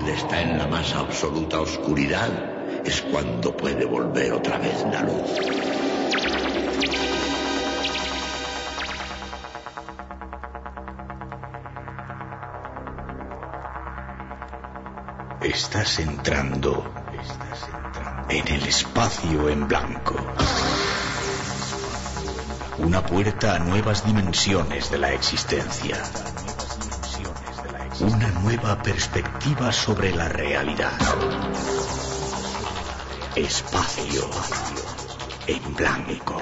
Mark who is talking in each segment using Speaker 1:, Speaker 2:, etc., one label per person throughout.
Speaker 1: él está en la más absoluta oscuridad, es cuando puede volver otra vez la luz. Estás entrando en el espacio en blanco. Una puerta a nuevas dimensiones de la existencia. Una nueva perspectiva sobre la realidad. Espacio en blanco.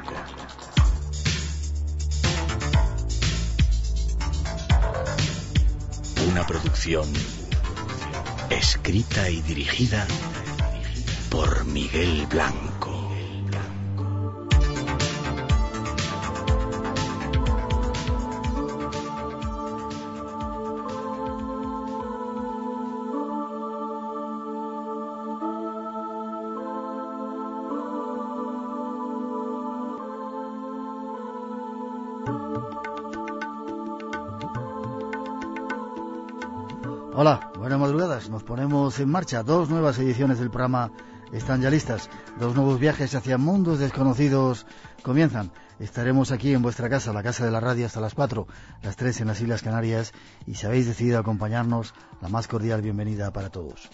Speaker 1: Una producción escrita y dirigida por Miguel Blanco.
Speaker 2: Hola, buenas madrugadas. Nos ponemos en marcha. 2 nuevas ediciones del programa están ya listas. 2 nuevos viajes hacia mundos desconocidos comienzan. Estaremos aquí en vuestra casa, la casa de la radio, hasta las 4, las 3 en las Islas Canarias. Y si habéis decidido acompañarnos, la más cordial bienvenida para todos.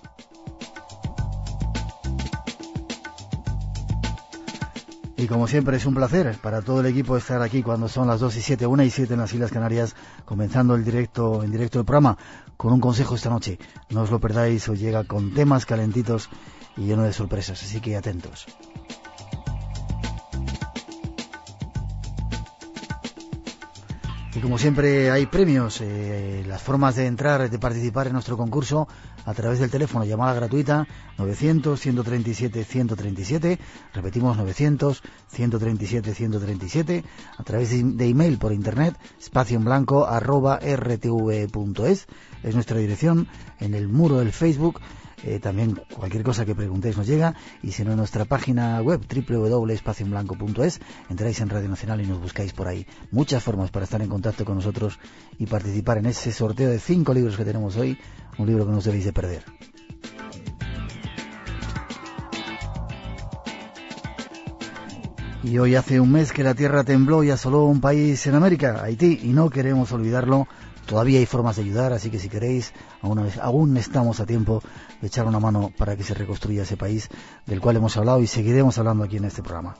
Speaker 2: Y como siempre es un placer para todo el equipo estar aquí cuando son las 2:07, 1:07 en las Islas Canarias, comenzando en directo el programa con un consejo esta noche. No os lo perdáis, os llega con temas calentitos y lleno de sorpresas, así que atentos. Y como siempre hay premios, las formas de entrar, de participar en nuestro concurso a través del teléfono, llamada gratuita 900-137-137, repetimos 900-137-137, a través de email por internet, espacioenblanco@rtv.es, es nuestra dirección, en el muro del Facebook. También cualquier cosa que preguntéis nos llega, y si no, en nuestra página web www.espacioenblanco.es, entráis en Radio Nacional y nos buscáis por ahí. Muchas formas para estar en contacto con nosotros y participar en ese sorteo de 5 libros que tenemos hoy, un libro que no os debéis de perder. Y hoy hace un mes que la tierra tembló y asoló un país en América, Haití, y no queremos olvidarlo. Todavía hay formas de ayudar, así que si queréis, aún estamos a tiempo de echar una mano para que se reconstruya ese país del cual hemos hablado y seguiremos hablando aquí en este programa.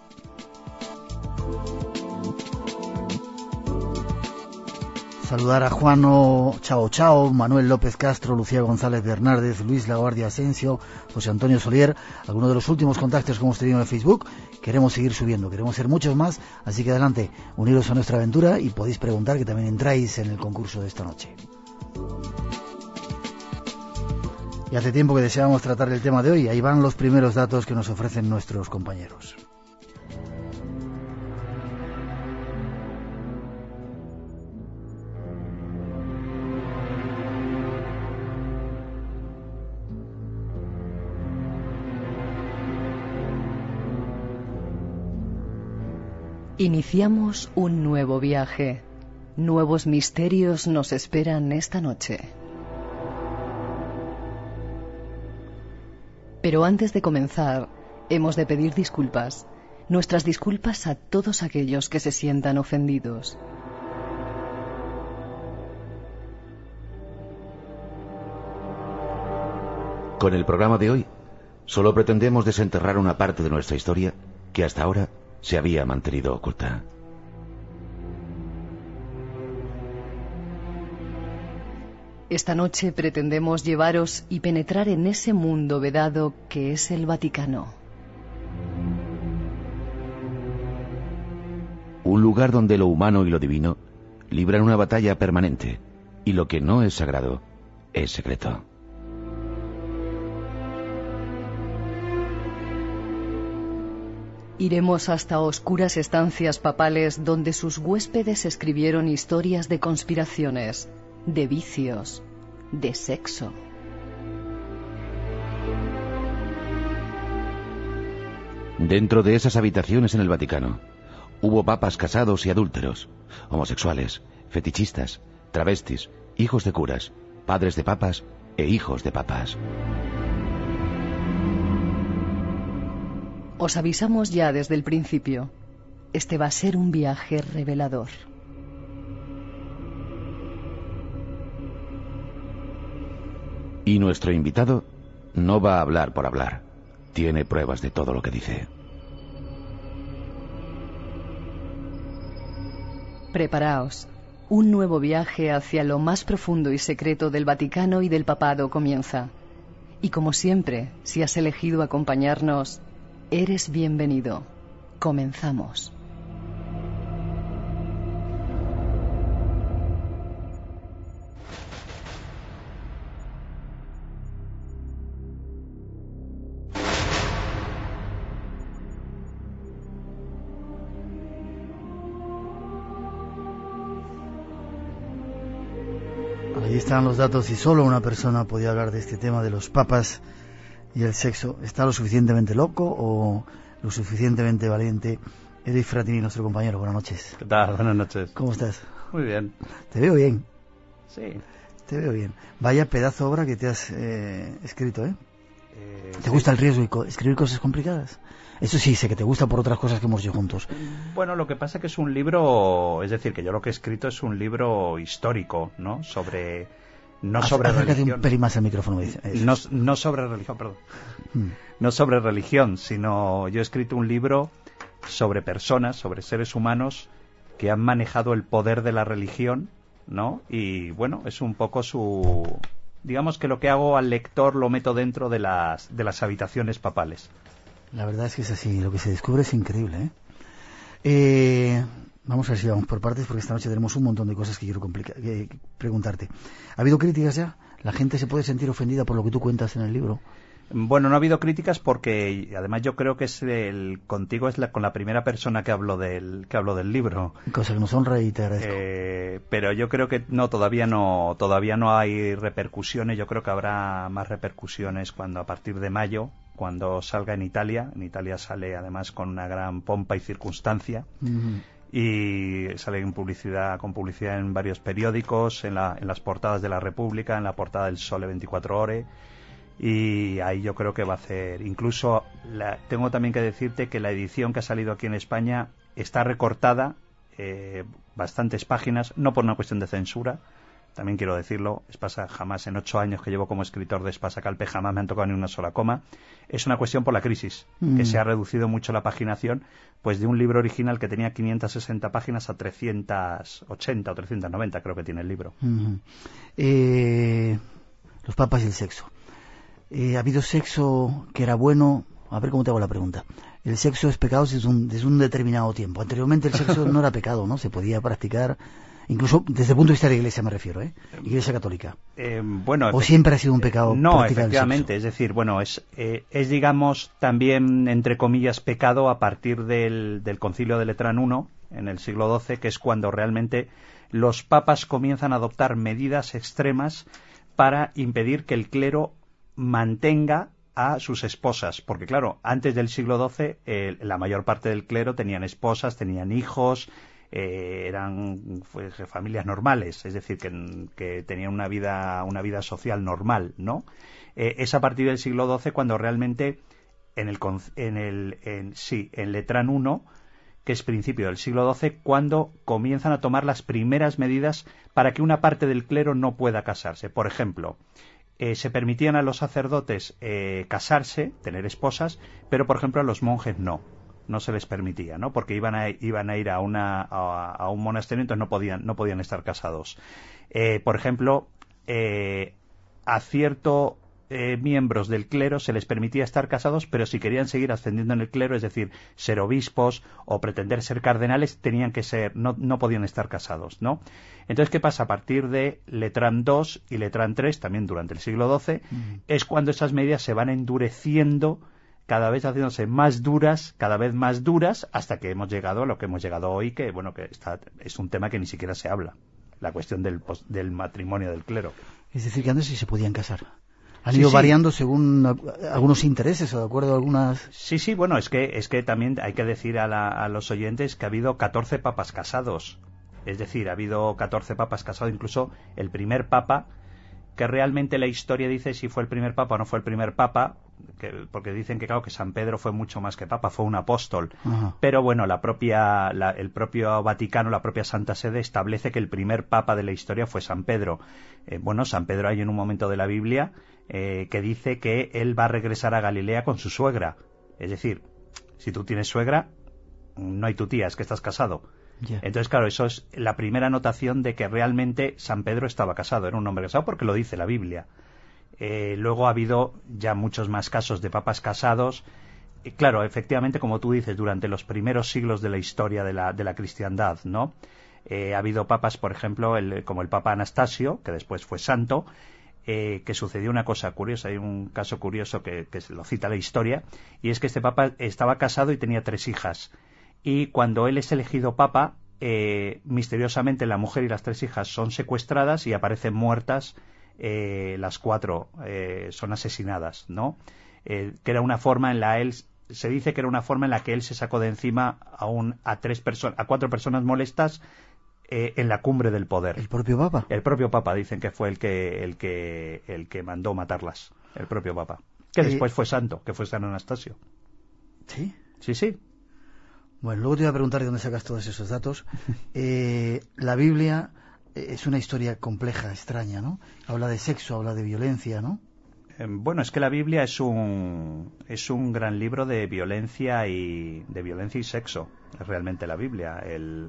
Speaker 2: Saludar a Juano Chao, Manuel López Castro, Lucía González Bernárdez, Luis Laguardia Asensio, José Antonio Solier, algunos de los últimos contactos que hemos tenido en Facebook. Queremos seguir subiendo, queremos ser muchos más, así que adelante, uniros a nuestra aventura y podéis preguntar, que también entráis en el concurso de esta noche. Y hace tiempo que deseábamos tratar el tema de hoy, ahí van los primeros datos que nos ofrecen nuestros compañeros.
Speaker 3: Iniciamos un nuevo viaje. Nuevos misterios nos esperan esta noche. Pero antes de comenzar, hemos de pedir disculpas. Nuestras disculpas a todos aquellos que se sientan ofendidos.
Speaker 4: Con el programa de hoy, solo pretendemos desenterrar una parte de nuestra historia que hasta ahora se había mantenido oculta.
Speaker 3: Esta noche pretendemos llevaros y penetrar en ese mundo vedado que es el Vaticano.
Speaker 4: Un lugar donde lo humano y lo divino libran una batalla permanente, y lo que no es sagrado es secreto.
Speaker 3: Iremos hasta oscuras estancias papales donde sus huéspedes escribieron historias de conspiraciones, de vicios, de sexo.
Speaker 4: Dentro de esas habitaciones en el Vaticano, hubo papas casados y adúlteros, homosexuales, fetichistas, travestis, hijos de curas, padres de papas e hijos de papas.
Speaker 3: Os avisamos ya desde el principio. Este va a ser un viaje revelador.
Speaker 4: Y nuestro invitado no va a hablar por hablar. Tiene pruebas de todo lo que dice.
Speaker 3: Preparaos. Un nuevo viaje hacia lo más profundo y secreto del Vaticano y del Papado comienza. Y como siempre, si has elegido acompañarnos, eres bienvenido. Comenzamos.
Speaker 2: Ahí están los datos. Si solo una persona podía hablar de este tema de los papas y el sexo, ¿está lo suficientemente loco o lo suficientemente valiente? Eric Fratini, nuestro compañero, buenas noches.
Speaker 5: ¿Qué tal? Buenas noches.
Speaker 2: ¿Cómo estás?
Speaker 5: Muy bien.
Speaker 2: Te veo bien.
Speaker 5: Sí.
Speaker 2: Te veo bien. Vaya pedazo de obra que te has escrito, ¿eh? ¿Te
Speaker 5: Sí.
Speaker 2: gusta el riesgo y escribir cosas complicadas? Eso sí, sé que te gusta por otras cosas que hemos hecho juntos.
Speaker 5: Bueno, lo que pasa es que es un libro, es decir, que yo lo que he escrito es un libro histórico, ¿no? Sobre, no sobre
Speaker 2: Acércate
Speaker 5: religión.
Speaker 2: un pelín más al micrófono, me dice. Eso.
Speaker 5: No sobre religión, perdón.
Speaker 2: Mm.
Speaker 5: No sobre religión, sino yo he escrito un libro sobre personas, sobre seres humanos que han manejado el poder de la religión, ¿no? Y bueno, es un poco su... Digamos que lo que hago al lector lo meto dentro de las habitaciones papales.
Speaker 2: La verdad es que es así, lo que se descubre es increíble, ¿eh? Vamos a ver si vamos por partes, porque esta noche tenemos un montón de cosas que quiero preguntarte. ¿Ha habido críticas ya? ¿La gente se puede sentir ofendida por lo que tú cuentas en el libro?
Speaker 5: Bueno, no ha habido críticas porque además yo creo que es contigo es con la primera persona que hablo del libro.
Speaker 2: Cosa que nos honra y te agradezco.
Speaker 5: Pero yo creo que todavía no hay repercusiones. Yo creo que habrá más repercusiones cuando a partir de mayo, cuando salga en Italia. En Italia sale además con una gran pompa y circunstancia.
Speaker 2: Mm.
Speaker 5: Y sale con publicidad en varios periódicos, en las portadas de La República, en la portada del Sole 24 Ore. Y ahí yo creo que va a hacer... Incluso tengo también que decirte que la edición que ha salido aquí en España está recortada, bastantes páginas, no por una cuestión de censura, también quiero decirlo, jamás en 8 años que llevo como escritor de Espasa-Calpe jamás me han tocado ni una sola coma. Es una cuestión por la crisis, que se ha reducido mucho la paginación, pues de un libro original que tenía 560 páginas a 380 o 390 creo que tiene el libro.
Speaker 2: Los papas y el sexo. ¿Ha habido sexo que era bueno? A ver cómo te hago la pregunta. El sexo es pecado desde un determinado tiempo. Anteriormente el sexo no era pecado, ¿no? Se podía practicar, incluso desde el punto de vista de la Iglesia me refiero, ¿eh? Iglesia católica.
Speaker 5: Bueno,
Speaker 2: ¿O siempre ha sido un pecado?
Speaker 5: No, efectivamente. Es decir, bueno, es digamos también, entre comillas, pecado a partir del Concilio de Letrán I, en el siglo XII, que es cuando realmente los papas comienzan a adoptar medidas extremas para impedir que el clero mantenga a sus esposas, porque claro, antes del siglo XII la mayor parte del clero tenían esposas, tenían hijos, eran familias normales, es decir, que tenían una vida social normal, ¿no? Es a partir del siglo XII cuando realmente en Letrán I, que es principio del siglo XII, cuando comienzan a tomar las primeras medidas para que una parte del clero no pueda casarse. Por ejemplo, se permitían a los sacerdotes casarse, tener esposas, pero por ejemplo a los monjes no se les permitía, ¿no? Porque iban a ir a un monasterio, entonces no podían estar casados. Por ejemplo, a ciertos miembros del clero se les permitía estar casados, pero si querían seguir ascendiendo en el clero, es decir, ser obispos o pretender ser cardenales, tenían que ser, no podían estar casados, ¿no? Entonces, ¿qué pasa? A partir de Letrán II y Letrán III, también durante el siglo XII, es cuando esas medidas se van endureciendo, cada vez haciéndose cada vez más duras, hasta que hemos llegado a lo que hemos llegado hoy, que bueno, es un tema que ni siquiera se habla, la cuestión del matrimonio del clero.
Speaker 2: Es decir, que antes sí se podían casar. Han ido variando según algunos intereses o de acuerdo a algunas...
Speaker 5: Sí, bueno, es que también hay que decir a los oyentes que ha habido 14 papas casados. Es decir, ha habido 14 papas casados, incluso el primer papa que realmente la historia dice si fue el primer papa o no fue el primer papa, porque dicen que claro que San Pedro fue mucho más que papa, fue un apóstol.
Speaker 2: Ajá.
Speaker 5: Pero bueno, el propio Vaticano, la propia Santa Sede establece que el primer papa de la historia fue San Pedro. Bueno, San Pedro hay en un momento de la Biblia que dice que él va a regresar a Galilea con su suegra. Es decir, si tú tienes suegra, no hay tu tía, es que estás casado.
Speaker 2: Yeah.
Speaker 5: Entonces, claro, eso es la primera anotación de que realmente San Pedro estaba casado, era un hombre casado porque lo dice la Biblia. Luego ha habido ya muchos más casos de papas casados. Claro, efectivamente, como tú dices, durante los primeros siglos de la historia de la cristiandad, ¿no? Ha habido papas, por ejemplo, como el Papa Anastasio, que después fue santo, que sucedió una cosa curiosa. Hay un caso curioso que lo cita la historia, y es que este papa estaba casado y tenía 3 hijas. Y cuando él es elegido papa, misteriosamente la mujer y las 3 hijas son secuestradas y aparecen muertas. Las 4 son asesinadas, ¿no? Que era una forma en la se dice que era una forma en la que él se sacó de encima a 4 personas molestas en la cumbre del poder.
Speaker 2: ¿El propio Papa?
Speaker 5: El propio Papa, dicen que fue el que mandó matarlas, el propio Papa. Que después fue santo, que fue San Anastasio.
Speaker 2: ¿Sí?
Speaker 5: Sí, sí.
Speaker 2: Bueno, luego te voy a preguntar de dónde sacas todos esos datos. La Biblia es una historia compleja, extraña, ¿no? Habla de sexo, habla de violencia, ¿no?
Speaker 5: Bueno, es que la Biblia es un gran libro de violencia y sexo. Es realmente la Biblia.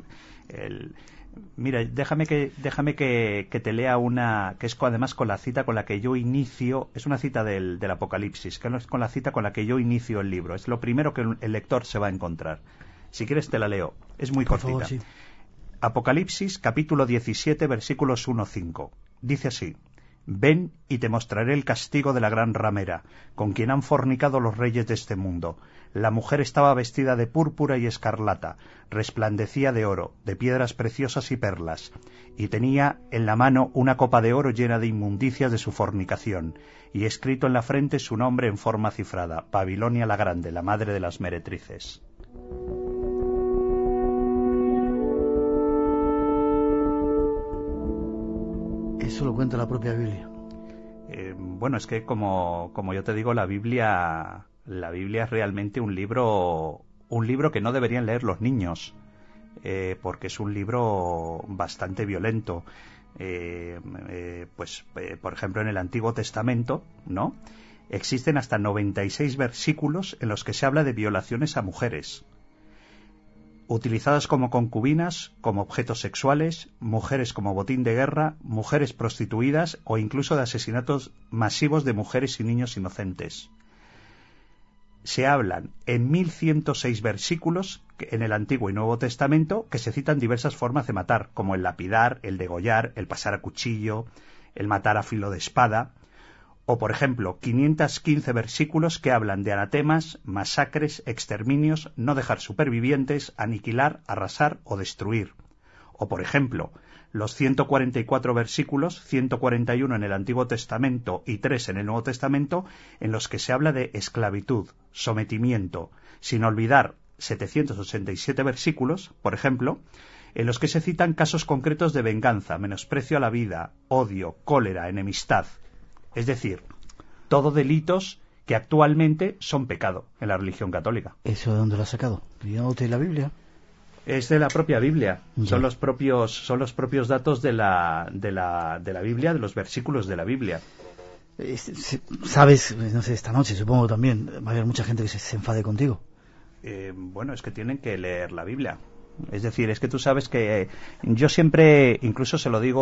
Speaker 5: Mira, déjame que te lea una que es además con la cita con la que yo inicio. Es una cita del Apocalipsis, que no es con la cita con la que yo inicio el libro. Es lo primero que el lector se va a encontrar. Si quieres te la leo. Es muy cortita.
Speaker 2: Por favor, sí.
Speaker 5: Apocalipsis, capítulo 17, versículos 1-5. Dice así: Ven y te mostraré el castigo de la gran ramera, con quien han fornicado los reyes de este mundo. La mujer estaba vestida de púrpura y escarlata, resplandecía de oro, de piedras preciosas y perlas, y tenía en la mano una copa de oro llena de inmundicias de su fornicación, y escrito en la frente su nombre en forma cifrada: Babilonia la Grande, la madre de las meretrices.
Speaker 2: Eso lo cuenta la propia Biblia.
Speaker 5: Bueno, es que como yo te digo, la Biblia es realmente un libro que no deberían leer los niños, porque es un libro bastante violento. Por ejemplo, en el Antiguo Testamento, ¿no? Existen hasta 96 versículos en los que se habla de violaciones a mujeres, utilizadas como concubinas, como objetos sexuales, mujeres como botín de guerra, mujeres prostituidas o incluso de asesinatos masivos de mujeres y niños inocentes. Se hablan en 1106 versículos en el Antiguo y Nuevo Testamento que se citan diversas formas de matar, como el lapidar, el degollar, el pasar a cuchillo, el matar a filo de espada. O, por ejemplo, 515 versículos que hablan de anatemas, masacres, exterminios, no dejar supervivientes, aniquilar, arrasar o destruir. O, por ejemplo, los 144 versículos, 141 en el Antiguo Testamento y 3 en el Nuevo Testamento, en los que se habla de esclavitud, sometimiento, sin olvidar 787 versículos, por ejemplo, en los que se citan casos concretos de venganza, menosprecio a la vida, odio, cólera, enemistad. Es decir, todo delitos que actualmente son pecado en la religión católica.
Speaker 2: ¿Eso de dónde lo has sacado? ¿De la Biblia?
Speaker 5: Es de la propia Biblia.
Speaker 2: Ya.
Speaker 5: Son los propios datos de la Biblia, de los versículos de la Biblia.
Speaker 2: Sabes, no sé, esta noche supongo también va a haber mucha gente que se enfade contigo.
Speaker 5: Bueno, es que tienen que leer la Biblia. Es decir, es que tú sabes que yo siempre, incluso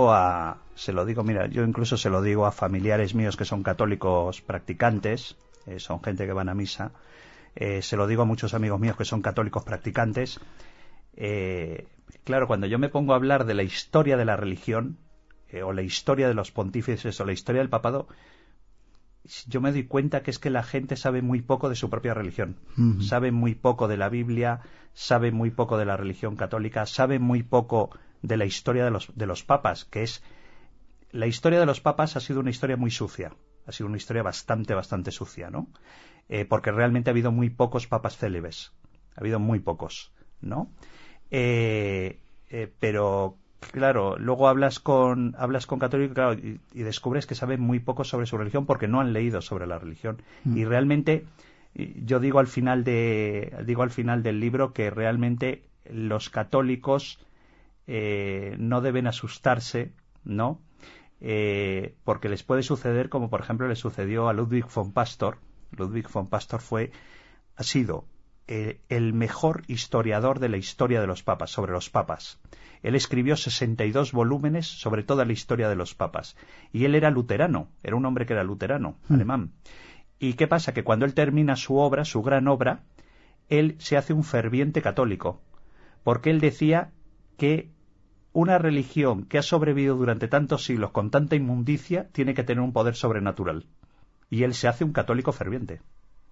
Speaker 5: yo incluso se lo digo a familiares míos que son católicos practicantes, son gente que van a misa, se lo digo a muchos amigos míos que son católicos practicantes. Claro, cuando yo me pongo a hablar de la historia de la religión, o la historia de los pontífices, o la historia del papado, yo me doy cuenta que es que la gente sabe muy poco de su propia religión.
Speaker 2: Uh-huh.
Speaker 5: Sabe muy poco de la Biblia, sabe muy poco de la religión católica, sabe muy poco de la historia de los papas, que es... La historia de los papas ha sido una historia muy sucia, ha sido una historia bastante sucia, ¿no? Porque realmente ha habido muy pocos papas célebres, ha habido muy pocos, ¿no? Pero claro, luego hablas con católicos, claro, y descubres que saben muy poco sobre su religión porque no han leído sobre la religión. Y realmente, yo digo al final del libro que realmente los católicos no deben asustarse, ¿no? Porque les puede suceder como por ejemplo le sucedió a Ludwig von Pastor. Ludwig von Pastor ha sido el mejor historiador de la historia de los papas, sobre los papas. Él escribió 62 volúmenes sobre toda la historia de los papas. Y él era luterano, era un hombre que era luterano, alemán. ¿Y qué pasa? Que cuando él termina su obra, su gran obra, él se hace un ferviente católico. Porque él decía que una religión que ha sobrevivido durante tantos siglos con tanta inmundicia tiene que tener un poder sobrenatural. Y él se hace un católico ferviente.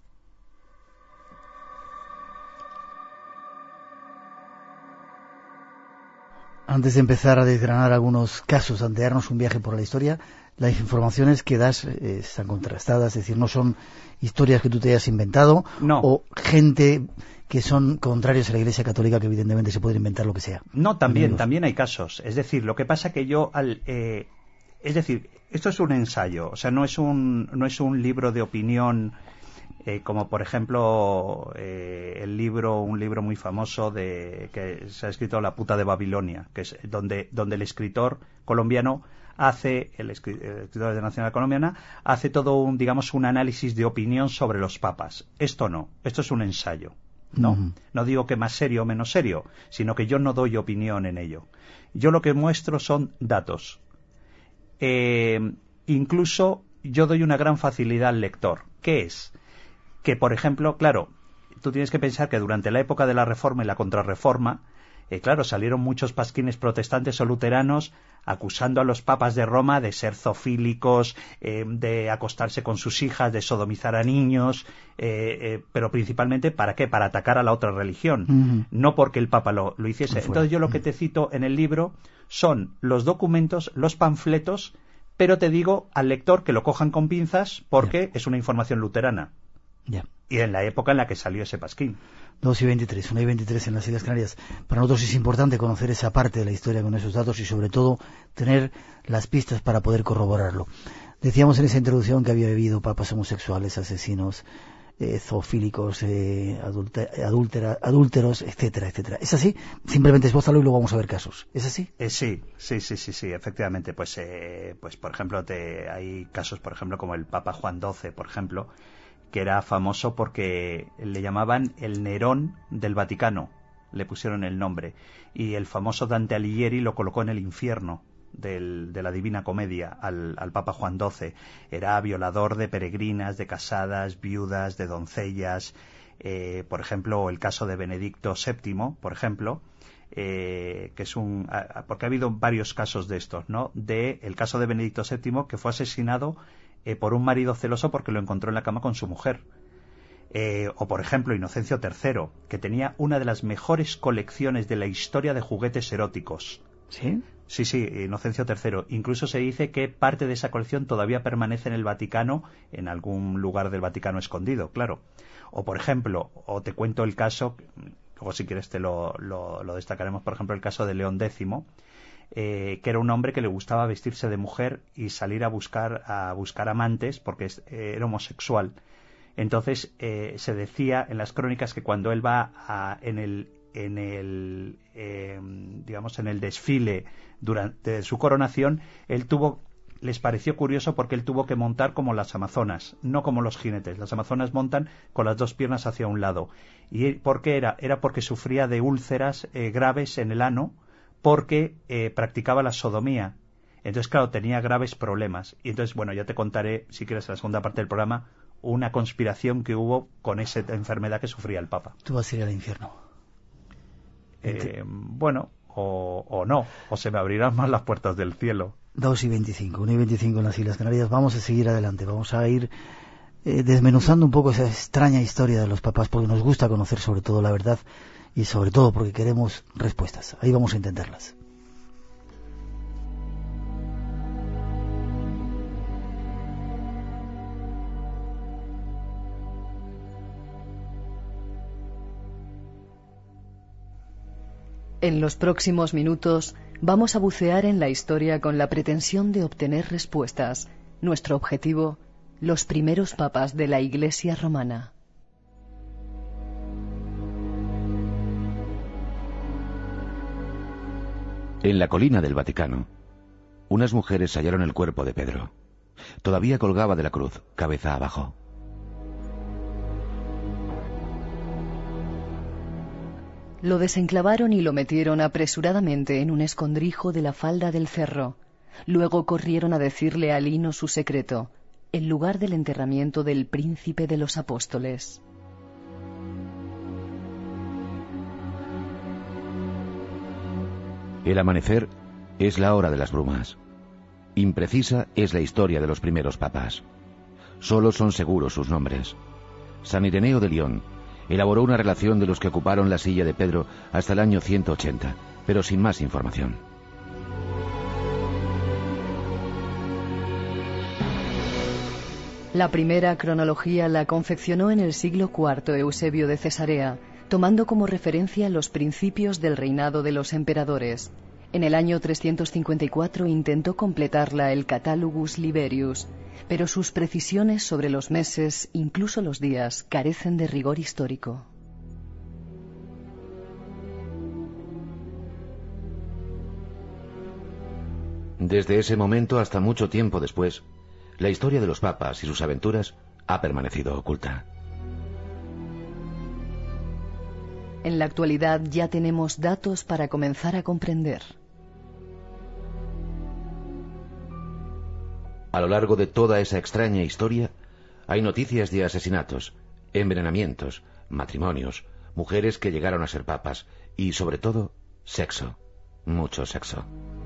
Speaker 2: Antes de empezar a desgranar algunos casos, antes de darnos un viaje por la historia, las informaciones que das están contrastadas, es decir, no son historias que tú te hayas inventado,
Speaker 5: no.
Speaker 2: O gente que son contrarios a la Iglesia Católica, que evidentemente se puede inventar lo que sea.
Speaker 5: No, también hay casos. Es decir, lo que pasa que yo es decir, esto es un ensayo, o sea, no es un libro de opinión. Como por ejemplo un libro muy famoso que se ha escrito La puta de Babilonia, que es donde el escritor colombiano el escritor de Nacional Colombiana hace todo un análisis de opinión sobre los papas. Esto no, esto es un ensayo, ¿no? No digo que más serio o menos serio, sino que yo no doy opinión en ello. Yo lo que muestro son datos. Incluso yo doy una gran facilidad al lector. ¿Qué es? Que, por ejemplo, claro, tú tienes que pensar que durante la época de la Reforma y la Contrarreforma, claro, salieron muchos pasquines protestantes o luteranos acusando a los papas de Roma de ser zoofílicos, de acostarse con sus hijas, de sodomizar a niños, pero principalmente, ¿para qué? Para atacar a la otra religión, no porque el papa lo hiciese. Entonces yo lo que te cito en el libro son los documentos, los panfletos, pero te digo al lector que lo cojan con pinzas porque es una información luterana.
Speaker 2: Ya.
Speaker 5: Y en la época en la que salió ese pasquín.
Speaker 2: 2:23, 1:23 en las Islas Canarias. Para nosotros es importante conocer esa parte de la historia con esos datos y sobre todo tener las pistas para poder corroborarlo. Decíamos en esa introducción que había habido papas homosexuales, asesinos, zoofílicos, adúlteros, etcétera, etcétera. ¿Es así? Simplemente esbózalo y luego vamos a ver casos. ¿Es así?
Speaker 5: Sí, efectivamente. Pues por ejemplo, hay casos, por ejemplo, como el Papa Juan XII, por ejemplo, que era famoso porque le llamaban el Nerón del Vaticano, le pusieron el nombre, y el famoso Dante Alighieri lo colocó en el infierno de la Divina Comedia al Papa Juan XII. Era violador de peregrinas, de casadas, viudas, de doncellas. Por ejemplo, el caso de Benedicto VII, por ejemplo, que es porque ha habido varios casos de estos, ¿no? El caso de Benedicto VII, que fue asesinado por un marido celoso porque lo encontró en la cama con su mujer. O por ejemplo Inocencio III, que tenía una de las mejores colecciones de la historia de juguetes eróticos.
Speaker 2: ¿Sí?
Speaker 5: Sí, Inocencio III. Incluso se dice que parte de esa colección todavía permanece en el Vaticano, en algún lugar del Vaticano escondido, claro. O por ejemplo, o te cuento el caso, luego si quieres te lo destacaremos, por ejemplo el caso de León X, que era un hombre que le gustaba vestirse de mujer y salir a buscar amantes porque era homosexual. Entonces se decía en las crónicas que cuando él va en el desfile durante su coronación, les pareció curioso porque él tuvo que montar como las amazonas, no como los jinetes. Las amazonas montan con las dos piernas hacia un lado. ¿Y por qué era? Era porque sufría de úlceras graves en el ano, porque practicaba la sodomía. Entonces, claro, tenía graves problemas. Y entonces, bueno, ya te contaré, si quieres, en la segunda parte del programa, una conspiración que hubo con esa enfermedad que sufría el Papa.
Speaker 2: Tú vas a ir al infierno.
Speaker 5: Bueno, o no, o se me abrirán más las puertas del cielo.
Speaker 2: 2:25, 1:25 en las Islas Canarias. Vamos a seguir adelante, vamos a ir desmenuzando un poco esa extraña historia de los papas, porque nos gusta conocer sobre todo la verdad y sobre todo porque queremos respuestas. Ahí vamos a intentarlas.
Speaker 3: En los próximos minutos Vamos a bucear en la historia con la pretensión de obtener respuestas. Nuestro objetivo, los primeros papas de la Iglesia romana.
Speaker 4: En la colina del Vaticano, unas mujeres hallaron el cuerpo de Pedro. Todavía colgaba de la cruz, cabeza abajo.
Speaker 3: Lo desenclavaron y lo metieron apresuradamente en un escondrijo de la falda del cerro. Luego corrieron a decirle a Lino su secreto, el lugar del enterramiento del príncipe de los apóstoles.
Speaker 4: El amanecer es la hora de las brumas. Imprecisa es la historia de los primeros papas. Solo son seguros sus nombres. San Ireneo de León elaboró una relación de los que ocuparon la silla de Pedro hasta el año 180, pero sin más información.
Speaker 3: La primera cronología la confeccionó en el siglo IV Eusebio de Cesarea, tomando como referencia los principios del reinado de los emperadores. En el año 354 intentó completarla el Catalogus Liberius, pero sus precisiones sobre los meses, incluso los días, carecen de rigor histórico.
Speaker 4: Desde ese momento hasta mucho tiempo después, la historia de los papas y sus aventuras ha permanecido oculta.
Speaker 3: En la actualidad ya tenemos datos para comenzar a comprender.
Speaker 4: A lo largo de toda esa extraña historia, hay noticias de asesinatos, envenenamientos, matrimonios, mujeres que llegaron a ser papas y, sobre todo, sexo. Mucho sexo.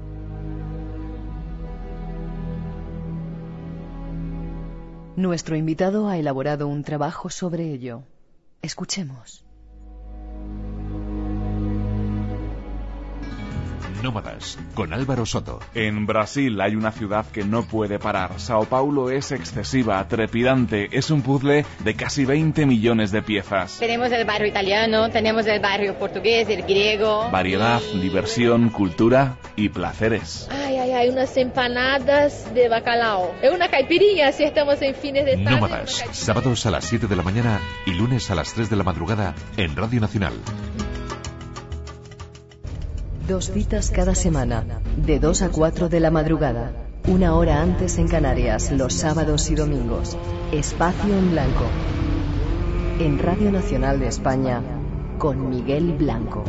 Speaker 3: Nuestro invitado ha elaborado un trabajo sobre ello. Escuchemos.
Speaker 6: Nómadas, con Álvaro Soto. En Brasil hay una ciudad que no puede parar. Sao Paulo es excesiva, trepidante. Es un puzzle de casi 20 millones de piezas.
Speaker 7: Tenemos el barrio italiano, tenemos el barrio portugués, el griego.
Speaker 6: Variedad, diversión, cultura y placeres.
Speaker 8: Hay unas empanadas de bacalao. Es una caipirinha si estamos en fines de tarde.
Speaker 9: Nómadas, sábados a las 7 de la mañana y lunes a las 3 de la madrugada en Radio Nacional.
Speaker 3: 2 citas cada semana, de 2 a 4 de la madrugada, 1 hora antes en Canarias, los sábados y domingos. Espacio en Blanco. En Radio Nacional de España, con Miguel Blanco.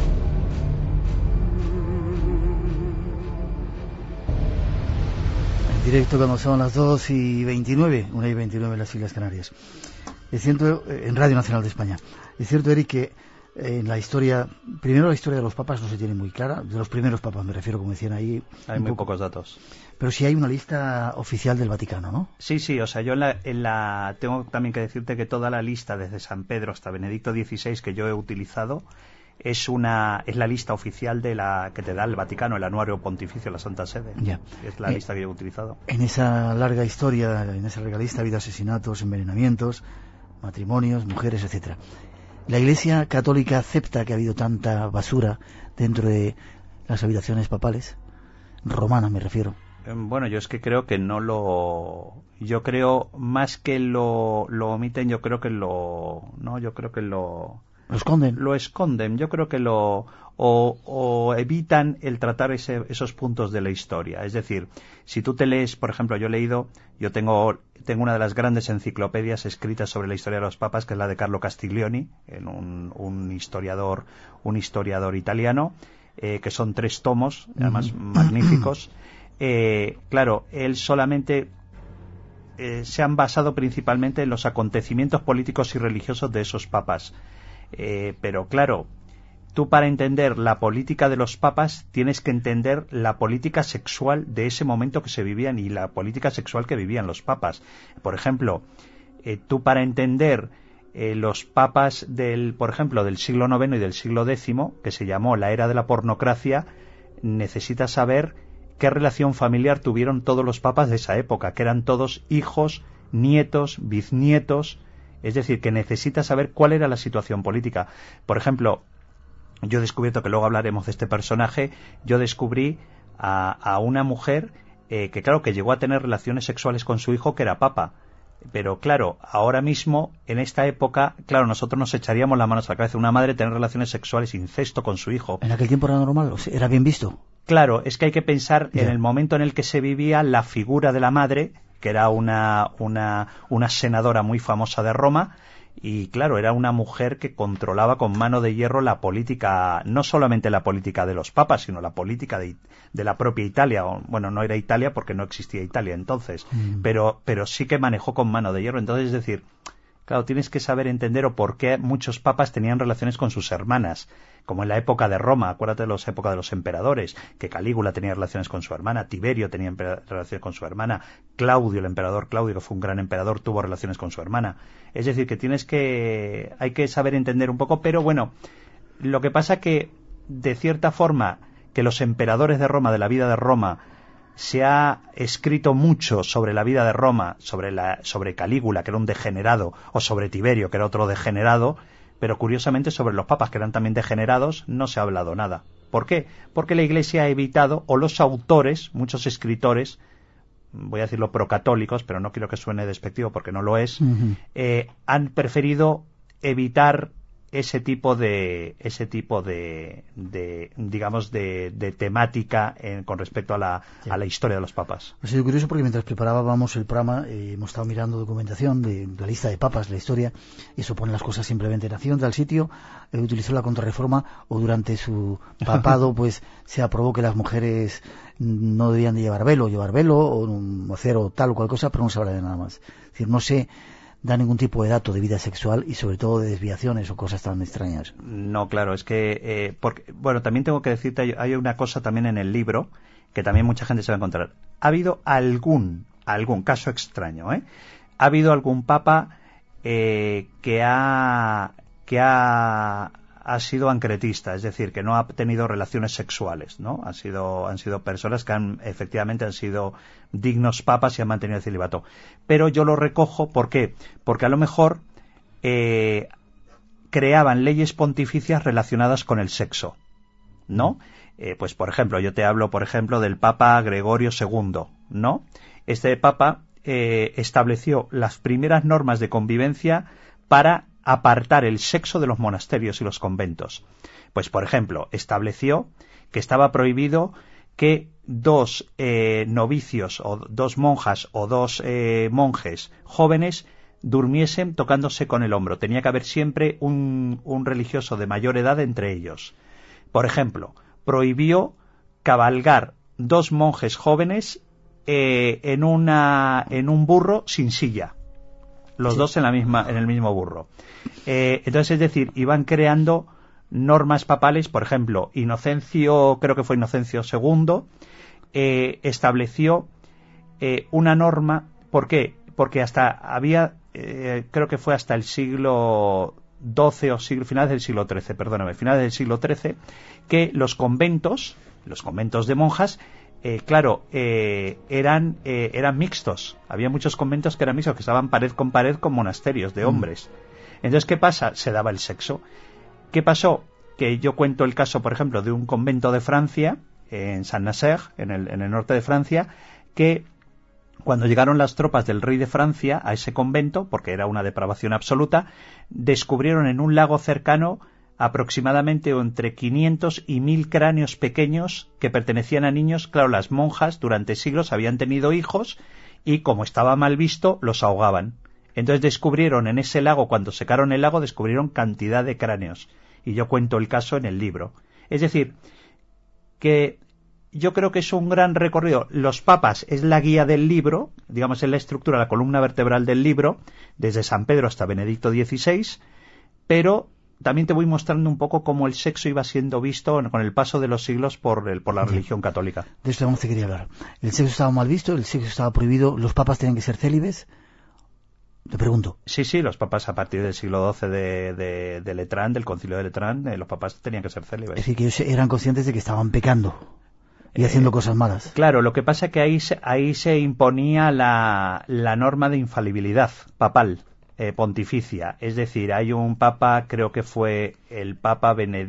Speaker 2: En directo cuando son las 2:29, 1:29 en las Islas Canarias. Es cierto, en Radio Nacional de España. Es cierto, Eric, que en la historia, primero la historia de los papas no se tiene muy clara, de los primeros papas me refiero, como decían ahí.
Speaker 5: Hay muy pocos datos.
Speaker 2: Pero sí hay una lista oficial del Vaticano, ¿no? Sí,
Speaker 5: o sea, yo tengo también que decirte que toda la lista desde San Pedro hasta Benedicto XVI que yo he utilizado es la lista oficial de la que te da el Vaticano, el Anuario Pontificio de la Santa Sede.
Speaker 2: Ya.
Speaker 5: Es la lista que yo he utilizado.
Speaker 2: En esa larga historia, en esa larga lista ha habido asesinatos, envenenamientos, matrimonios, mujeres, etcétera. ¿La Iglesia Católica acepta que ha habido tanta basura dentro de las habitaciones papales? Romanas me refiero.
Speaker 5: Bueno, yo es que creo que no lo... Yo creo, más que lo omiten, yo creo que lo... No, yo creo que lo...
Speaker 2: ¿Lo esconden?
Speaker 5: Lo esconden, yo creo que lo... O evitan el tratar esos puntos de la historia. Es decir, si tú te lees, por ejemplo, yo tengo una de las grandes enciclopedias escritas sobre la historia de los papas, que es la de Carlo Castiglioni, un historiador italiano, que son 3 tomos, además magníficos. Claro, él solamente se han basado principalmente en los acontecimientos políticos y religiosos de esos papas. Pero claro, tú para entender la política de los papas tienes que entender la política sexual de ese momento que se vivían y la política sexual que vivían los papas. Por ejemplo, tú para entender los papas por ejemplo, del siglo IX y del siglo X, que se llamó la era de la pornocracia, necesitas saber qué relación familiar tuvieron todos los papas de esa época, que eran todos hijos, nietos, bisnietos. Es decir, que necesitas saber cuál era la situación política. Por ejemplo, yo he descubierto, que luego hablaremos de este personaje, yo descubrí a una mujer que claro, que llegó a tener relaciones sexuales con su hijo, que era papa. Pero claro, ahora mismo, en esta época, claro, nosotros nos echaríamos las manos a la cabeza. Una madre tener relaciones sexuales, incesto con su hijo.
Speaker 2: ¿En aquel tiempo era normal? ¿Era bien visto?
Speaker 5: Claro, es que hay que pensar en el momento en el que se vivía la figura de la madre, que era una senadora muy famosa de Roma, y claro, era una mujer que controlaba con mano de hierro la política, no solamente la política de los papas, sino la política de la propia Italia. Bueno, no era Italia porque no existía Italia entonces, pero sí que manejó con mano de hierro. Entonces, es decir, claro, tienes que saber entender o por qué muchos papas tenían relaciones con sus hermanas, como en la época de Roma. Acuérdate de la época de los emperadores, que Calígula tenía relaciones con su hermana, Tiberio tenía relaciones con su hermana, Claudio, el emperador Claudio, que fue un gran emperador, tuvo relaciones con su hermana. Es decir, que hay que saber entender un poco, pero bueno, lo que pasa que, de cierta forma, que los emperadores de Roma, de la vida de Roma, se ha escrito mucho sobre la vida de Roma, sobre Calígula, que era un degenerado, o sobre Tiberio, que era otro degenerado, pero curiosamente sobre los papas, que eran también degenerados, no se ha hablado nada. ¿Por qué? Porque la Iglesia ha evitado, o los autores, muchos escritores, voy a decirlo procatólicos, pero no quiero que suene despectivo porque no lo es, han preferido evitar ese tipo de digamos de temática con respecto a la historia de los papas.
Speaker 2: Ha sido curioso porque mientras preparábamos el programa hemos estado mirando documentación de la lista de papas, la historia, y eso pone las cosas simplemente. Nació en tal sitio, utilizó la Contrarreforma, o durante su papado pues se aprobó que las mujeres no debían de llevar velo o hacer o tal o cual cosa, pero no se habla de nada más. Es decir, no se da ningún tipo de dato de vida sexual y sobre todo de desviaciones o cosas tan extrañas.
Speaker 5: No, claro, es que bueno, también tengo que decirte, hay una cosa también en el libro que también mucha gente se va a encontrar. Ha habido algún caso extraño, Ha habido algún papa que ha sido ancretista, es decir, que no ha tenido relaciones sexuales, ¿no? Han sido personas que efectivamente han sido dignos papas y han mantenido el celibato. Pero yo lo recojo, ¿por qué? Porque a lo mejor creaban leyes pontificias relacionadas con el sexo, ¿no? Pues, por ejemplo, yo te hablo, por ejemplo, del Papa Gregorio II, ¿no? Este papa estableció las primeras normas de convivencia para apartar el sexo de los monasterios y los conventos. Pues, por ejemplo, estableció que estaba prohibido que dos novicios o dos monjas o dos monjes jóvenes durmiesen tocándose con el hombro. Tenía que haber siempre un religioso de mayor edad entre ellos. Por ejemplo, prohibió cabalgar dos monjes jóvenes en un burro sin silla. Los dos en el mismo burro. Entonces, es decir, iban creando normas papales. Por ejemplo, creo que fue Inocencio II, estableció una norma. ¿Por qué? Porque creo que fue hasta el siglo XII o finales del siglo XIII, que los conventos de monjas, eran mixtos. Había muchos conventos que eran mixtos, que estaban pared con pared con monasterios de hombres. Entonces, ¿qué pasa? Se daba el sexo. ¿Qué pasó? Que yo cuento el caso, por ejemplo, de un convento de Francia, en Saint-Nazaire, en el norte de Francia, que cuando llegaron las tropas del rey de Francia a ese convento, porque era una depravación absoluta, descubrieron en un lago cercano aproximadamente entre 500 y 1000 cráneos pequeños que pertenecían a niños. Claro, las monjas durante siglos habían tenido hijos y, como estaba mal visto, los ahogaban. Entonces descubrieron en ese lago, cuando secaron el lago, descubrieron cantidad de cráneos. Y yo cuento el caso en el libro. Es decir, que yo creo que es un gran recorrido. Los papas es la guía del libro, digamos, es la estructura, la columna vertebral del libro, desde San Pedro hasta Benedicto XVI, pero también te voy mostrando un poco cómo el sexo iba siendo visto con el paso de los siglos por la religión católica.
Speaker 2: De esto vamos a querer hablar. El sexo estaba mal visto, el sexo estaba prohibido, los papas tenían que ser célibes. Te pregunto.
Speaker 5: Sí, los papas a partir del siglo XII de Letrán, del concilio de Letrán, los papas tenían que ser célibes.
Speaker 2: Es decir, que ellos eran conscientes de que estaban pecando y haciendo cosas malas.
Speaker 5: Claro, lo que pasa es que ahí se imponía la norma de infalibilidad papal, pontificia. Es decir, hay un papa, creo que fue el Papa Benedicto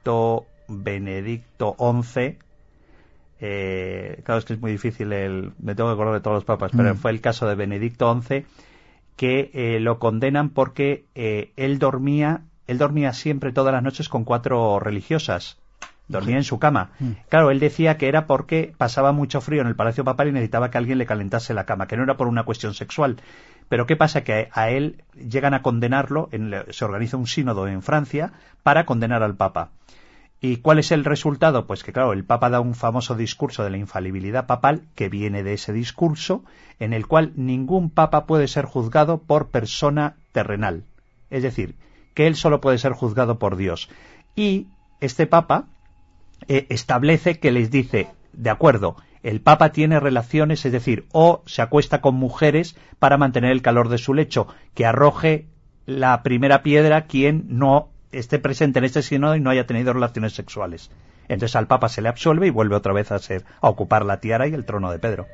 Speaker 5: Benedicto XI. Claro, es que es muy difícil, me tengo que acordar de todos los papas, pero fue el caso de Benedicto XI, que lo condenan porque él dormía siempre todas las noches con 4 religiosas. Dormía en su cama. Claro, él decía que era porque pasaba mucho frío en el Palacio Papal y necesitaba que alguien le calentase la cama, que no era por una cuestión sexual. Pero ¿qué pasa? Que a él llegan a condenarlo, se organiza un sínodo en Francia para condenar al Papa. ¿Y cuál es el resultado? Pues que, claro, el Papa da un famoso discurso de la infalibilidad papal, que viene de ese discurso, en el cual ningún Papa puede ser juzgado por persona terrenal. Es decir, que él solo puede ser juzgado por Dios. Y este Papa establece que les dice, de acuerdo, el Papa tiene relaciones, es decir, o se acuesta con mujeres para mantener el calor de su lecho, que arroje la primera piedra quien no esté presente en este sínodo y no haya tenido relaciones sexuales. Entonces al Papa se le absuelve y vuelve otra vez a ocupar la tiara y el trono de Pedro.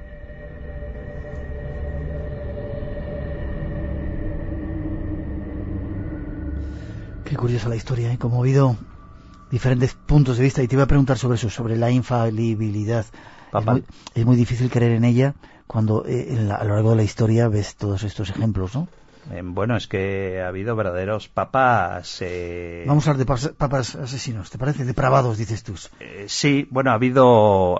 Speaker 2: Qué curiosa la historia, ¿eh? Como ha habido diferentes puntos de vista, y te iba a preguntar sobre eso, sobre la infalibilidad. Es muy difícil creer en ella cuando a lo largo de la historia ves todos estos ejemplos, ¿no?
Speaker 5: Bueno, es que ha habido verdaderos papas...
Speaker 2: Vamos a hablar de papas asesinos, ¿te parece? Depravados, dices tú.
Speaker 5: Sí, bueno, ha habido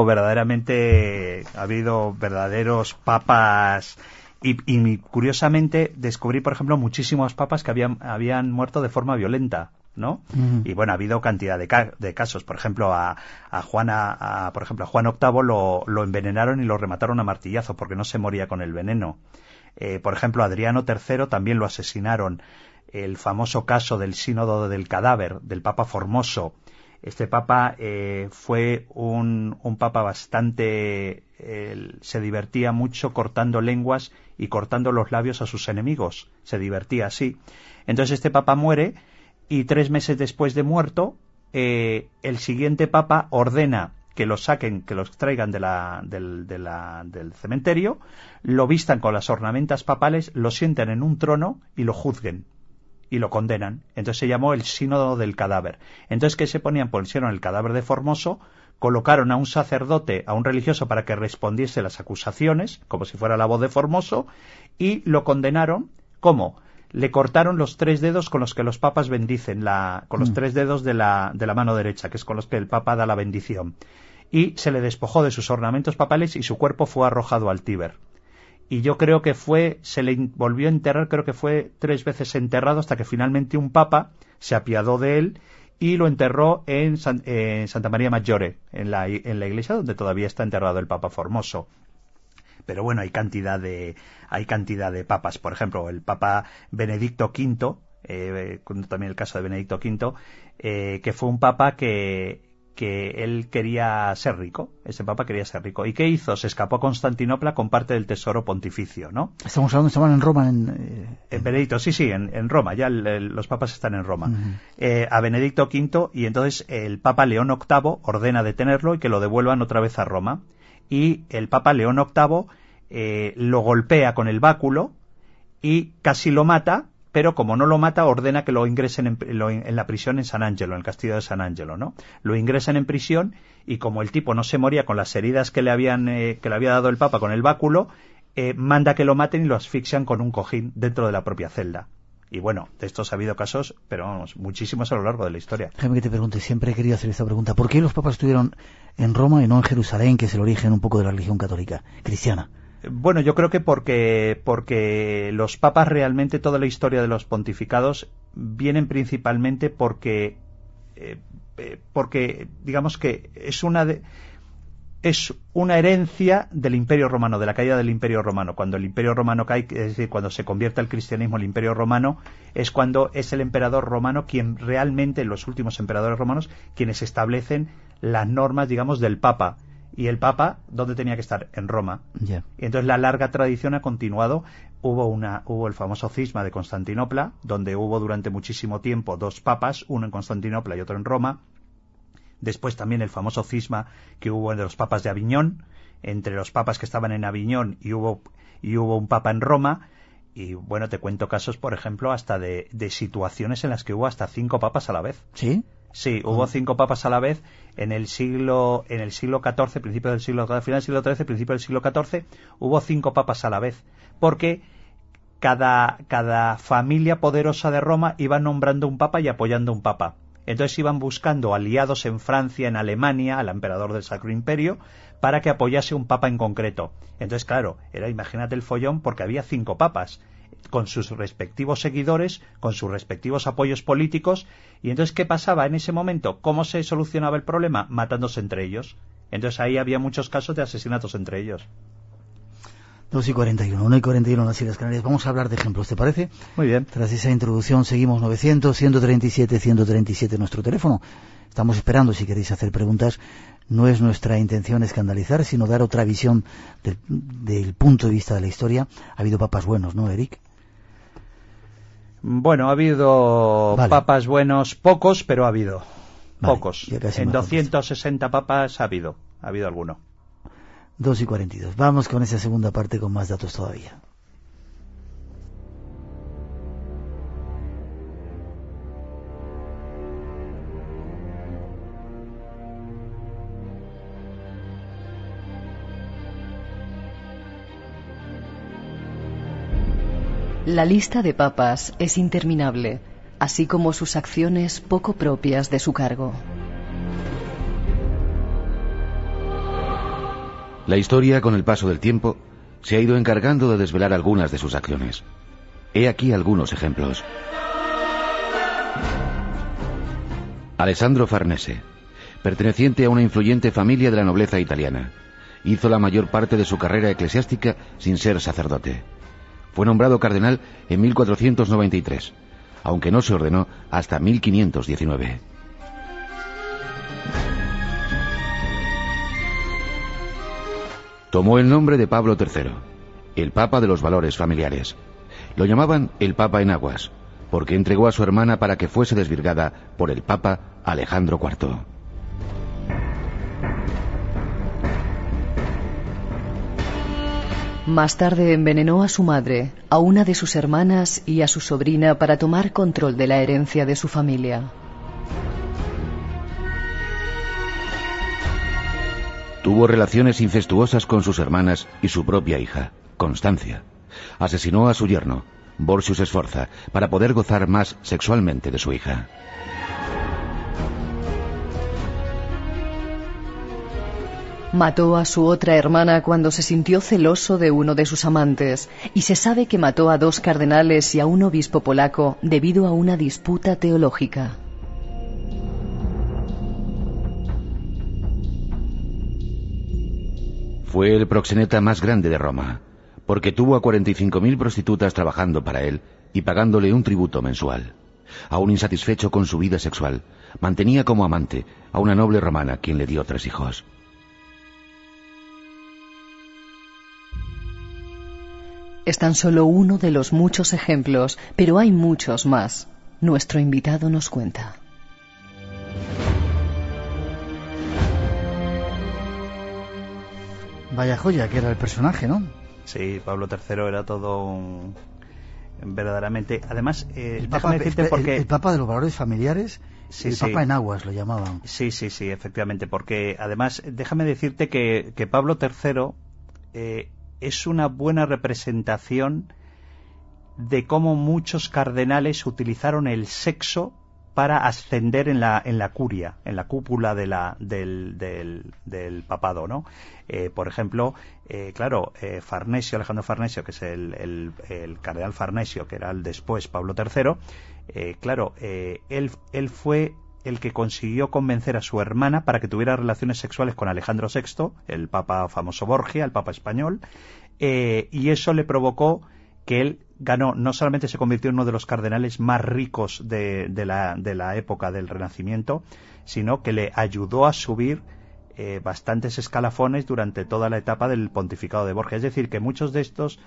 Speaker 5: verdaderos papas... Y curiosamente descubrí, por ejemplo, muchísimos papas que habían muerto de forma violenta, ¿no? Y bueno, ha habido cantidad de casos. Por ejemplo, a Juan VIII lo envenenaron y lo remataron a martillazo porque no se moría con el veneno. Por ejemplo, Adriano III también lo asesinaron. El famoso caso del sínodo del cadáver del Papa Formoso. Este Papa fue un Papa bastante... se divertía mucho cortando lenguas y cortando los labios a sus enemigos. Se divertía así. Entonces este Papa muere y 3 meses después de muerto, el siguiente Papa ordena que los saquen, que los traigan del cementerio, lo vistan con las ornamentas papales, lo sienten en un trono y lo juzguen. Y lo condenan. Entonces se llamó el sínodo del cadáver. Entonces, ¿qué se ponían? Pusieron el cadáver de Formoso, colocaron a un sacerdote, a un religioso, para que respondiese las acusaciones, como si fuera la voz de Formoso, y lo condenaron. ¿Cómo? Le cortaron los 3 dedos con los que los papas bendicen, con los 3 dedos de la mano derecha, que es con los que el Papa da la bendición. Y se le despojó de sus ornamentos papales y su cuerpo fue arrojado al Tíber. Y yo creo que se le volvió a enterrar, creo que fue 3 veces enterrado, hasta que finalmente un papa se apiadó de él y lo enterró en Santa María Maggiore, en la iglesia donde todavía está enterrado el Papa Formoso. Pero bueno, hay cantidad de papas. Por ejemplo, el Papa Benedicto V, también el caso de Benedicto V, que fue un papa que él quería ser rico. Ese papa quería ser rico. ¿Y qué hizo? Se escapó a Constantinopla con parte del tesoro pontificio, ¿no?
Speaker 2: Estaban en Roma.
Speaker 5: En Benedicto, sí, en Roma. Ya los papas están en Roma. A Benedicto V, y entonces el Papa León VIII ordena detenerlo y que lo devuelvan otra vez a Roma. Y el Papa León VIII lo golpea con el báculo y casi lo mata, pero como no lo mata, ordena que lo ingresen en la prisión en San Angelo, en el castillo de San Angelo, ¿no? Lo ingresan en prisión y como el tipo no se moría con las heridas que le había dado el Papa con el báculo, manda que lo maten y lo asfixian con un cojín dentro de la propia celda. Y bueno, de estos ha habido casos, pero vamos, muchísimos a lo largo de la historia.
Speaker 2: Déjame que te pregunte, siempre he querido hacer esta pregunta. ¿Por qué los papas estuvieron en Roma y no en Jerusalén, que es el origen un poco de la religión católica cristiana?
Speaker 5: Bueno, yo creo que porque los papas realmente, toda la historia de los pontificados vienen principalmente porque digamos que es una herencia del Imperio Romano, de la caída del Imperio Romano. Cuando el Imperio Romano cae, es decir, cuando se convierte al cristianismo el Imperio Romano, es cuando es el emperador romano quien realmente, los últimos emperadores romanos, quienes establecen las normas, digamos, del Papa. Y el Papa, ¿dónde tenía que estar? En Roma.
Speaker 2: Yeah.
Speaker 5: Y entonces la larga tradición ha continuado. Hubo el famoso cisma de Constantinopla, donde hubo durante muchísimo tiempo 2 papas, uno en Constantinopla y otro en Roma. Después también el famoso cisma que hubo entre los papas de Aviñón, entre los papas que estaban en Aviñón y hubo un papa en Roma. Y bueno, te cuento casos, por ejemplo, hasta de situaciones en las que hubo hasta 5 papas a la vez.
Speaker 2: ¿Sí?
Speaker 5: Sí, hubo 5 papas a la vez en el siglo XIV, principio del siglo final del siglo XIII, principio del siglo XIV, hubo 5 papas a la vez, porque cada familia poderosa de Roma iba nombrando un papa y apoyando un papa. Entonces iban buscando aliados en Francia, en Alemania, al emperador del Sacro Imperio, para que apoyase un papa en concreto. Entonces, claro, imagínate el follón, porque había 5 papas, con sus respectivos seguidores, con sus respectivos apoyos políticos. Y entonces, ¿qué pasaba en ese momento? ¿Cómo se solucionaba el problema? Matándose entre ellos. Entonces ahí había muchos casos de asesinatos entre ellos.
Speaker 2: 2:41, 1:41 en las Islas Canarias. Vamos a hablar de ejemplos, ¿te parece?
Speaker 5: Muy bien.
Speaker 2: Tras esa introducción seguimos 900-137-137 nuestro teléfono. Estamos esperando si queréis hacer preguntas. No es nuestra intención escandalizar, sino dar otra visión del punto de vista de la historia. Ha habido papas buenos, ¿no, Eric?
Speaker 5: Bueno, ha habido papas buenos, pocos, pero ha habido. Pocos. En 260 papas ha habido alguno.
Speaker 2: 2:42. Vamos con esa segunda parte con más datos todavía.
Speaker 3: La lista de papas es interminable, así como sus acciones poco propias de su cargo.
Speaker 4: La historia, con el paso del tiempo, se ha ido encargando de desvelar algunas de sus acciones. He aquí algunos ejemplos. Alessandro Farnese, perteneciente a una influyente familia de la nobleza italiana, hizo la mayor parte de su carrera eclesiástica sin ser sacerdote. Fue nombrado cardenal en 1493, aunque no se ordenó hasta 1519. Tomó el nombre de Pablo III, el Papa de los valores familiares. Lo llamaban el Papa en aguas, porque entregó a su hermana para que fuese desvirgada por el Papa Alejandro IV.
Speaker 3: Más tarde envenenó a su madre, a una de sus hermanas y a su sobrina para tomar control de la herencia de su familia.
Speaker 4: Tuvo relaciones incestuosas con sus hermanas y su propia hija, Constancia. Asesinó a su yerno, Borsius Sforza, para poder gozar más sexualmente de su hija.
Speaker 3: Mató a su otra hermana cuando se sintió celoso de uno de sus amantes, y se sabe que mató a 2 cardenales y a un obispo polaco debido a una disputa teológica.
Speaker 4: Fue el proxeneta más grande de Roma, porque tuvo a 45.000 prostitutas trabajando para él y pagándole un tributo mensual. Aún insatisfecho con su vida sexual, mantenía como amante a una noble romana quien le dio 3 hijos.
Speaker 3: Es tan solo uno de los muchos ejemplos, pero hay muchos más. Nuestro invitado nos cuenta.
Speaker 2: Vaya joya que era el personaje, ¿no?
Speaker 5: Sí, Pablo III era todo un... verdaderamente... Además,
Speaker 2: el Papa de los valores familiares, sí, el Papa en aguas lo llamaban.
Speaker 5: Sí, efectivamente, porque además, déjame decirte que Pablo III es una buena representación de cómo muchos cardenales utilizaron el sexo para ascender en la curia, en la cúpula del papado, ¿no? Por ejemplo, Alejandro Farnesio, que es el cardenal Farnesio, que era el después Pablo III, él fue el que consiguió convencer a su hermana para que tuviera relaciones sexuales con Alejandro VI, el papa famoso Borgia, el papa español, y eso le provocó que él ganó, no solamente se convirtió en uno de los cardenales más ricos de la época del Renacimiento, sino que le ayudó a subir bastantes escalafones durante toda la etapa del pontificado de Borgia. Es decir, que muchos de estos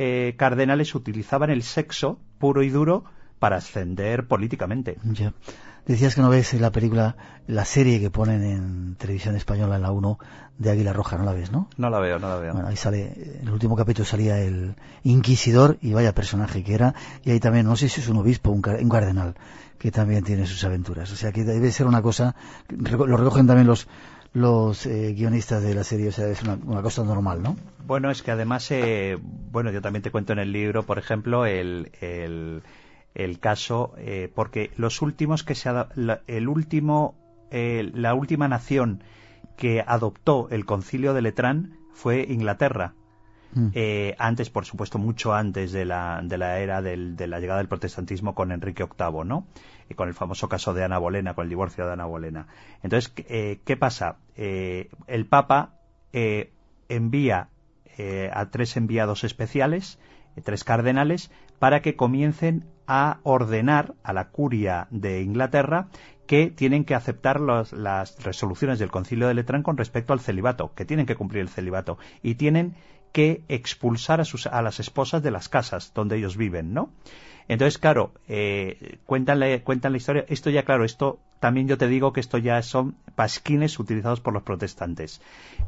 Speaker 5: cardenales utilizaban el sexo puro y duro para ascender políticamente.
Speaker 2: Ya. Decías que no ves la película, la serie que ponen en televisión española en la 1 de Águila Roja, ¿no la ves, no?
Speaker 5: No la veo.
Speaker 2: Bueno, ahí sale, en el último capítulo salía el inquisidor, y vaya personaje que era, y ahí también, no sé si es un obispo o un cardenal, que también tiene sus aventuras. O sea, que debe ser una cosa, lo recogen también los guionistas de la serie, o sea, es una cosa normal, ¿no?
Speaker 5: Bueno, es que además, yo también te cuento en el libro, por ejemplo, el caso, porque los últimos que la última nación que adoptó el Concilio de Letrán fue Inglaterra. Antes, por supuesto, mucho antes de la era de la llegada del protestantismo con Enrique VIII, ¿no? Y con el famoso caso de Ana Bolena, con el divorcio de Ana Bolena. Entonces, ¿qué pasa? El Papa envía a 3 enviados especiales, 3 cardenales, para que comiencen a ordenar a la curia de Inglaterra que tienen que aceptar las resoluciones del Concilio de Letrán con respecto al celibato, que tienen que cumplir el celibato, y tienen que expulsar a las esposas de las casas donde ellos viven, ¿no? Entonces, claro, cuentan la historia. Esto ya, claro, esto también yo te digo que esto ya son pasquines utilizados por los protestantes.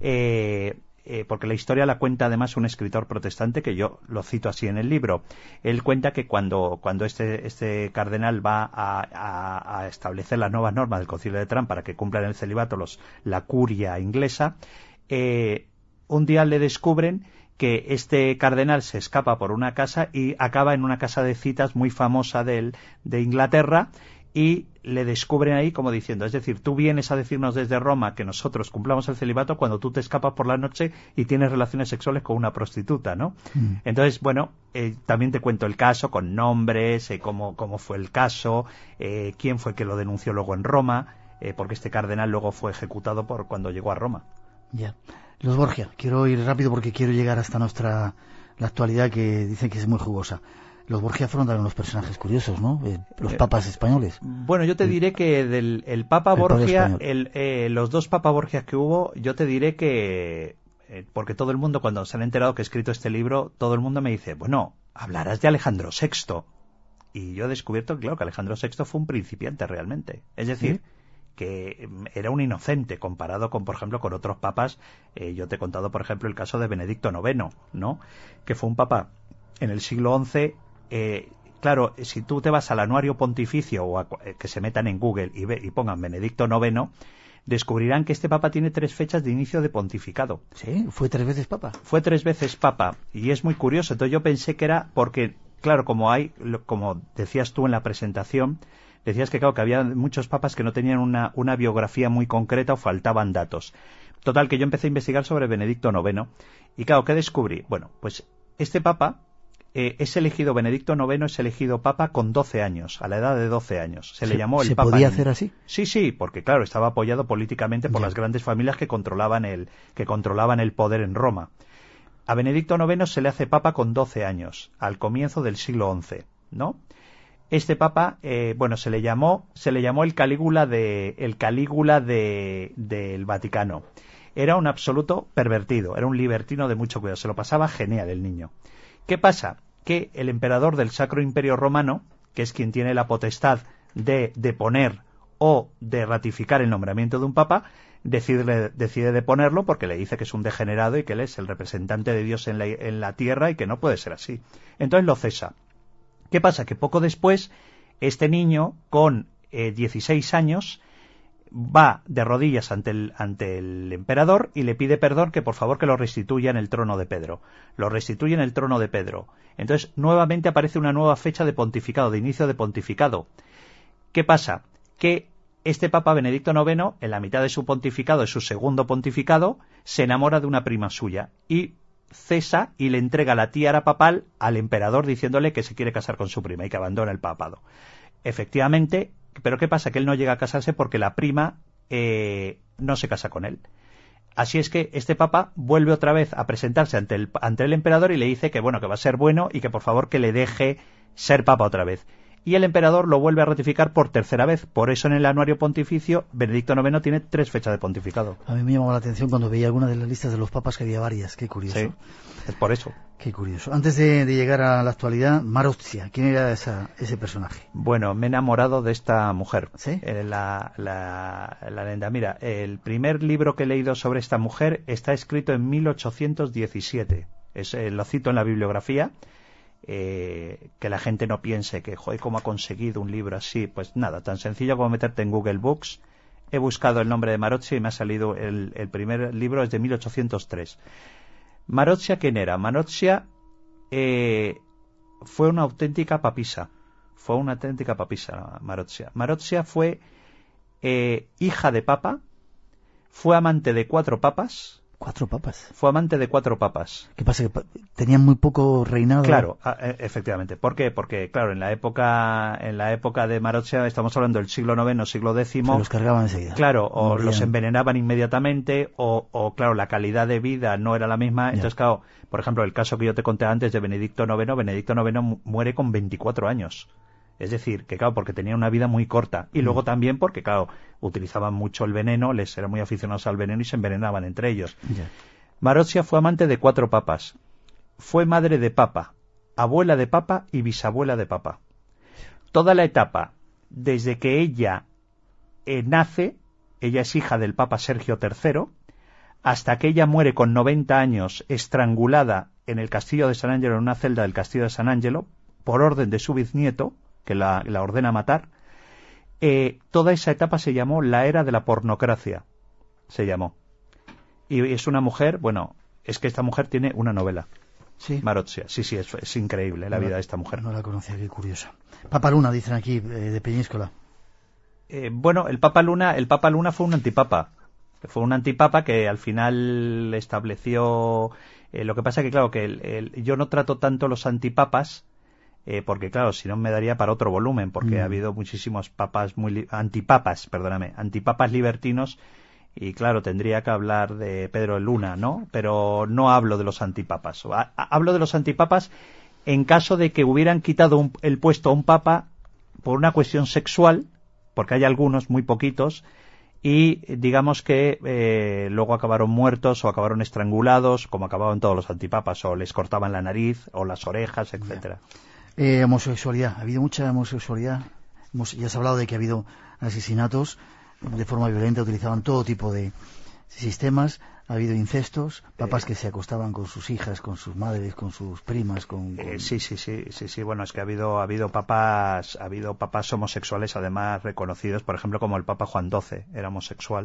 Speaker 5: Porque la historia la cuenta además un escritor protestante, que yo lo cito así en el libro. Él cuenta que cuando este cardenal va a establecer las nuevas normas del Concilio de Letrán para que cumplan el celibato la curia inglesa, un día le descubren que este cardenal se escapa por una casa y acaba en una casa de citas muy famosa de Inglaterra, y le descubren ahí como diciendo, es decir, tú vienes a decirnos desde Roma que nosotros cumplamos el celibato cuando tú te escapas por la noche y tienes relaciones sexuales con una prostituta, ¿no? Entonces, bueno, también te cuento el caso con nombres, cómo fue el caso, quién fue que lo denunció luego en Roma, porque este cardenal luego fue ejecutado por cuando llegó a Roma.
Speaker 2: Ya. Los Borgia, quiero ir rápido porque quiero llegar hasta la actualidad, que dicen que es muy jugosa. Los Borgia fueron también unos personajes curiosos, ¿no? Los papas españoles.
Speaker 5: Bueno, yo te diré que el Papa Borgia, los 2 Papas Borgias que hubo, yo te diré que, porque todo el mundo, cuando se han enterado que he escrito este libro, todo el mundo me dice, bueno, hablarás de Alejandro VI. Y yo he descubierto, claro, que Alejandro VI fue un principiante realmente. Es decir, que era un inocente comparado con, por ejemplo, con otros papas. Yo te he contado, por ejemplo, el caso de Benedicto IX, ¿no? Que fue un papa en el siglo XI. Claro, si tú te vas al anuario pontificio o que se metan en Google y pongan Benedicto IX, descubrirán que este papa tiene 3 fechas de inicio de pontificado.
Speaker 2: Sí, fue 3 veces papa.
Speaker 5: Fue 3 veces papa, y es muy curioso. Entonces yo pensé que era porque, claro, como decías tú en la presentación, decías que claro, que había muchos papas que no tenían una biografía muy concreta o faltaban datos. Total, que yo empecé a investigar sobre Benedicto IX, y claro, ¿qué descubrí? Bueno, pues este papa Benedicto IX es elegido papa con 12 años, a la edad de 12 años. Le llamó el papa.
Speaker 2: ¿Se podía hacer así?
Speaker 5: Sí, porque claro, estaba apoyado políticamente por las grandes familias que controlaban el poder en Roma. A Benedicto IX se le hace papa con 12 años, al comienzo del siglo XI, ¿no? Este papa, se le llamó el Calígula del Vaticano. Era un absoluto pervertido, era un libertino de mucho cuidado, se lo pasaba genial el niño. ¿Qué pasa? Que el emperador del Sacro Imperio Romano, que es quien tiene la potestad de deponer o de ratificar el nombramiento de un papa, decide deponerlo porque le dice que es un degenerado y que él es el representante de Dios en la tierra y que no puede ser así. Entonces lo cesa. ¿Qué pasa? Que poco después, este niño, con 16 años, va de rodillas ante el emperador y le pide perdón, que por favor que lo restituya en el trono de Pedro. Lo restituye en el trono de Pedro. Entonces, nuevamente aparece una nueva fecha de pontificado, de inicio de pontificado. ¿Qué pasa? Que este Papa Benedicto IX, en la mitad de su pontificado, de su segundo pontificado, se enamora de una prima suya y cesa y le entrega la tiara papal al emperador diciéndole que se quiere casar con su prima y que abandona el papado. Efectivamente, pero ¿qué pasa? Que él no llega a casarse porque la prima no se casa con él. Así es que este papa vuelve otra vez a presentarse ante el emperador y le dice que bueno, que va a ser bueno y que por favor que le deje ser papa otra vez. y el emperador lo vuelve a ratificar por tercera vez. Por eso en el anuario pontificio Benedicto IX tiene 3 fechas de pontificado.
Speaker 2: A mí me llamó la atención cuando veía alguna de las listas de los papas que había varias. Qué curioso.
Speaker 5: Sí, es por eso.
Speaker 2: Qué curioso. Antes de llegar a la actualidad, Marozia, ¿quién era ese personaje?
Speaker 5: Bueno, me he enamorado de esta mujer.
Speaker 2: ¿Sí?
Speaker 5: La leyenda. Mira, el primer libro que he leído sobre esta mujer está escrito en 1817. Lo cito en la bibliografía. Que la gente no piense que, joder, ¿cómo ha conseguido un libro así? Pues nada, tan sencillo como meterte en Google Books. He buscado el nombre de Marozia y me ha salido el primer libro, es de 1803. Marozia, ¿quién era? Marozia fue una auténtica papisa. Marozia. Marozia fue hija de papa, fue amante de 4 papas.
Speaker 2: 4 papas.
Speaker 5: Fue amante de 4 papas.
Speaker 2: ¿Qué pasa? ¿Que tenían muy poco reinado?
Speaker 5: Claro, efectivamente. ¿Por qué? Porque, claro, en la época de Marozia, estamos hablando del siglo IX, siglo X... Se
Speaker 2: los cargaban enseguida.
Speaker 5: Claro, o los envenenaban inmediatamente, o claro, la calidad de vida no era la misma. Ya. Entonces, claro, por ejemplo, el caso que yo te conté antes de Benedicto IX muere con 24 años. Es decir, que claro, porque tenía una vida muy corta. Y luego también porque, claro, utilizaban mucho el veneno, les eran muy aficionados al veneno y se envenenaban entre ellos.
Speaker 2: Yeah.
Speaker 5: Marozia fue amante de 4 papas. Fue madre de papa, abuela de papa y bisabuela de papa. Toda la etapa, desde que ella nace, ella es hija del papa Sergio III, hasta que ella muere con 90 años estrangulada en el castillo de San Angelo, en una celda del castillo de San Angelo, por orden de su bisnieto, que la ordena matar. Toda esa etapa se llamó la era de la pornocracia, se llamó. Y es una mujer, bueno, es que esta mujer tiene una novela.
Speaker 2: Sí.
Speaker 5: Marozia, sí, es increíble la vida de esta mujer.
Speaker 2: No la conocía, qué curiosa. Papa Luna, dicen aquí, de Peñíscola.
Speaker 5: Bueno, el Papa Luna fue un antipapa. Fue un antipapa que al final estableció... lo que pasa que, claro, que yo no trato tanto los antipapas, porque claro, si no me daría para otro volumen, porque ha habido muchísimos papas antipapas libertinos, y claro, tendría que hablar de Pedro Luna, ¿no? Pero no hablo de los antipapas. Hablo de los antipapas en caso de que hubieran quitado el puesto a un papa por una cuestión sexual, porque hay algunos, muy poquitos, y digamos que luego acabaron muertos o acabaron estrangulados, como acababan todos los antipapas, o les cortaban la nariz o las orejas, etcétera.
Speaker 2: Homosexualidad, ha habido mucha homosexualidad. Ya has hablado de que ha habido asesinatos de forma violenta, utilizaban todo tipo de sistemas, ha habido incestos, papas que se acostaban con sus hijas, con sus madres, con sus primas,
Speaker 5: Sí, bueno, es que ha habido papas homosexuales, además reconocidos, por ejemplo, como el Papa Juan XII era homosexual,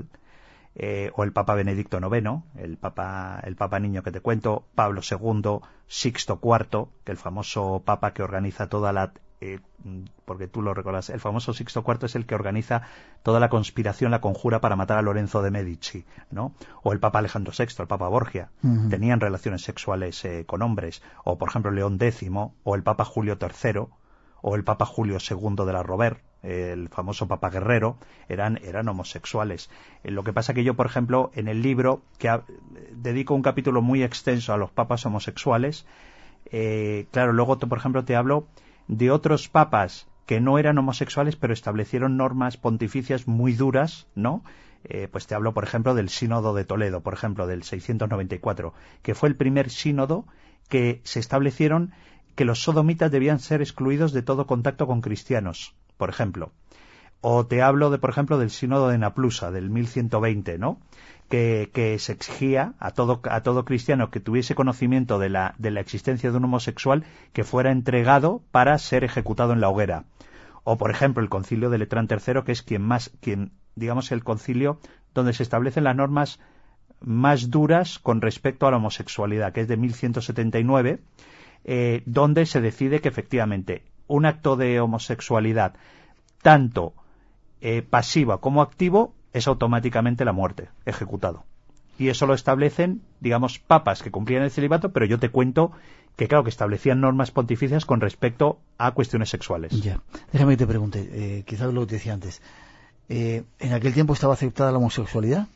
Speaker 5: o el Papa Benedicto IX, el Papa Niño que te cuento, Pablo II, Sixto IV, que el famoso Papa que organiza toda la... porque tú lo recuerdas, el famoso Sixto IV es el que organiza toda la conspiración, la conjura para matar a Lorenzo de Medici, ¿no? O el Papa Alejandro VI, el Papa Borgia, tenían relaciones sexuales con hombres, o por ejemplo León X, o el Papa Julio III, o el Papa Julio II de la Robert, el famoso Papa Guerrero, eran homosexuales. Lo que pasa que yo, por ejemplo, en el libro, que dedico un capítulo muy extenso a los papas homosexuales, claro, luego, por ejemplo, te hablo de otros papas que no eran homosexuales, pero establecieron normas pontificias muy duras, ¿no? Pues te hablo, por ejemplo, del Sínodo de Toledo, por ejemplo, del 694, que fue el primer sínodo que se establecieron que los sodomitas debían ser excluidos de todo contacto con cristianos, por ejemplo. O te hablo, por ejemplo, del Sínodo de Naplusa, del 1120, ¿no? Que se exigía a todo cristiano que tuviese conocimiento de la existencia de un homosexual que fuera entregado para ser ejecutado en la hoguera. O, por ejemplo, el Concilio de Letrán III, que es digamos, el concilio donde se establecen las normas más duras con respecto a la homosexualidad, que es de 1179, donde se decide que efectivamente un acto de homosexualidad, tanto pasiva como activo, es automáticamente la muerte, ejecutado. Y eso lo establecen, digamos, papas que cumplían el celibato, pero yo te cuento que, claro, que establecían normas pontificias con respecto a cuestiones sexuales.
Speaker 2: Ya. Déjame que te pregunte, quizás lo que te decía antes, ¿en aquel tiempo estaba aceptada la homosexualidad?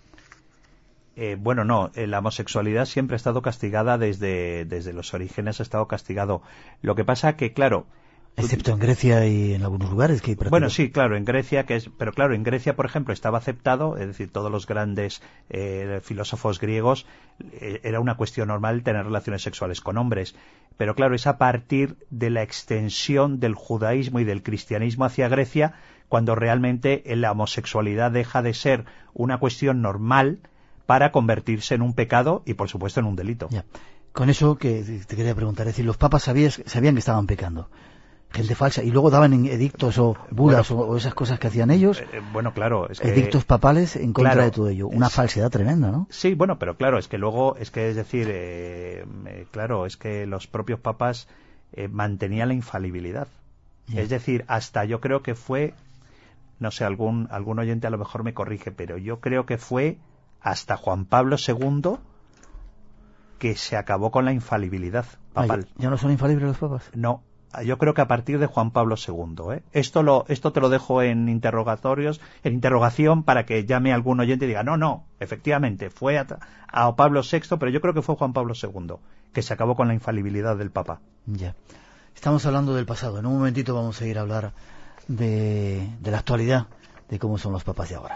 Speaker 5: Bueno, no, la homosexualidad siempre ha estado castigada desde los orígenes, ha estado castigado. Lo que pasa que, claro,
Speaker 2: Excepto en Grecia y en algunos lugares que...
Speaker 5: Bueno, sí, claro, en Grecia, pero claro, en Grecia, por ejemplo, estaba aceptado, es decir, todos los grandes filósofos griegos, era una cuestión normal tener relaciones sexuales con hombres. Pero claro, es a partir de la extensión del judaísmo y del cristianismo hacia Grecia cuando realmente la homosexualidad deja de ser una cuestión normal para convertirse en un pecado y, por supuesto, en un delito.
Speaker 2: Ya. Con eso que te quería preguntar, es decir, los papas sabían que estaban pecando. Gente falsa, y luego daban edictos o bulas o esas cosas que hacían ellos.
Speaker 5: Bueno, claro, es que...
Speaker 2: Edictos papales en contra de todo ello. Una falsedad tremenda, ¿no?
Speaker 5: Sí, bueno, pero claro, es que luego, es decir, claro, es que los propios papas mantenían la infalibilidad. Es decir, hasta yo creo que fue, no sé, algún oyente a lo mejor me corrige, pero yo creo que fue hasta Juan Pablo II que se acabó con la infalibilidad papal.
Speaker 2: ¿Ya no son infalibles los papas?
Speaker 5: No. Yo creo que a partir de Juan Pablo II. Esto te lo dejo en interrogación para que llame algún oyente y diga, no, efectivamente, fue a Pablo VI, pero yo creo que fue Juan Pablo II, que se acabó con la infalibilidad del Papa.
Speaker 2: Ya. Estamos hablando del pasado. En un momentito vamos a ir a hablar de la actualidad, de cómo son los papas de ahora.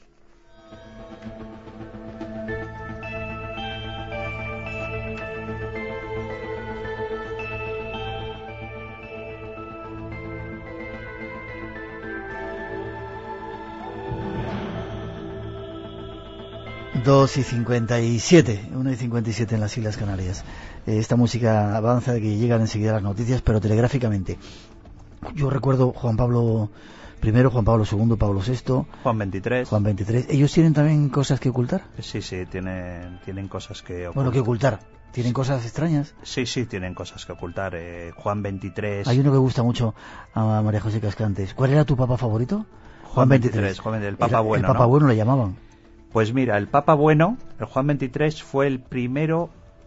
Speaker 2: Dos y 57, 1:57 en las Islas Canarias. Esta música avanza de que llegan enseguida las noticias, pero telegráficamente. Yo recuerdo Juan Pablo I, Juan Pablo II, Pablo VI,
Speaker 5: Juan XXIII.
Speaker 2: ¿Ellos tienen también cosas que ocultar?
Speaker 5: Sí, tienen cosas que ocultar.
Speaker 2: Bueno, ¿qué ocultar? ¿Tienen cosas extrañas?
Speaker 5: Sí, tienen cosas que ocultar. Juan XXIII...
Speaker 2: Hay uno que gusta mucho a María José Cascantes. ¿Cuál era tu papa favorito?
Speaker 5: Juan XXIII, el Papa Bueno.
Speaker 2: El Papa Bueno le llamaban.
Speaker 5: Pues mira, el Papa Bueno, el Juan XXIII, fue el primero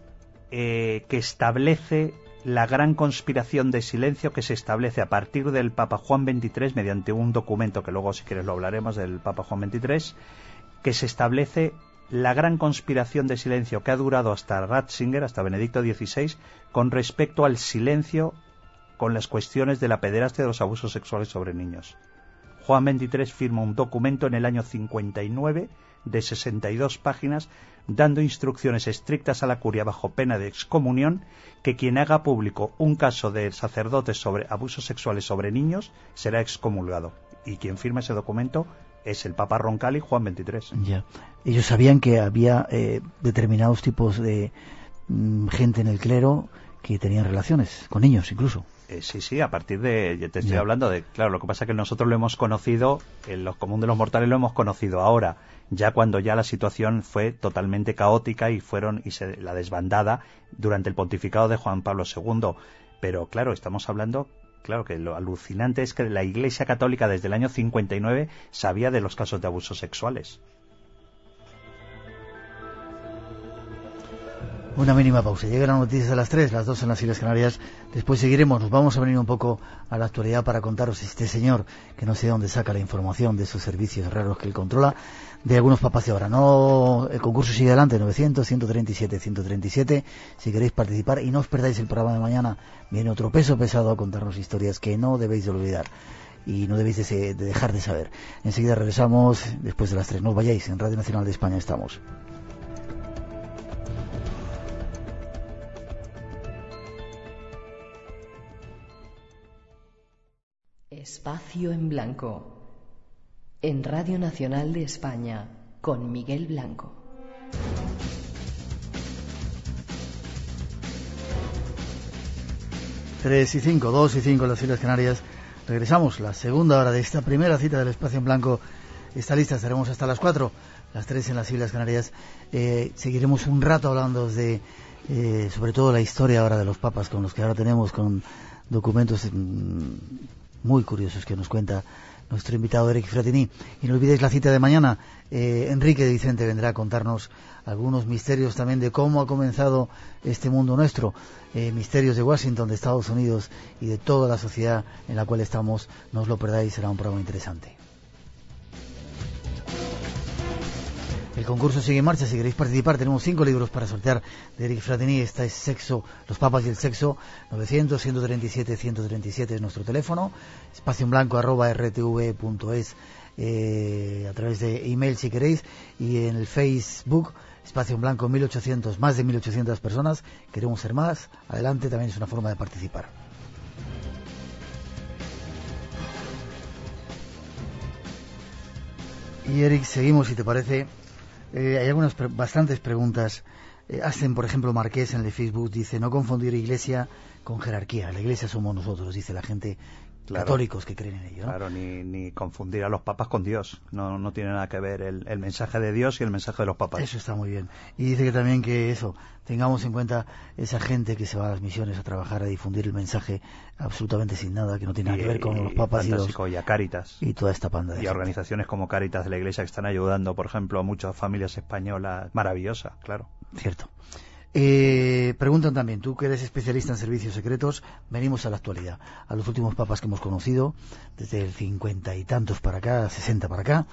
Speaker 5: que establece la gran conspiración de silencio que se establece a partir del Papa Juan XXIII mediante un documento que luego, si quieres, lo hablaremos del Papa Juan XXIII, que se establece la gran conspiración de silencio que ha durado hasta Ratzinger, hasta Benedicto XVI, con respecto al silencio con las cuestiones de la pederastia y de los abusos sexuales sobre niños. Juan XXIII firma un documento en el año 59 de 62 páginas, dando instrucciones estrictas a la curia bajo pena de excomunión que quien haga público un caso de sacerdotes sobre abusos sexuales sobre niños será excomulgado. Y quien firma ese documento es el Papa Roncalli, Juan XXIII. Ya. Ellos sabían que había determinados tipos de gente en el clero que tenían relaciones con niños incluso. Sí, a partir de... Yo te estoy hablando de... Claro, lo que pasa es que nosotros lo hemos conocido, en los común de los mortales lo hemos conocido ahora, ya cuando ya la situación fue totalmente caótica y la desbandada durante el pontificado de Juan Pablo II. Pero claro, estamos hablando... Claro que lo alucinante es que la Iglesia Católica desde el año 59 sabía de los casos de abusos sexuales. Una mínima pausa. Llegan las noticias a las 3, las 2 en las Islas Canarias. Después seguiremos. Nos vamos a venir un poco a la actualidad para contaros este señor que no sé de dónde saca la información de esos servicios raros que él controla, de algunos papas de ahora. No, el concurso sigue adelante, 900-137-137. Si queréis participar y no os perdáis el programa de mañana, viene otro peso pesado a contarnos historias que no debéis de olvidar y no debéis de dejar de saber. Enseguida regresamos después de las 3. No os vayáis, en Radio Nacional de España estamos.
Speaker 3: Espacio en Blanco, en Radio Nacional de España, con Miguel Blanco.
Speaker 2: Tres y 5, 2 y 5 en las Islas Canarias. Regresamos, la segunda hora de esta primera cita del Espacio en Blanco está lista, estaremos hasta las 4, las 3 en las Islas Canarias. Seguiremos un rato hablando de, sobre todo la historia ahora de los papas, con los que ahora tenemos, con documentos muy curiosos que nos cuenta nuestro invitado Eric Fratini. Y no olvidéis la cita de mañana. Enrique de Vicente vendrá a contarnos algunos misterios también de cómo ha comenzado este mundo nuestro, misterios de Washington, de Estados Unidos y de toda la sociedad en la cual estamos. No os lo perdáis, será un programa interesante. El concurso sigue en marcha. Si queréis participar, tenemos 5 libros para sortear de Eric Fratini. Esta es Sexo, los papas y el sexo. 900-137-137 es nuestro teléfono. espacionblanco@rtv.es a través de email si queréis. Y en el Facebook, Espacio en Blanco 1800, más de 1800 personas. Queremos ser más. Adelante, también es una forma de participar. Y Eric, seguimos si te parece. Hay bastantes preguntas. Hacen, por ejemplo, Marqués en el Facebook dice: no confundir iglesia con jerarquía. La iglesia somos nosotros, dice la gente, católicos que creen en ello, ¿no?
Speaker 5: Claro, ni confundir a los papas con Dios. No tiene nada que ver el mensaje de Dios y el mensaje de los papas.
Speaker 2: Eso está muy bien. Y dice que también que tengamos en cuenta esa gente que se va a las misiones a trabajar, a difundir el mensaje absolutamente sin nada, que no tiene nada que ver con los papas y
Speaker 5: a Cáritas.
Speaker 2: Y toda esta panda de
Speaker 5: gente. Organizaciones como Cáritas de la Iglesia que están ayudando, por ejemplo, a muchas familias españolas. Maravillosa, claro.
Speaker 2: Cierto. Preguntan también, tú que eres especialista en servicios secretos, venimos a la actualidad, a los últimos papas que hemos conocido, desde el 50 y tantos para acá, 60 para acá.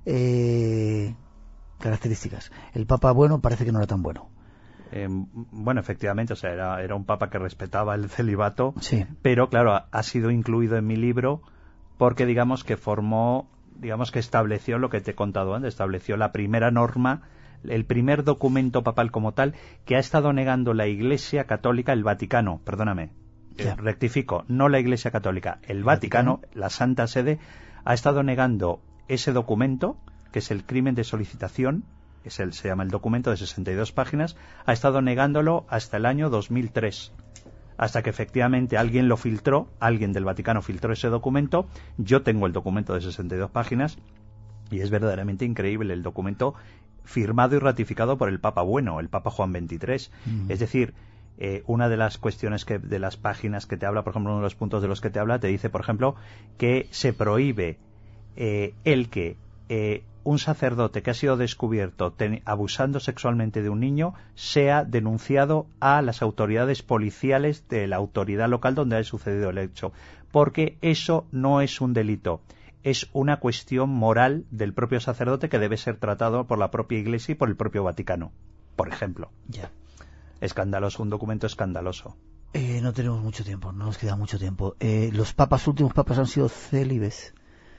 Speaker 2: Características. El papa bueno parece que no era tan bueno.
Speaker 5: Bueno, efectivamente, o sea, era un papa que respetaba el celibato,
Speaker 2: sí.
Speaker 5: Pero claro, ha sido incluido en mi libro porque digamos que estableció lo que te he contado antes, estableció la primera norma, el primer documento papal como tal que ha estado negando la Iglesia Católica, el Vaticano, perdóname, rectifico, no la Iglesia Católica, el Vaticano, la Santa Sede, ha estado negando ese documento, que es el crimen de solicitación, se llama el documento de 62 páginas, ha estado negándolo hasta el año 2003, hasta que efectivamente alguien lo filtró, alguien del Vaticano filtró ese documento. Yo tengo el documento de 62 páginas y es verdaderamente increíble el documento firmado y ratificado por el Papa Bueno, el Papa Juan XXIII. Es decir, una de las cuestiones de las páginas que te habla, por ejemplo, uno de los puntos de los que te habla, te dice, por ejemplo, que se prohíbe que un sacerdote que ha sido descubierto abusando sexualmente de un niño sea denunciado a las autoridades policiales de la autoridad local donde ha sucedido el hecho, porque eso no es un delito. Es una cuestión moral del propio sacerdote que debe ser tratado por la propia Iglesia y por el propio Vaticano, por ejemplo.
Speaker 2: Ya.
Speaker 5: Escandaloso, un documento escandaloso.
Speaker 2: No tenemos mucho tiempo, no nos queda mucho tiempo. ¿Los últimos papas han sido célibes?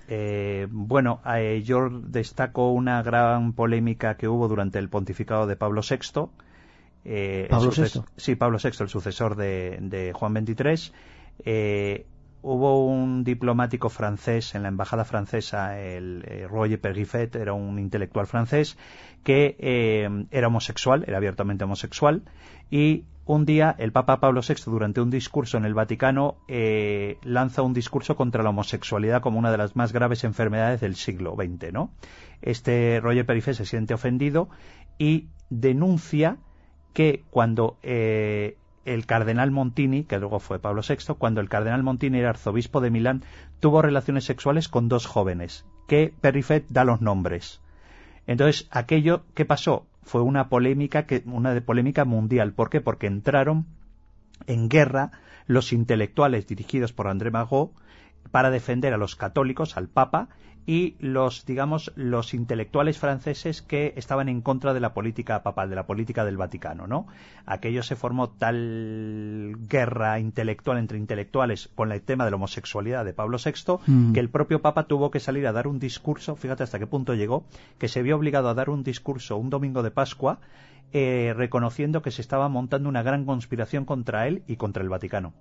Speaker 5: Yo destaco una gran polémica que hubo durante el pontificado de Pablo VI.
Speaker 2: ¿Pablo VI?
Speaker 5: Sí, Pablo VI, el sucesor de Juan XXIII. Hubo un diplomático francés en la embajada francesa, el Roger Perrifet, era un intelectual francés que era homosexual, era abiertamente homosexual, y un día el Papa Pablo VI, durante un discurso en el Vaticano, lanza un discurso contra la homosexualidad como una de las más graves enfermedades del siglo XX, ¿no? Este Roger Perrifet se siente ofendido y denuncia que cuando el cardenal Montini, que luego fue Pablo VI, cuando el cardenal Montini era arzobispo de Milán, tuvo relaciones sexuales con 2 jóvenes, que Perrifet da los nombres. Entonces, aquello que pasó fue una polémica mundial. ¿Por qué? Porque entraron en guerra los intelectuales dirigidos por André Malraux para defender a los católicos, al Papa, y los intelectuales franceses que estaban en contra de la política papal, de la política del Vaticano, ¿no? Aquello se formó tal guerra intelectual entre intelectuales con el tema de la homosexualidad de Pablo VI, que el propio Papa tuvo que salir a dar un discurso, fíjate hasta qué punto llegó, que se vio obligado a dar un discurso un domingo de Pascua, reconociendo que se estaba montando una gran conspiración contra él y contra el Vaticano.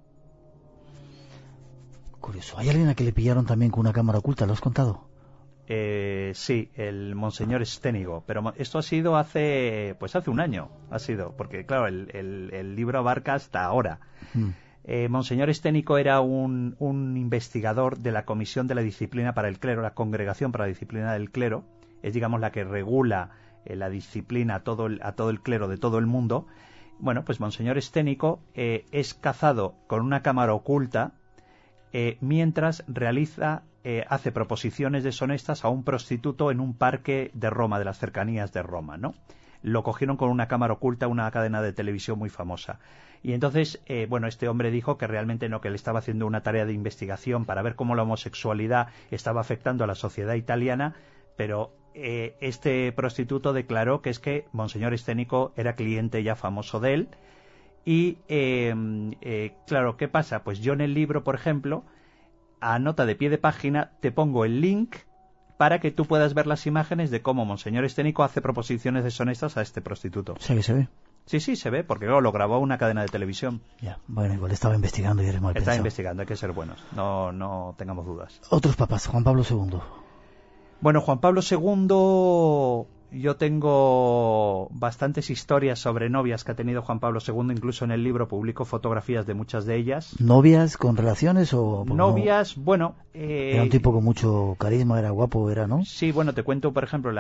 Speaker 2: Curioso. ¿Hay alguien a que le pillaron también con una cámara oculta? ¿Lo has contado?
Speaker 5: Sí, el Monseñor Sténigo, pero esto ha sido hace un año, porque claro, el libro abarca hasta ahora. Monseñor Sténigo era un investigador de la Comisión de la Disciplina para el Clero, la Congregación para la Disciplina del Clero, es digamos la que regula la disciplina a todo el clero de todo el mundo. Bueno, pues Monseñor Sténigo es cazado con una cámara oculta mientras hace proposiciones deshonestas a un prostituto en un parque de Roma, de las cercanías de Roma, ¿no? Lo cogieron con una cámara oculta, una cadena de televisión muy famosa. Y entonces, este hombre dijo que realmente no, que él estaba haciendo una tarea de investigación para ver cómo la homosexualidad estaba afectando a la sociedad italiana, pero este prostituto declaró que es que Monseñor Escénico era cliente ya famoso de él. Y claro, ¿qué pasa? Pues yo en el libro, por ejemplo, a nota de pie de página te pongo el link para que tú puedas ver las imágenes de cómo Monseñor Escénico hace proposiciones deshonestas a este prostituto.
Speaker 2: ¿Sí que se ve?
Speaker 5: Sí, se ve, porque luego lo grabó una cadena de televisión.
Speaker 2: Ya, bueno, igual estaba investigando y eres mal pensado.
Speaker 5: Está investigando, hay que ser buenos, no tengamos dudas.
Speaker 2: Otros papas, Juan Pablo II.
Speaker 5: Bueno, Juan Pablo II, yo tengo bastantes historias sobre novias que ha tenido Juan Pablo II, incluso en el libro publico fotografías de muchas de ellas.
Speaker 2: ¿Novias con relaciones o...?
Speaker 5: Novias,
Speaker 2: no?
Speaker 5: Bueno...
Speaker 2: era un tipo con mucho carisma, era guapo, ¿no?
Speaker 5: Sí, bueno, te cuento, por ejemplo,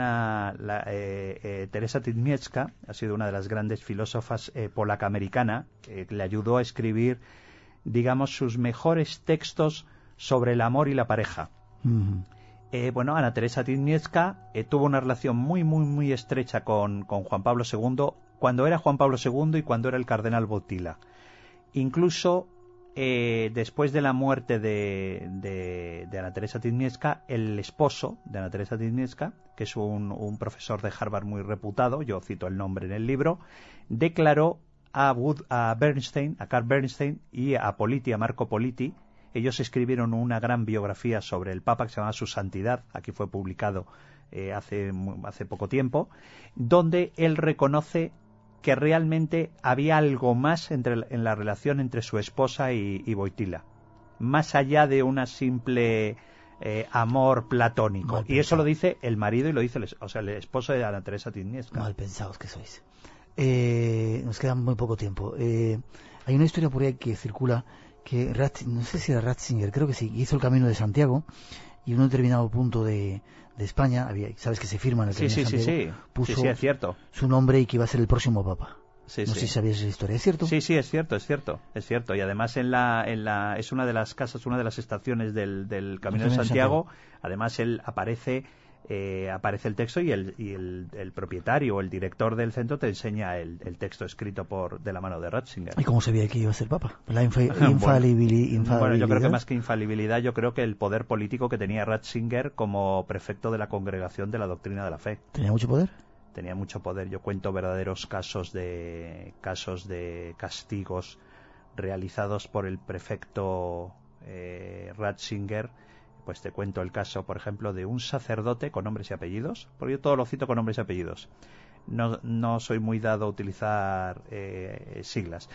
Speaker 5: Teresa Tidniewska, ha sido una de las grandes filósofas polaca-americana, que le ayudó a escribir, digamos, sus mejores textos sobre el amor y la pareja.
Speaker 2: Uh-huh.
Speaker 5: Bueno, Ana Teresa Tidniewska tuvo una relación muy, muy, muy estrecha con Juan Pablo II cuando era Juan Pablo II y cuando era el cardenal Wojtyła. Incluso después de la muerte de Ana Teresa Tidniewska, el esposo de Ana Teresa Tidniewska, que es un profesor de Harvard muy reputado, yo cito el nombre en el libro, declaró a Carl Bernstein y a Marco Politi. Ellos escribieron una gran biografía sobre el Papa que se llama Su Santidad, aquí fue publicado hace poco tiempo, donde él reconoce que realmente había algo más en la relación entre su esposa y Wojtyła, más allá de una simple amor platónico.
Speaker 2: Mal
Speaker 5: y eso
Speaker 2: pensado.
Speaker 5: Lo dice el marido y lo dice el esposo de Ana Teresa Tidniewska.
Speaker 2: Mal pensados que sois. Nos queda muy poco tiempo. Hay una historia por ahí que circula que no sé si era Ratzinger, creo que sí, hizo el Camino de Santiago y en un determinado punto de España, sabes que se firma en el Camino de Santiago, puso
Speaker 5: sí, es cierto.
Speaker 2: su nombre y que iba a ser el próximo Papa.
Speaker 5: Sí,
Speaker 2: no sé si sabías esa historia, ¿es cierto?
Speaker 5: Sí, es cierto. Y además es una de las casas, una de las estaciones del Camino de Santiago. Además él aparece el texto y el propietario o el director del centro te enseña el texto escrito de la mano de Ratzinger.
Speaker 2: ¿Y cómo sabía que iba a ser Papa? La infalibilidad.
Speaker 5: Bueno, yo creo que más que infalibilidad, yo creo que el poder político que tenía Ratzinger como prefecto de la Congregación de la Doctrina de la Fe.
Speaker 2: ¿Tenía mucho poder?
Speaker 5: Tenía mucho poder. Yo cuento verdaderos casos de castigos realizados por el prefecto Ratzinger. Pues te cuento el caso, por ejemplo, de un sacerdote con nombres y apellidos, porque yo todo lo cito con nombres y apellidos. No soy muy dado a utilizar siglas.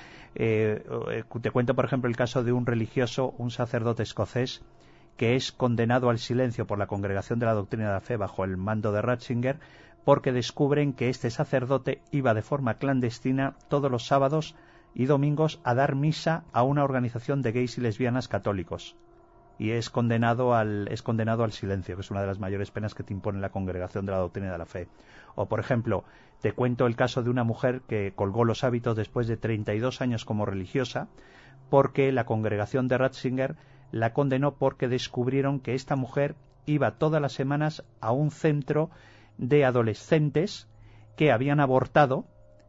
Speaker 5: Te cuento, por ejemplo, el caso de un religioso, un sacerdote escocés, que es condenado al silencio por la Congregación de la Doctrina de la Fe bajo el mando de Ratzinger, porque descubren que este sacerdote iba de forma clandestina todos los sábados y domingos a dar misa a una organización de gays y lesbianas católicos. Y es condenado al silencio, que es una de las mayores penas que te impone la Congregación de la Doctrina de la Fe. O, por ejemplo, te cuento el caso de una mujer que colgó los hábitos después de 32 años como religiosa, porque la Congregación de Ratzinger la condenó porque descubrieron que esta mujer iba todas las semanas a un centro de adolescentes que habían abortado,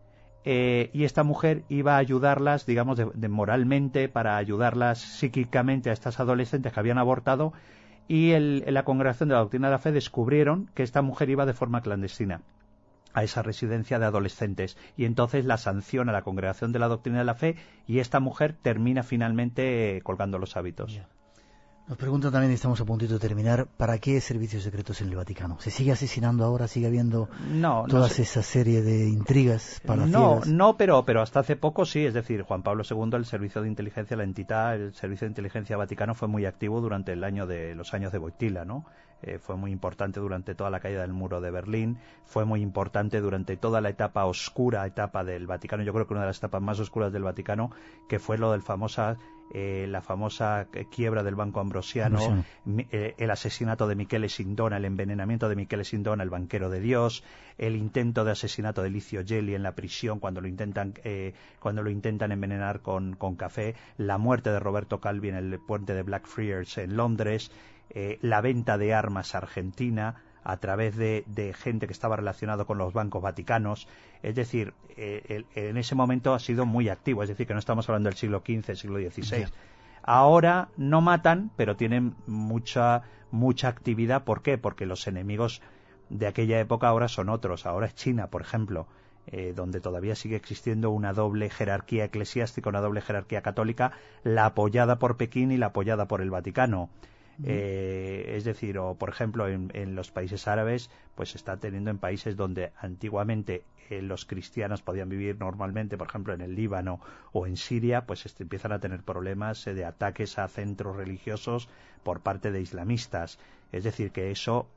Speaker 5: y esta mujer iba a ayudarlas, digamos, de moralmente, para ayudarlas psíquicamente a estas adolescentes que habían abortado, y en la Congregación de la Doctrina de la Fe descubrieron que esta mujer iba de forma clandestina a esa residencia de adolescentes, y entonces la sanciona la Congregación de la Doctrina de la Fe y esta mujer termina finalmente colgando los hábitos.
Speaker 2: Yeah. Nos preguntan también, y estamos a puntito de terminar, ¿para qué servicios secretos en el Vaticano? ¿Se sigue asesinando ahora? ¿Sigue habiendo esa serie de intrigas palaciegas?
Speaker 5: No, pero hasta hace poco sí, es decir, Juan Pablo II, el servicio de inteligencia, el servicio de inteligencia vaticano fue muy activo durante los años de Wojtyła, ¿no? Fue muy importante durante toda la caída del muro de Berlín, fue muy importante durante toda la oscura etapa del Vaticano. Yo creo que una de las etapas más oscuras del Vaticano, que fue lo del la famosa quiebra del Banco Ambrosiano, el asesinato de Michele Sindona, el envenenamiento de Michele Sindona, el banquero de Dios, el intento de asesinato de Licio Gelli en la prisión cuando lo intentan envenenar con café, la muerte de Roberto Calvi en el puente de Blackfriars en Londres, la venta de armas a Argentina a través de gente que estaba relacionado con los bancos vaticanos. Es decir, en ese momento ha sido muy activo, es decir, que no estamos hablando del siglo XV, siglo XVI. Ahora no matan, pero tienen mucha actividad. ¿Por qué? Porque los enemigos de aquella época ahora son otros. Ahora es China, por ejemplo, donde todavía sigue existiendo una doble jerarquía eclesiástica, una doble jerarquía católica, la apoyada por Pekín y la apoyada por el Vaticano. Es decir, o por ejemplo en los países árabes, pues se está teniendo en países donde antiguamente los cristianos podían vivir normalmente, por ejemplo en el Líbano o en Siria, pues empiezan a tener problemas de ataques a centros religiosos por parte de islamistas. Es decir, que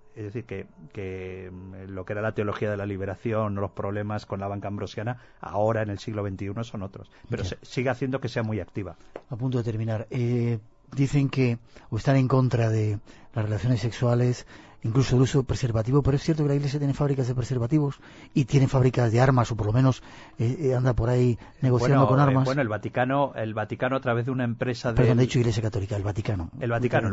Speaker 5: lo que era la teología de la liberación, los problemas con la banca ambrosiana, ahora en el siglo XXI son otros. Pero sigue haciendo que sea muy activa.
Speaker 2: A punto de terminar. Dicen que o están en contra de las relaciones sexuales, incluso el uso de preservativo, pero es cierto que la Iglesia tiene fábricas de preservativos y tiene fábricas de armas, o por lo menos anda por ahí negociando con armas.
Speaker 5: Bueno, el Vaticano a través de una empresa de...
Speaker 2: Perdón, he dicho Iglesia Católica, el Vaticano.
Speaker 5: El Vaticano.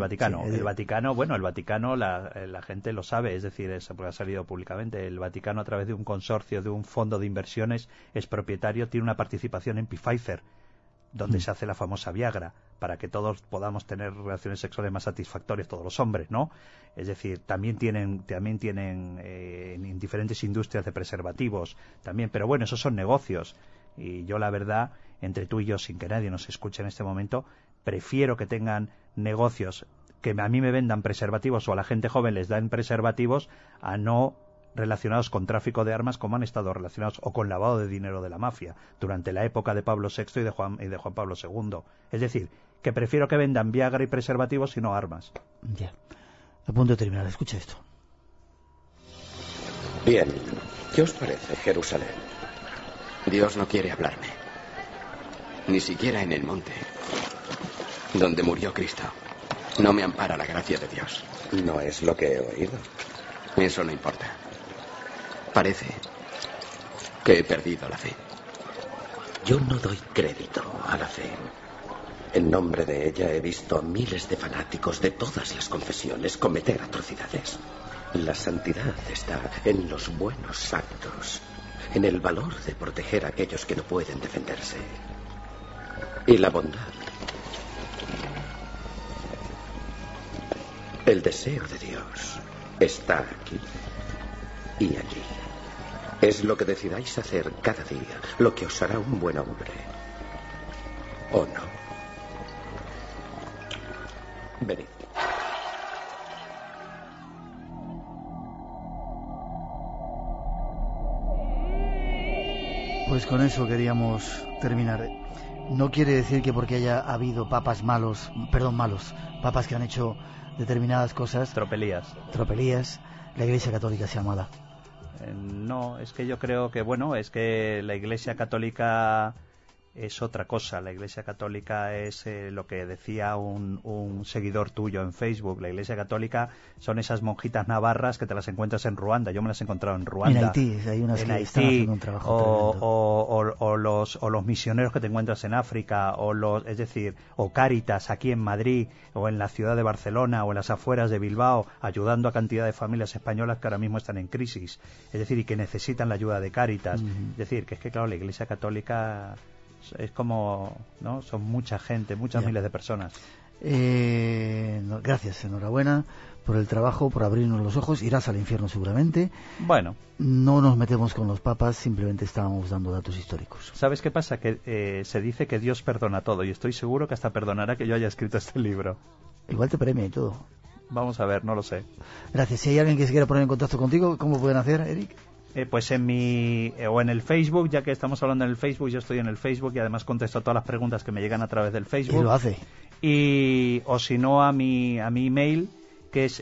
Speaker 5: La gente lo sabe, es decir, porque ha salido públicamente. El Vaticano, a través de un consorcio, de un fondo de inversiones, es propietario, tiene una participación en Pfizer, donde se hace la famosa Viagra, para que todos podamos tener relaciones sexuales más satisfactorias, todos los hombres, ¿no? Es decir, también tienen en diferentes industrias de preservativos, también, pero bueno, esos son negocios, y yo la verdad, entre tú y yo, sin que nadie nos escuche en este momento, prefiero que tengan negocios, que a mí me vendan preservativos o a la gente joven les dan preservativos, a no relacionados con tráfico de armas como han estado relacionados, o con lavado de dinero de la mafia durante la época de Pablo VI y de Juan Pablo II. Es decir, que prefiero que vendan Viagra y preservativos y no armas.
Speaker 2: Ya. A punto de terminar, escucha esto.
Speaker 10: Bien, ¿qué os parece Jerusalén?
Speaker 11: Dios no quiere hablarme. Ni siquiera en el monte donde murió Cristo. No me ampara la gracia de Dios.
Speaker 10: No es lo que he oído.
Speaker 11: Eso no importa. Parece que he perdido la fe.
Speaker 10: Yo no doy crédito a la fe. En nombre de ella he visto a miles de fanáticos de todas las confesiones cometer atrocidades. La santidad está en los buenos actos, en el valor de proteger a aquellos que no pueden defenderse. Y la bondad, el deseo de Dios, está aquí y allí. Es lo que decidáis hacer cada día, lo que os hará un buen hombre. ¿O no? Venid.
Speaker 2: Pues con eso queríamos terminar. No quiere decir que porque haya habido papas malos, papas que han hecho determinadas cosas, tropelías, la Iglesia Católica sea mala.
Speaker 5: No, es que yo creo que, es que la Iglesia Católica es otra cosa. La Iglesia Católica es lo que decía un seguidor tuyo en Facebook. La Iglesia Católica son esas monjitas navarras que te las encuentras en Ruanda. Yo me las he encontrado en Ruanda.
Speaker 2: En Haití, hay unas que están haciendo un trabajo
Speaker 5: tremendo. O los misioneros que te encuentras en África, es decir, o Cáritas aquí en Madrid, o en la ciudad de Barcelona, o en las afueras de Bilbao, ayudando a cantidad de familias españolas que ahora mismo están en crisis. Es decir, y que necesitan la ayuda de Cáritas. Es decir, que es que, claro, la Iglesia Católica es como, ¿no? Son mucha gente, muchas miles de personas.
Speaker 2: Gracias, enhorabuena por el trabajo, por abrirnos los ojos. Irás al infierno seguramente.
Speaker 5: Bueno,
Speaker 2: no nos metemos con los papas, simplemente estábamos dando datos históricos.
Speaker 5: ¿Sabes qué pasa? Que se dice que Dios perdona todo, y estoy seguro que hasta perdonará que yo haya escrito este libro.
Speaker 2: Igual te premia y todo.
Speaker 5: Vamos a ver, no lo sé.
Speaker 2: Gracias. Si hay alguien que se quiera poner en contacto contigo, ¿cómo pueden hacer, Eric?
Speaker 5: Pues en o en el Facebook, ya que estamos hablando en el Facebook, yo estoy en el Facebook y además contesto todas las preguntas que me llegan a través del Facebook.
Speaker 2: Y lo hace.
Speaker 5: O si no, a mi email, que es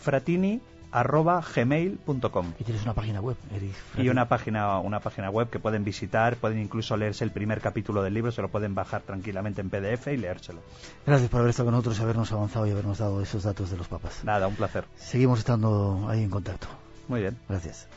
Speaker 5: ericfratini@gmail.com.
Speaker 2: Y tienes una página web, Eric Fratini.
Speaker 5: Y una página web que pueden visitar, pueden incluso leerse el primer capítulo del libro, se lo pueden bajar tranquilamente en PDF y leérselo.
Speaker 2: Gracias por haber estado con nosotros, habernos avanzado y habernos dado esos datos de los papas.
Speaker 5: Nada, un placer.
Speaker 2: Seguimos estando ahí en contacto.
Speaker 5: Muy bien.
Speaker 2: Gracias.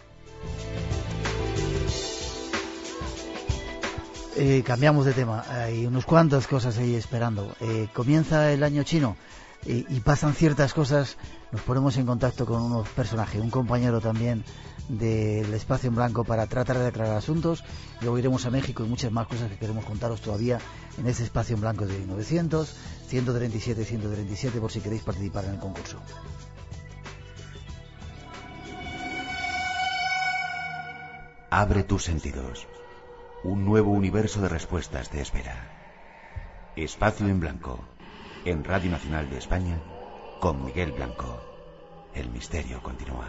Speaker 2: Cambiamos de tema. Hay unas cuantas cosas ahí esperando. Comienza el año chino y pasan ciertas cosas. Nos ponemos en contacto con unos personajes, un compañero también del Espacio en Blanco, para tratar de aclarar asuntos. Luego iremos a México y muchas más cosas que queremos contaros todavía en ese Espacio en Blanco de 900, 137, 137, por si queréis participar en el concurso.
Speaker 4: Abre tus sentidos. Un nuevo universo de respuestas te espera. Espacio en Blanco, en Radio Nacional de España, con Miguel Blanco. El misterio continúa.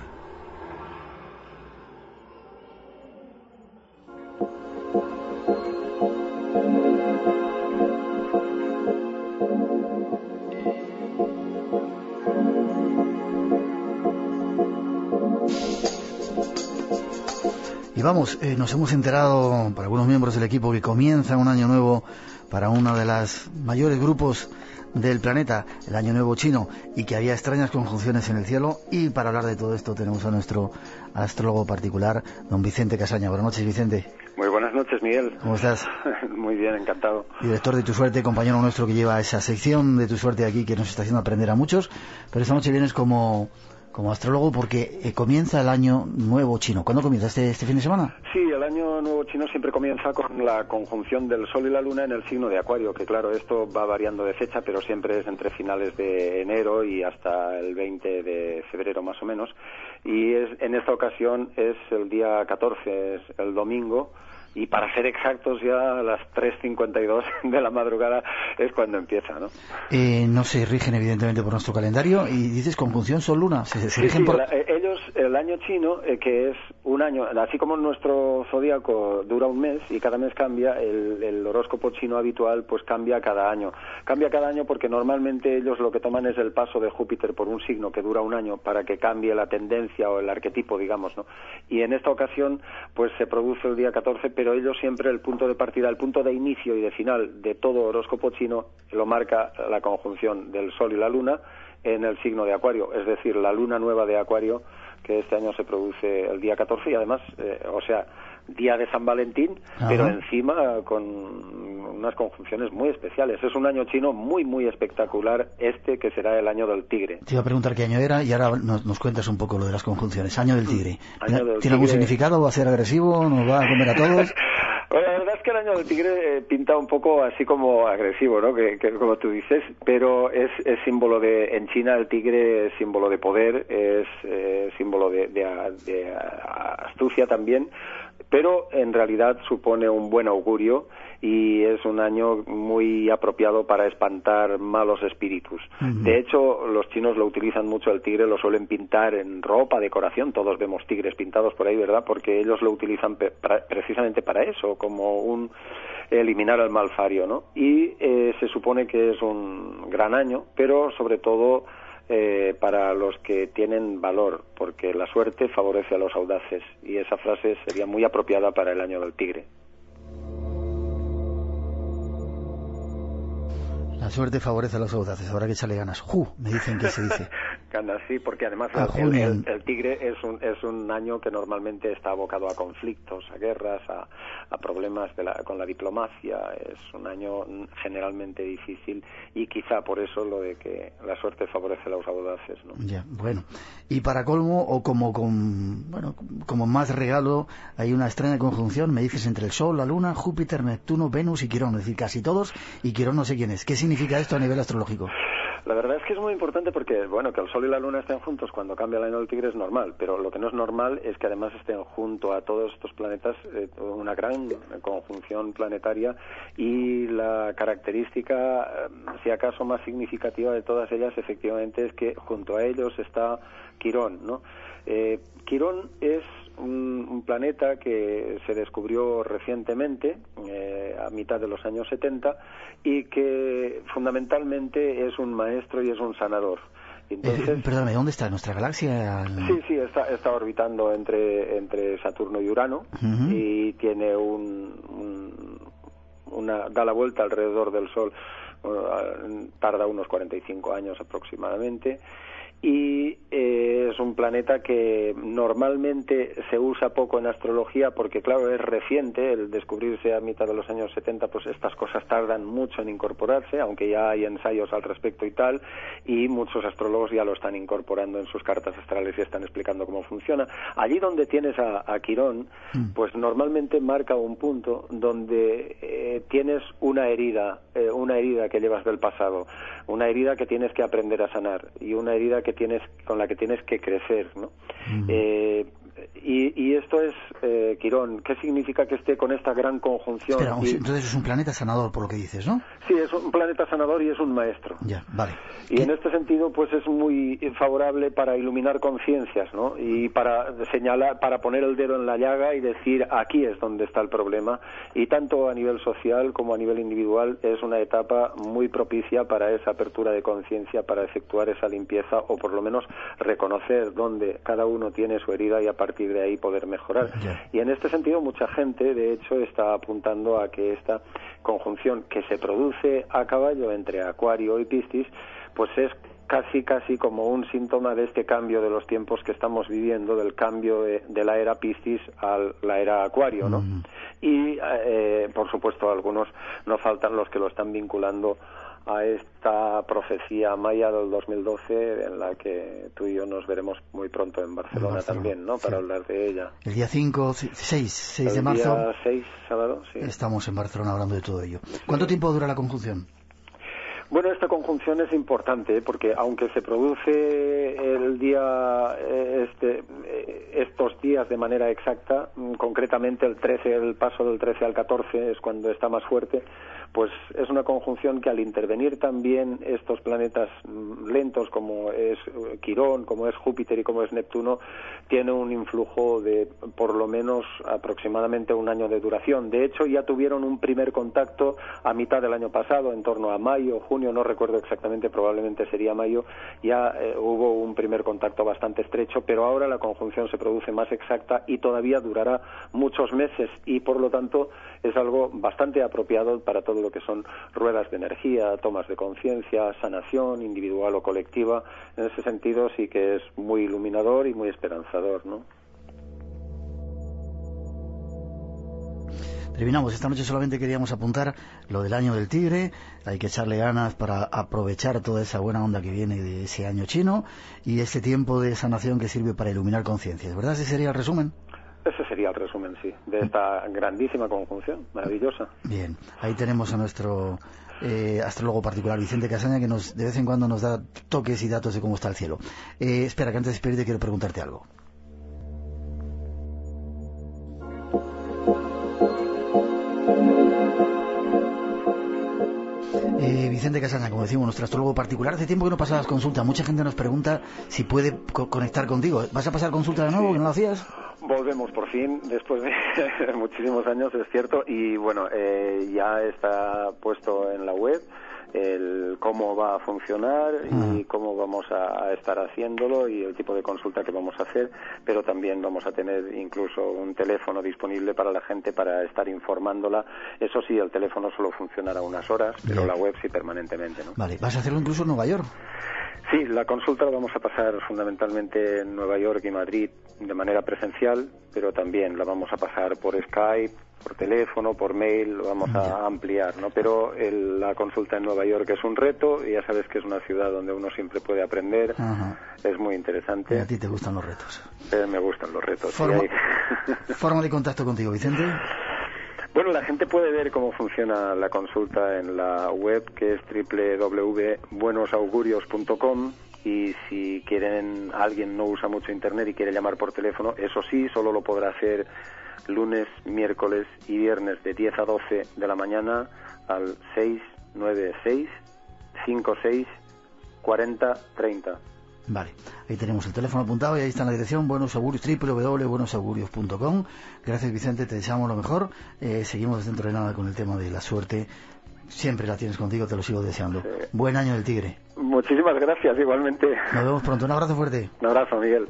Speaker 2: Y vamos, nos hemos enterado, para algunos miembros del equipo, que comienza un año nuevo para uno de los mayores grupos del planeta, el Año Nuevo Chino, y que había extrañas conjunciones en el cielo. Y para hablar de todo esto tenemos a nuestro astrólogo particular, don Vicente Casaña. Buenas noches, Vicente.
Speaker 12: Muy buenas noches, Miguel.
Speaker 2: ¿Cómo estás?
Speaker 12: Muy bien, encantado.
Speaker 2: Director de Tu Suerte, compañero nuestro que lleva esa sección de Tu Suerte aquí, que nos está haciendo aprender a muchos. Pero esta noche vienes como astrólogo porque comienza el Año Nuevo Chino. ¿Cuándo comienza? ¿Este fin de semana?
Speaker 12: Sí, el Año Nuevo Chino siempre comienza con la conjunción del Sol y la Luna en el signo de Acuario, que claro, esto va variando de fecha, pero siempre es entre finales de enero y hasta el 20 de febrero más o menos. Y en esta ocasión es el día 14, es el domingo. Y para ser exactos, ya a las 3:52 de la madrugada es cuando empieza, ¿no?
Speaker 2: No se rigen evidentemente por nuestro calendario. Y dices conjunción Sol-Luna. ¿Se rigen por...?
Speaker 12: Ellos, el año chino, que es un año, así como nuestro zodíaco dura un mes y cada mes cambia, el horóscopo chino habitual pues cambia cada año. Cambia cada año porque normalmente ellos lo que toman es el paso de Júpiter por un signo que dura un año para que cambie la tendencia o el arquetipo, digamos, ¿no? Y en esta ocasión pues se produce el día 14, pero ellos siempre el punto de partida, el punto de inicio y de final de todo horóscopo chino lo marca la conjunción del Sol y la Luna en el signo de Acuario, es decir, la luna nueva de Acuario, que este año se produce el día 14 y además, día de San Valentín, pero encima con unas conjunciones muy especiales. Es un año chino muy, muy espectacular que será el año del tigre.
Speaker 2: Te iba a preguntar qué año era y ahora nos cuentas un poco lo de las conjunciones. Año del tigre.
Speaker 12: ¿Tiene
Speaker 2: algún significado? ¿Va a ser agresivo? ¿Nos va a comer a todos?
Speaker 12: Bueno, la verdad es que el año del tigre pinta un popoco así como agresivo, ¿no? Que como tú dices, pero es símbolo en China el tigre es símbolo de poder, es símbolo de astucia también, pero en realidad supone un buen augurio y es un año muy apropiado para espantar malos espíritus. De hecho, los chinos lo utilizan mucho, el tigre lo suelen pintar en ropa, decoración, todos vemos tigres pintados por ahí, ¿verdad? Porque ellos lo utilizan precisamente para eso, como eliminar al malfario, ¿no? Y se supone que es un gran año, pero sobre todo para los que tienen valor, porque la suerte favorece a los audaces, y esa frase sería muy apropiada para el año del tigre.
Speaker 2: La suerte favorece a los audaces, habrá que echarle ganas. Me dicen que se dice.
Speaker 12: Ganas, sí, porque además el tigre es un año que normalmente está abocado a conflictos, a guerras, a problemas con la diplomacia. Es un año generalmente difícil y quizá por eso lo de que la suerte favorece a los audaces, ¿no?
Speaker 2: Ya, bueno. Y para colmo, o como más regalo, hay una extraña conjunción, me dices, entre el Sol, la Luna, Júpiter, Neptuno, Venus y Quirón, es decir, casi todos, y Quirón no sé quién es. ¿Qué significa esto a nivel astrológico?
Speaker 12: La verdad es que es muy importante porque, que el Sol y la Luna estén juntos cuando cambia el año del tigre es normal, pero lo que no es normal es que además estén junto a todos estos planetas, una gran conjunción planetaria, y la característica, si acaso más significativa de todas ellas, efectivamente, es que junto a ellos está Quirón, ¿no? Quirón es un planeta que se descubrió recientemente, a mitad de los años 70, y que fundamentalmente es un maestro y es un sanador. Entonces,
Speaker 2: perdóname, ¿dónde está? ¿Nuestra galaxia?
Speaker 12: Sí, está orbitando entre Saturno y Urano, y tiene da la vuelta alrededor del Sol, tarda unos 45 años aproximadamente, y es un planeta que normalmente se usa poco en astrología porque, claro, es reciente, el descubrirse a mitad de los años 70, pues estas cosas tardan mucho en incorporarse, aunque ya hay ensayos al respecto y tal, y muchos astrólogos ya lo están incorporando en sus cartas astrales y están explicando cómo funciona. Allí donde tienes a Quirón, pues normalmente marca un punto donde tienes una herida que llevas del pasado, una herida que tienes que aprender a sanar, y una herida con la que tienes que crecer, ¿no? Y esto es Quirón. ¿Qué significa que esté con esta gran conjunción?
Speaker 2: Espera, entonces es un planeta sanador, por lo que dices, ¿no?
Speaker 12: Sí, es un planeta sanador y es un maestro.
Speaker 2: Ya, vale.
Speaker 12: Y en este sentido, pues es muy favorable para iluminar conciencias, ¿no? Y para señalar, para poner el dedo en la llaga y decir, aquí es donde está el problema. Y tanto a nivel social como a nivel individual es una etapa muy propicia para esa apertura de conciencia, para efectuar esa limpieza o por lo menos reconocer dónde cada uno tiene su herida y a partir de ahí poder mejorar.
Speaker 2: Ya.
Speaker 12: Y en este sentido mucha gente de hecho está apuntando a que esta conjunción que se produce a caballo entre Acuario y Piscis pues es casi como un síntoma de este cambio de los tiempos que estamos viviendo, del cambio de la era Piscis a la era Acuario, ¿no? Y por supuesto algunos no faltan los que lo están vinculando a esta profecía maya del 2012 en la que tú y yo nos veremos muy pronto en Barcelona también, ¿no? Para hablar de ella.
Speaker 2: El día 6 de marzo.
Speaker 12: El día 6, sábado, sí.
Speaker 2: Estamos en Barcelona hablando de todo ello. ¿Cuánto tiempo dura la conjunción?
Speaker 12: Bueno, esta conjunción es importante porque aunque se produce el día estos días de manera exacta, concretamente el paso del 13 al 14 es cuando está más fuerte, pues es una conjunción que al intervenir también estos planetas lentos como es Quirón, como es Júpiter y como es Neptuno, tiene un influjo de por lo menos aproximadamente un año de duración. De hecho, ya tuvieron un primer contacto a mitad del año pasado, en torno a mayo, junio, no recuerdo exactamente, probablemente sería mayo, ya hubo un primer contacto bastante estrecho, pero ahora la conjunción se produce más exacta y todavía durará muchos meses y por lo tanto es algo bastante apropiado para todo lo que son ruedas de energía, tomas de conciencia, sanación individual o colectiva. En ese sentido sí que es muy iluminador y muy esperanzador, ¿no?
Speaker 2: Terminamos. Esta noche solamente queríamos apuntar lo del año del tigre. Hay que echarle ganas para aprovechar toda esa buena onda que viene de ese año chino y ese tiempo de sanación que sirve para iluminar conciencias, ¿verdad? ¿Ese sería el resumen?
Speaker 12: Ese sería el resumen, sí, de esta grandísima conjunción, maravillosa.
Speaker 2: Bien, ahí tenemos a nuestro astrólogo particular, Vicente Casaña, que de vez en cuando nos da toques y datos de cómo está el cielo. Espera, que antes de despedirte quiero preguntarte algo. Vicente Casaña, como decimos, nuestro astrólogo particular. Hace tiempo que no pasabas consulta. Mucha gente nos pregunta si puede conectar contigo. ¿Vas a pasar consulta de nuevo, que no lo hacías?
Speaker 12: Volvemos por fin, después de muchísimos años, es cierto, y bueno, ya está puesto en la web el cómo va a funcionar y cómo vamos a estar haciéndolo y el tipo de consulta que vamos a hacer, pero también vamos a tener incluso un teléfono disponible para la gente para estar informándola. Eso sí, el teléfono solo funcionará unas horas, pero la web sí permanentemente, ¿no? Vale,
Speaker 2: ¿vas a hacerlo incluso en Nueva York?
Speaker 12: Sí, la consulta la vamos a pasar fundamentalmente en Nueva York y Madrid de manera presencial, pero también la vamos a pasar por Skype, por teléfono, por mail, lo vamos a ampliar, ¿no? Pero la consulta en Nueva York es un reto y ya sabes que es una ciudad donde uno siempre puede aprender. Es muy interesante.
Speaker 2: ¿Y a ti te gustan los retos?
Speaker 12: Me gustan los retos.
Speaker 2: ¿Forma de contacto contigo, Vicente?
Speaker 12: Bueno, la gente puede ver cómo funciona la consulta en la web, que es www.buenosaugurios.com, y si alguien no usa mucho internet y quiere llamar por teléfono, eso sí, solo lo podrá hacer lunes, miércoles y viernes de 10 a 12 de la mañana al 696 56 40 30.
Speaker 2: Vale, ahí tenemos el teléfono apuntado y ahí está en la dirección Buenos Augurios, www.buenosaugurios.com. Gracias, Vicente, te deseamos lo mejor. Seguimos dentro de nada con el tema de la suerte. Siempre la tienes contigo, te lo sigo deseando. Buen año del tigre.
Speaker 12: Muchísimas gracias, igualmente.
Speaker 2: Nos vemos pronto, un abrazo fuerte.
Speaker 12: Un abrazo, Miguel.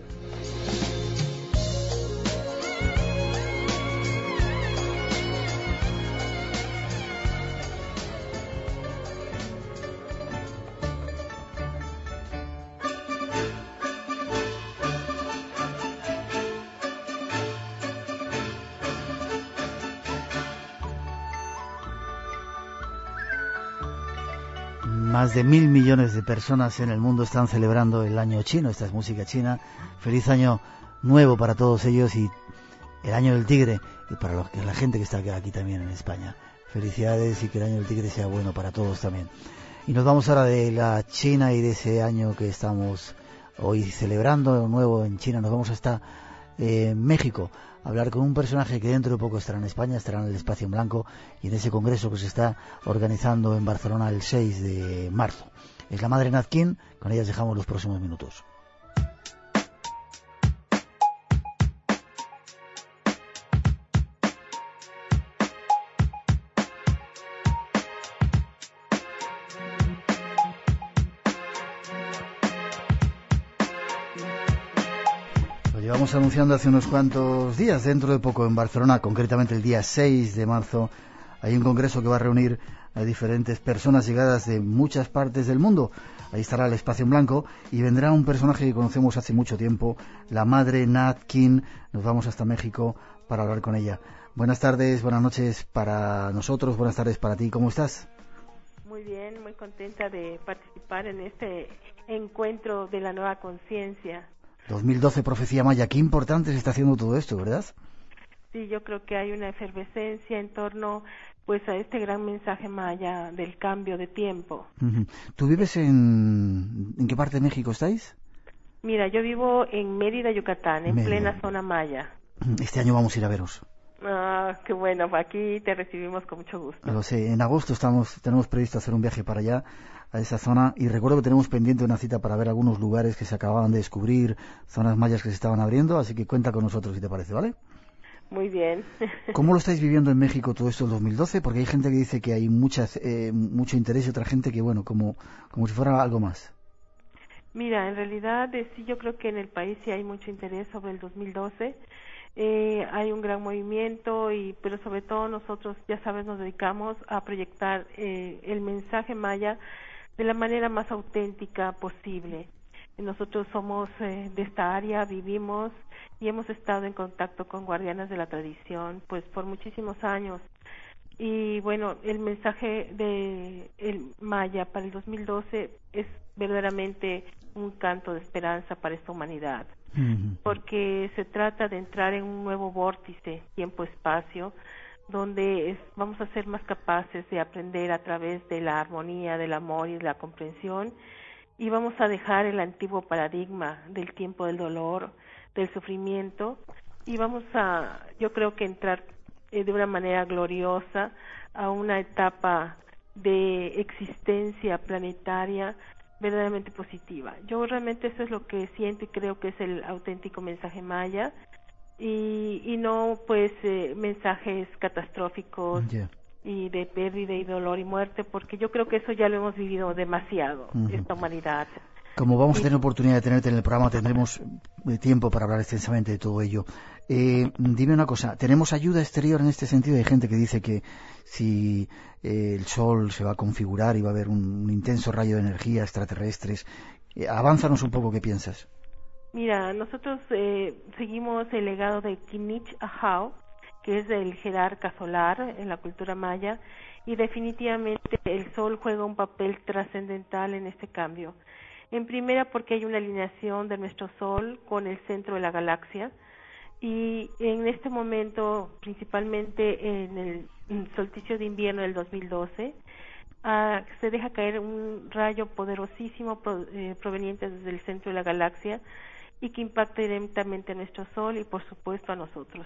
Speaker 2: Más de 1.000 millones de personas en el mundo están celebrando el año chino. Esta es música china. Feliz año nuevo para todos ellos y el año del tigre y para la gente que está aquí también en España. Felicidades y que el año del tigre sea bueno para todos también. Y nos vamos ahora de la China y de ese año que estamos hoy celebrando nuevo en China. Nos vamos hasta México, hablar con un personaje que dentro de poco estará en España, estará en el Espacio en Blanco y en ese congreso que se está organizando en Barcelona el 6 de marzo. Es la madre Nat King, con ellas dejamos los próximos minutos. Llevamos anunciando hace unos cuantos días, dentro de poco en Barcelona, concretamente el día 6 de marzo, hay un congreso que va a reunir a diferentes personas llegadas de muchas partes del mundo. Ahí estará el Espacio en Blanco y vendrá un personaje que conocemos hace mucho tiempo, la madre Nat King. Nos vamos hasta México para hablar con ella. Buenas tardes, buenas noches para nosotros, buenas tardes para ti. ¿Cómo estás?
Speaker 13: Muy bien, muy contenta de participar en este encuentro de la nueva conciencia.
Speaker 2: 2012, Profecía Maya. Qué importante se está haciendo todo esto, ¿verdad?
Speaker 13: Sí, yo creo que hay una efervescencia en torno pues a este gran mensaje maya del cambio de tiempo.
Speaker 2: ¿Tú vives en qué parte de México estáis?
Speaker 13: Mira, yo vivo en Mérida, Yucatán, en plena zona maya.
Speaker 2: Este año vamos a ir a veros.
Speaker 13: Ah, qué bueno, aquí te recibimos con mucho gusto.
Speaker 2: Lo sé, en agosto tenemos previsto hacer un viaje para allá, a esa zona, y recuerdo que tenemos pendiente una cita para ver algunos lugares que se acababan de descubrir, zonas mayas que se estaban abriendo, así que cuenta con nosotros si te parece, ¿vale?
Speaker 13: Muy bien.
Speaker 2: ¿Cómo lo estáis viviendo en México todo esto en 2012? Porque hay gente que dice que hay mucho interés y otra gente que, bueno, como si fuera algo más.
Speaker 13: Mira, en realidad sí, yo creo que en el país sí hay mucho interés sobre el 2012. Hay un gran movimiento, pero sobre todo nosotros, ya sabes, nos dedicamos a proyectar el mensaje maya de la manera más auténtica posible. Nosotros somos de esta área, vivimos y hemos estado en contacto con guardianas de la tradición pues por muchísimos años. Y bueno, el mensaje de el maya para el 2012 es verdaderamente un canto de esperanza para esta humanidad, porque se trata de entrar en un nuevo vórtice, tiempo-espacio, donde vamos a ser más capaces de aprender a través de la armonía, del amor y de la comprensión, y vamos a dejar el antiguo paradigma del tiempo del dolor, del sufrimiento, y vamos a, yo creo que entrar de una manera gloriosa a una etapa de existencia planetaria verdaderamente positiva. Yo realmente eso es lo que siento y creo que es el auténtico mensaje maya, y no pues mensajes catastróficos y de pérdida y dolor y muerte, porque yo creo que eso ya lo hemos vivido demasiado, esta humanidad.
Speaker 2: Como vamos a tener oportunidad de tenerte en el programa, tendremos tiempo para hablar extensamente de todo ello. Dime una cosa, ¿tenemos ayuda exterior en este sentido? Hay gente que dice que si el Sol se va a configurar y va a haber un intenso rayo de energía extraterrestres. Avánzanos un poco, ¿qué piensas?
Speaker 13: Mira, nosotros seguimos el legado de Kinich Ahau, que es del jerarca solar en la cultura maya, y definitivamente el Sol juega un papel trascendental en este cambio. En primera, porque hay una alineación de nuestro Sol con el centro de la galaxia, y en este momento, principalmente en el solsticio de invierno del 2012, se deja caer un rayo poderosísimo proveniente desde el centro de la galaxia y que impacta directamente a nuestro Sol y por supuesto a nosotros.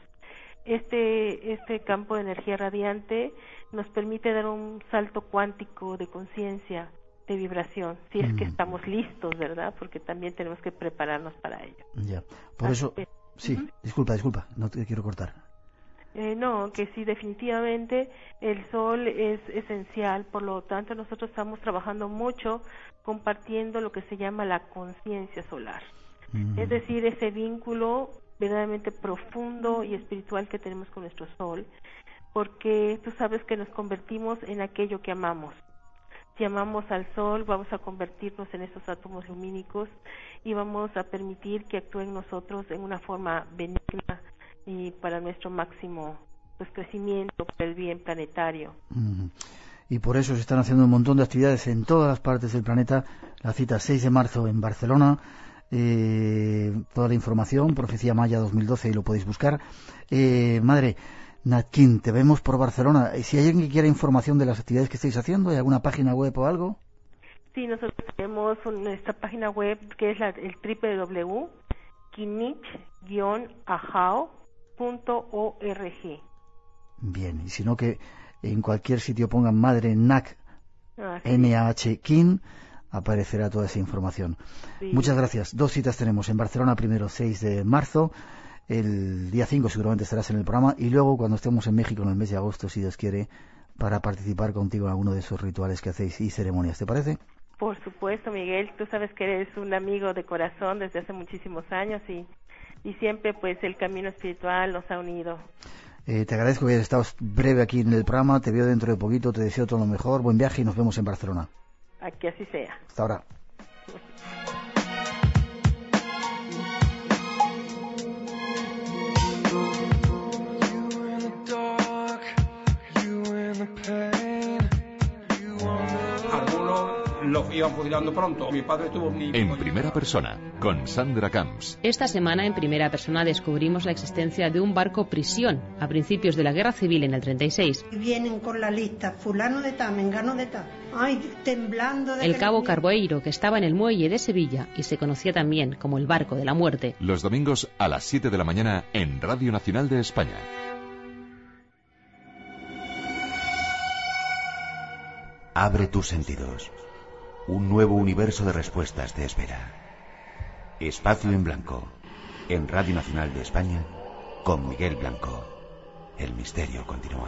Speaker 13: Este campo de energía radiante nos permite dar un salto cuántico de conciencia, de vibración, si es que estamos listos, ¿verdad? Porque también tenemos que prepararnos para ello.
Speaker 2: Ya, por eso... Sí, disculpa, no te quiero cortar.
Speaker 13: No, que sí, definitivamente el Sol es esencial, por lo tanto nosotros estamos trabajando mucho compartiendo lo que se llama la conciencia solar. Es decir, ese vínculo verdaderamente profundo y espiritual que tenemos con nuestro Sol, porque tú sabes que nos convertimos en aquello que amamos. Si amamos al Sol, vamos a convertirnos en esos átomos lumínicos y vamos a permitir que actúe en nosotros en una forma benigna y para nuestro máximo pues crecimiento, para el bien planetario.
Speaker 2: Y por eso se están haciendo un montón de actividades en todas las partes del planeta. La cita 6 de marzo en Barcelona. Toda la información, Profecía Maya 2012, y lo podéis buscar. Madre Nat King, te vemos por Barcelona. Si hay alguien que quiera información de las actividades que estáis haciendo, ¿hay alguna página web o algo?
Speaker 13: Sí, nosotros tenemos nuestra página web que es el www.kinich-ahau.org. www.ajao.org.
Speaker 2: Bien, y si no, que en cualquier sitio pongan Madre NAC, NAH King, aparecerá toda esa información.
Speaker 13: Sí.
Speaker 2: Muchas gracias. 2 citas tenemos en Barcelona, primero 6 de marzo, el día 5 seguramente estarás en el programa, y luego cuando estemos en México en el mes de agosto, si Dios quiere, para participar contigo en alguno de esos rituales que hacéis y ceremonias. ¿Te parece?
Speaker 13: Por supuesto, Miguel, tú sabes que eres un amigo de corazón desde hace muchísimos años y siempre pues el camino espiritual nos ha unido.
Speaker 2: Te agradezco que hayas estado breve aquí en el programa, te veo dentro de poquito, te deseo todo lo mejor, buen viaje y nos vemos en Barcelona.
Speaker 13: Que así sea.
Speaker 2: Hasta ahora.
Speaker 14: Los iban fusilando pronto. Mi padre tuvo
Speaker 9: En primera persona, con Sandra Camps.
Speaker 15: Esta semana, en primera persona, descubrimos la existencia de un barco prisión a principios de la Guerra Civil en el 36.
Speaker 16: Vienen con la lista, fulano de tal, mengano de tal. Ay, temblando de...
Speaker 15: El cabo Carboeiro, que estaba en el muelle de Sevilla y se conocía también como el barco de la muerte.
Speaker 9: Los domingos a las 7 de la mañana en Radio Nacional de España.
Speaker 4: Abre tus sentidos. Un nuevo universo de respuestas te espera. Espacio en Blanco, en Radio Nacional de España, con Miguel Blanco. El misterio continúa.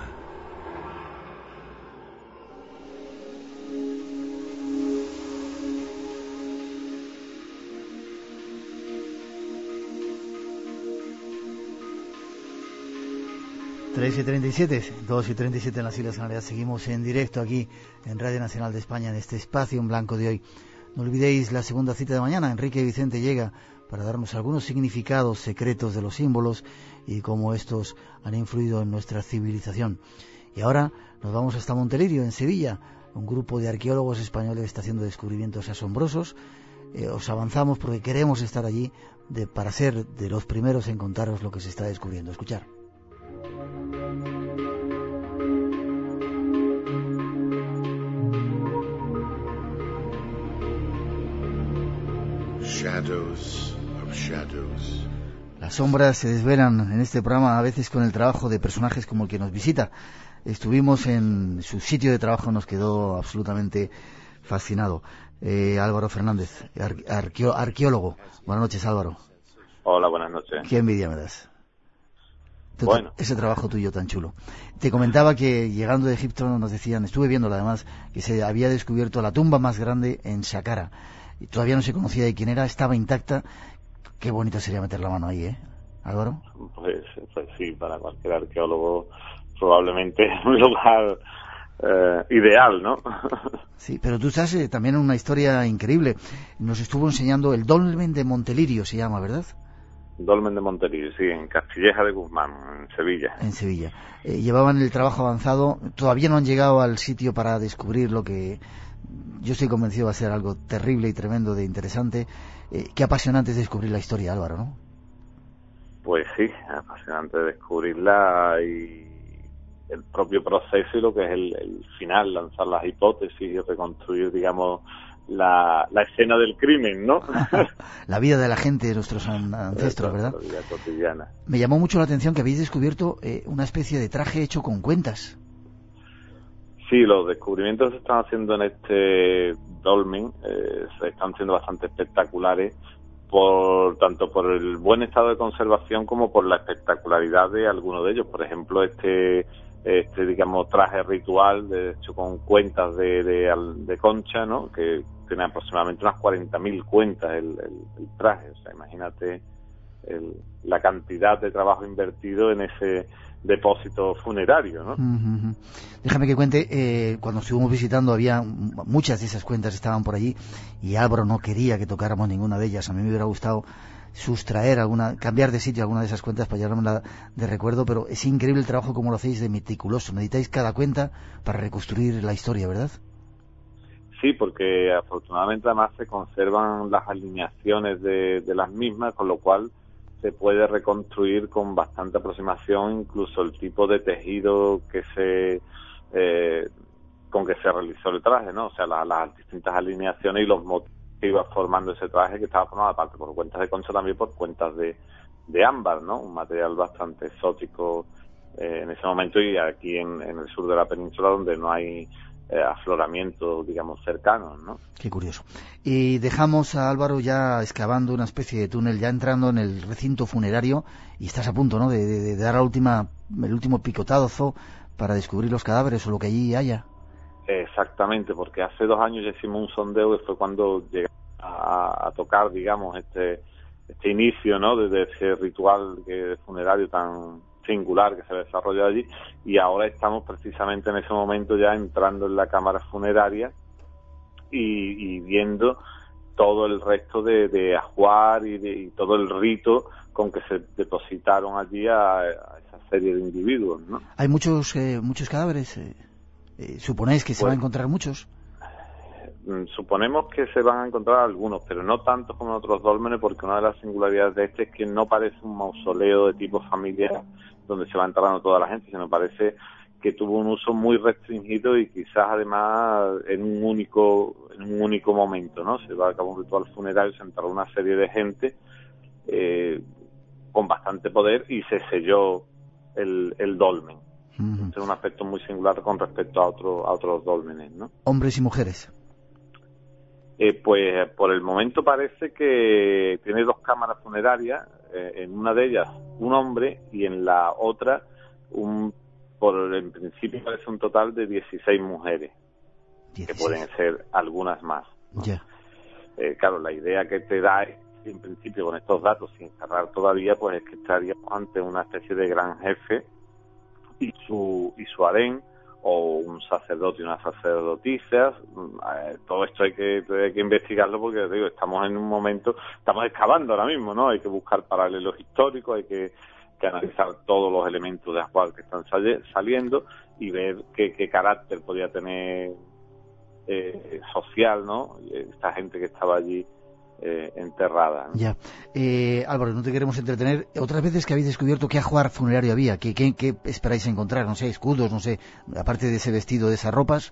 Speaker 2: Tres y 37, 2 y 37 en las Islas Canarias. Seguimos en directo aquí en Radio Nacional de España en este espacio en blanco de hoy. No olvidéis la segunda cita de mañana. Enrique Vicente llega para darnos algunos significados secretos de los símbolos y cómo estos han influido en nuestra civilización. Y ahora nos vamos hasta Montelirio, en Sevilla. Un grupo de arqueólogos españoles está haciendo descubrimientos asombrosos. Os avanzamos porque queremos estar allí para ser de los primeros en contaros lo que se está descubriendo. Escuchar.
Speaker 17: Shadows of shadows.
Speaker 2: Las sombras se desvelan en este programa a veces con el trabajo de personajes como el que nos visita. Estuvimos en su sitio de trabajo, nos quedó absolutamente fascinado. Álvaro Fernández, arqueólogo. Buenas noches, Álvaro.
Speaker 18: Hola, buenas noches.
Speaker 2: Qué envidia me das.
Speaker 18: Bueno.
Speaker 2: Ese trabajo tuyo tan chulo. Te comentaba que llegando de Egipto nos decían, estuve viéndolo además, que se había descubierto la tumba más grande en Saqqara. Y todavía no se conocía de quién era, estaba intacta. Qué bonito sería meter la mano ahí, Álvaro.
Speaker 18: Pues sí, para cualquier arqueólogo probablemente es un lugar ideal, ¿no?
Speaker 2: Sí, pero tú estás también en una historia increíble. Nos estuvo enseñando el Dolmen de Montelirio, se llama, ¿verdad?
Speaker 18: Dolmen de Montelirio, sí, en Castilleja de Guzmán, en Sevilla.
Speaker 2: En Sevilla. Llevaban el trabajo avanzado, todavía no han llegado al sitio para descubrir lo que yo estoy convencido va a ser algo terrible y tremendo de interesante. Qué apasionante es descubrir la historia, Álvaro, ¿no?
Speaker 18: Pues sí, apasionante descubrirla y el propio proceso y lo que es el final, lanzar las hipótesis y reconstruir, digamos, la escena del crimen, ¿no?
Speaker 2: La vida de la gente, de nuestros ancestros, ¿verdad?
Speaker 18: La vida cotidiana.
Speaker 2: Me llamó mucho la atención que habéis descubierto una especie de traje hecho con cuentas.
Speaker 18: Sí, los descubrimientos que se están haciendo en este dolmen se están siendo bastante espectaculares, tanto por el buen estado de conservación como por la espectacularidad de algunos de ellos. Por ejemplo, este digamos traje ritual hecho con cuentas de concha, ¿no? Que tiene aproximadamente unas 40.000 cuentas el traje. O sea, imagínate la cantidad de trabajo invertido en ese depósito funerario, ¿no?
Speaker 2: Uh-huh. Déjame que cuente, cuando estuvimos visitando había muchas de esas cuentas estaban por allí y Álvaro no quería que tocáramos ninguna de ellas. A mí me hubiera gustado sustraer cambiar de sitio alguna de esas cuentas para llevármela de recuerdo, pero es increíble el trabajo como lo hacéis de meticuloso. Meditáis cada cuenta para reconstruir la historia, ¿verdad?
Speaker 18: Sí, porque afortunadamente además se conservan las alineaciones de las mismas, con lo cual se puede reconstruir con bastante aproximación incluso el tipo de tejido con que se realizó el traje, ¿no? O sea, las distintas alineaciones y los motivos que iba formando ese traje, que estaba formado aparte por cuentas de concha, también por cuentas de ámbar, ¿no? Un material bastante exótico en ese momento, y aquí en el sur de la península, donde no hay afloramientos, digamos, cercanos, ¿no?
Speaker 2: Qué curioso. Y dejamos a Álvaro ya excavando una especie de túnel, ya entrando en el recinto funerario, y estás a punto, ¿no?, de dar el último picotazo para descubrir los cadáveres o lo que allí haya.
Speaker 18: Exactamente, porque hace 2 años ya hicimos un sondeo y fue cuando llegamos a tocar, digamos, este inicio, ¿no?, de ese ritual funerario tan singular que se desarrolla allí, y ahora estamos precisamente en ese momento ya entrando en la cámara funeraria y viendo todo el resto de ajuar y todo el rito con que se depositaron allí a esa serie de individuos, ¿no?
Speaker 2: Hay muchos cadáveres. ¿Suponéis que se van a encontrar muchos?
Speaker 18: Suponemos que se van a encontrar algunos, pero no tantos como en otros dólmenes, porque una de las singularidades de este es que no parece un mausoleo de tipo familiar donde se va enterrando toda la gente, sino parece que tuvo un uso muy restringido y quizás además en un único momento, ¿no? Se va a cabo un ritual funerario, se enterró una serie de gente con bastante poder y se selló el dolmen. Uh-huh. Es un aspecto muy singular con respecto a otros dólmenes, ¿no?
Speaker 2: ¿Hombres y mujeres?
Speaker 18: Pues por el momento parece que tiene 2 cámaras funerarias, en una de ellas un hombre y en la otra en principio parece un total de 16 mujeres, 16. Que pueden ser algunas más, ¿no? Yeah. Claro, la idea que te da es, en principio, con estos datos, sin cerrar todavía, pues es que estaríamos ante una especie de gran jefe y su harén, o un sacerdote y una sacerdotisa. Todo esto hay que investigarlo, porque digo, estamos en un momento, estamos excavando ahora mismo, ¿no? Hay que buscar paralelos históricos, hay que analizar todos los elementos de ajuar que están saliendo y ver qué carácter podía tener social, ¿no? Esta gente que estaba allí enterrada, ¿no?
Speaker 2: Ya. Álvaro, no te queremos entretener. Otras veces que habéis descubierto qué ajuar funerario había, ¿qué esperáis encontrar? No sé, escudos, no sé, aparte de ese vestido, de esas ropas.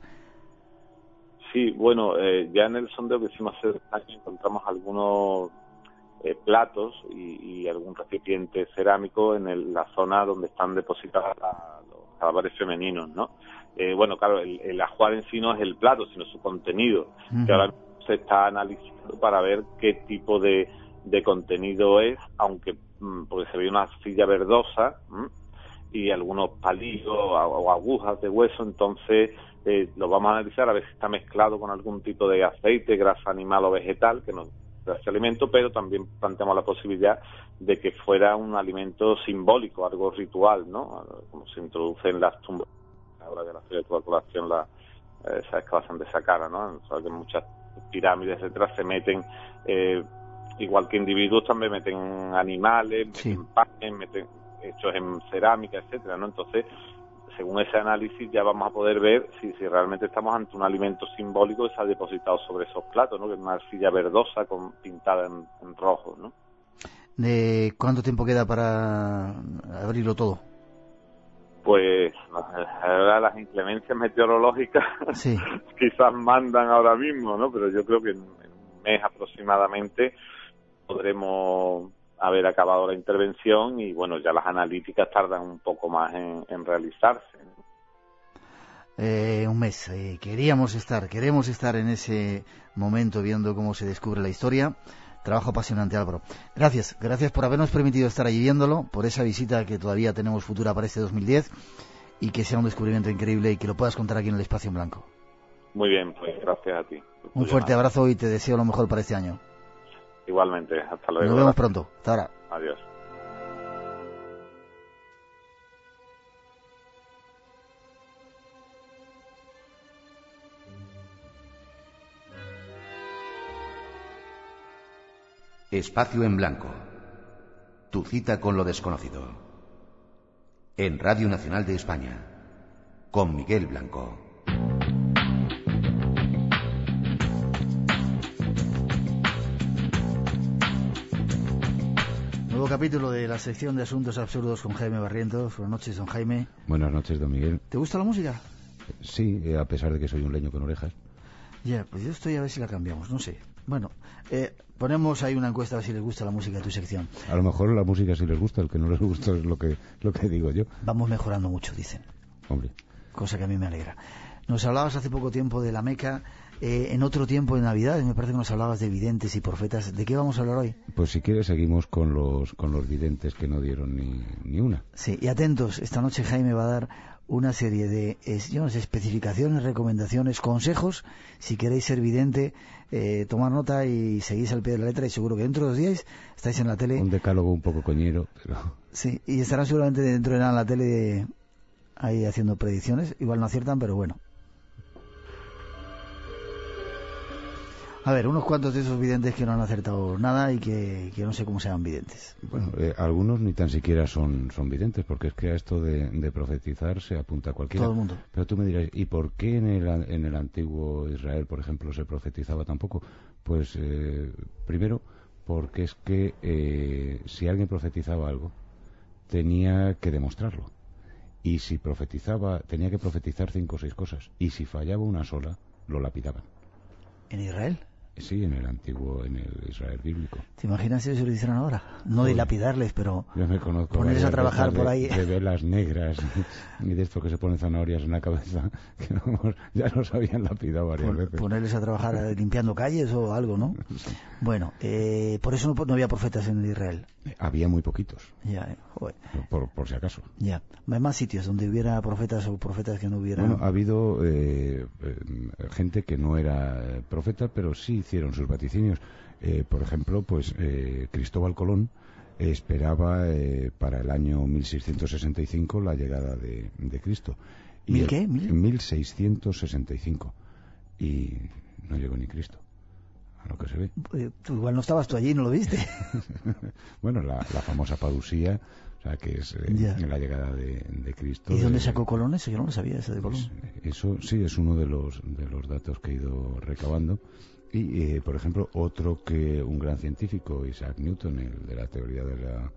Speaker 18: Sí, bueno, ya en el sondeo que hicimos hace 2 años encontramos algunos platos y algún recipiente cerámico en la zona donde están depositados los cadáveres femeninos, ¿no? Bueno, claro, el ajuar en sí no es el plato, sino su contenido, que ahora se está analizando para ver qué tipo de contenido es, aunque porque se ve una arcilla verdosa y algunos palillos o agujas de hueso, entonces lo vamos a analizar a ver si está mezclado con algún tipo de aceite, grasa animal o vegetal que nos da ese alimento, pero también planteamos la posibilidad de que fuera un alimento simbólico, algo ritual, ¿no? Como se introduce en las tumbas ahora de la feria de tuberculación, esa excavación de Saqqara, ¿no? O sea, que muchas pirámides, etcétera, se meten, igual que individuos, también meten animales, meten panes, meten hechos en cerámica, etcétera, ¿no? Entonces, según ese análisis ya vamos a poder ver si realmente estamos ante un alimento simbólico que se ha depositado sobre esos platos, ¿no? Que es una arcilla verdosa pintada en rojo, ¿no?
Speaker 2: ¿De cuánto tiempo queda para abrirlo todo?
Speaker 18: Pues ahora las inclemencias meteorológicas quizás mandan ahora mismo, ¿no? Pero yo creo que en un mes aproximadamente podremos haber acabado la intervención y, bueno, ya las analíticas tardan un poco más en realizarse.
Speaker 2: Un mes. Queremos estar en ese momento viendo cómo se descubre la historia. Trabajo apasionante, Álvaro. Gracias por habernos permitido estar allí viéndolo, por esa visita que todavía tenemos futura para este 2010 y que sea un descubrimiento increíble y que lo puedas contar aquí en el Espacio en Blanco.
Speaker 18: Muy bien, pues gracias a ti.
Speaker 2: Un fuerte abrazo y te deseo lo mejor para este año.
Speaker 18: Igualmente, hasta luego.
Speaker 2: Nos vemos pronto. Hasta ahora.
Speaker 18: Adiós.
Speaker 4: Espacio en Blanco. Tu cita con lo desconocido. En Radio Nacional de España. Con Miguel Blanco.
Speaker 2: Nuevo capítulo de la sección de Asuntos Absurdos con Jaime Barrientos. Buenas noches, don Jaime.
Speaker 19: Buenas noches, don Miguel.
Speaker 2: ¿Te gusta la música?
Speaker 19: Sí, a pesar de que soy un leño con orejas.
Speaker 2: Ya, pues yo estoy a ver si la cambiamos, no sé. Bueno, ponemos ahí una encuesta a ver si les gusta la música de tu sección.
Speaker 19: A lo mejor la música sí les gusta, el que no les gusta es lo que digo yo.
Speaker 2: Vamos mejorando mucho, dicen.
Speaker 19: Hombre.
Speaker 2: Cosa que a mí me alegra. Nos hablabas hace poco tiempo de la Meca. En otro tiempo de Navidad, me parece que nos hablabas de videntes y profetas. ¿De qué vamos a hablar hoy?
Speaker 19: Pues si quieres seguimos con los videntes que no dieron ni una.
Speaker 2: Sí, y atentos, esta noche Jaime va a dar una serie de especificaciones, recomendaciones, consejos. Si queréis ser vidente, tomar nota y seguís al pie de la letra, y seguro que dentro de 2 días estáis en la tele.
Speaker 19: Un decálogo un poco coñero, pero...
Speaker 2: Sí, y estarán seguramente dentro de nada en la tele ahí haciendo predicciones. Igual no aciertan, pero bueno. A ver, unos cuantos de esos videntes que no han acertado nada y que no sé cómo sean videntes.
Speaker 19: Bueno, algunos ni tan siquiera son videntes, porque es que a esto de profetizar se apunta a cualquiera.
Speaker 2: Todo el mundo.
Speaker 19: Pero tú me dirás, ¿y por qué en el antiguo Israel, por ejemplo, se profetizaba tan poco? Pues primero, porque es que si alguien profetizaba algo, tenía que demostrarlo. Y si profetizaba, tenía que profetizar 5 o 6 cosas. Y si fallaba una sola, lo lapidaban.
Speaker 2: ¿En Israel?
Speaker 19: Sí, en el Israel bíblico.
Speaker 2: ¿Te imaginas si eso lo hicieran ahora? No de lapidarles, pero
Speaker 19: yo me conozco
Speaker 2: ponerles a trabajar por ahí.
Speaker 19: De velas negras y de estos que se ponen zanahorias en la cabeza, que ya los habían lapidado varias veces.
Speaker 2: Ponerles a trabajar limpiando calles o algo, ¿no? Sí. Bueno, por eso no había profetas en Israel.
Speaker 19: Había muy poquitos.
Speaker 2: Ya, joder.
Speaker 19: Por si acaso.
Speaker 2: Ya. Hay más sitios donde hubiera profetas o profetas que no hubiera.
Speaker 19: Bueno, ha habido gente que no era profeta, pero sí hicieron sus vaticinios. Por ejemplo, pues Cristóbal Colón esperaba para el año 1665 la llegada de Cristo.
Speaker 2: ¿Mil qué?
Speaker 19: 1665. Y no llegó ni Cristo. A lo que se ve.
Speaker 2: Tú igual no estabas tú allí y no lo viste.
Speaker 19: Bueno, la famosa parusía, o sea, que es la llegada de Cristo.
Speaker 2: ¿Y dónde sacó Colón eso? Yo no lo sabía, ese de Colón.
Speaker 19: Eso sí es uno de los datos que he ido recabando. Y, por ejemplo, un gran científico, Isaac Newton, el de la teoría de la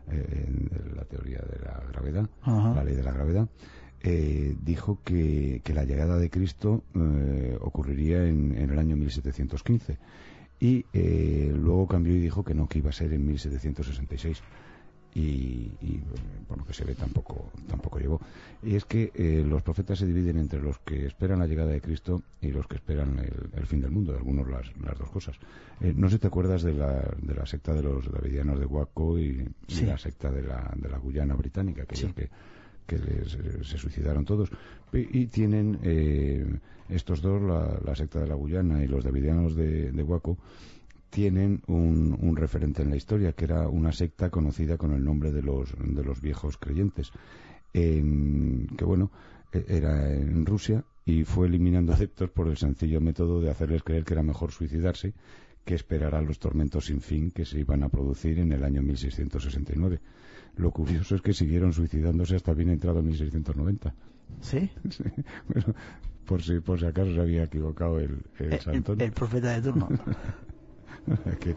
Speaker 19: gravedad,
Speaker 2: ajá,
Speaker 19: la ley de la gravedad, dijo que la llegada de Cristo ocurriría en el año 1715. Y luego cambió y dijo que no, que iba a ser en 1766. Y bueno, que se ve tampoco llegó. Y es que los profetas se dividen entre los que esperan la llegada de Cristo y los que esperan el fin del mundo, algunos las dos cosas. No sé si te acuerdas de la secta de los davidianos de Waco y la secta de la Guyana británica, que se suicidaron todos, y tienen estos dos, la secta de la Guyana y los davidianos de Waco, tienen un referente en la historia, que era una secta conocida con el nombre de los viejos creyentes, que bueno, era en Rusia, y fue eliminando adeptos por el sencillo método de hacerles creer que era mejor suicidarse que esperar a los tormentos sin fin que se iban a producir en el año 1669. Lo curioso es que siguieron suicidándose hasta bien entrado en 1690.
Speaker 2: ¿Sí?
Speaker 19: Sí. Bueno, por si acaso se había equivocado el santón.
Speaker 2: El profeta de turno.
Speaker 19: Que...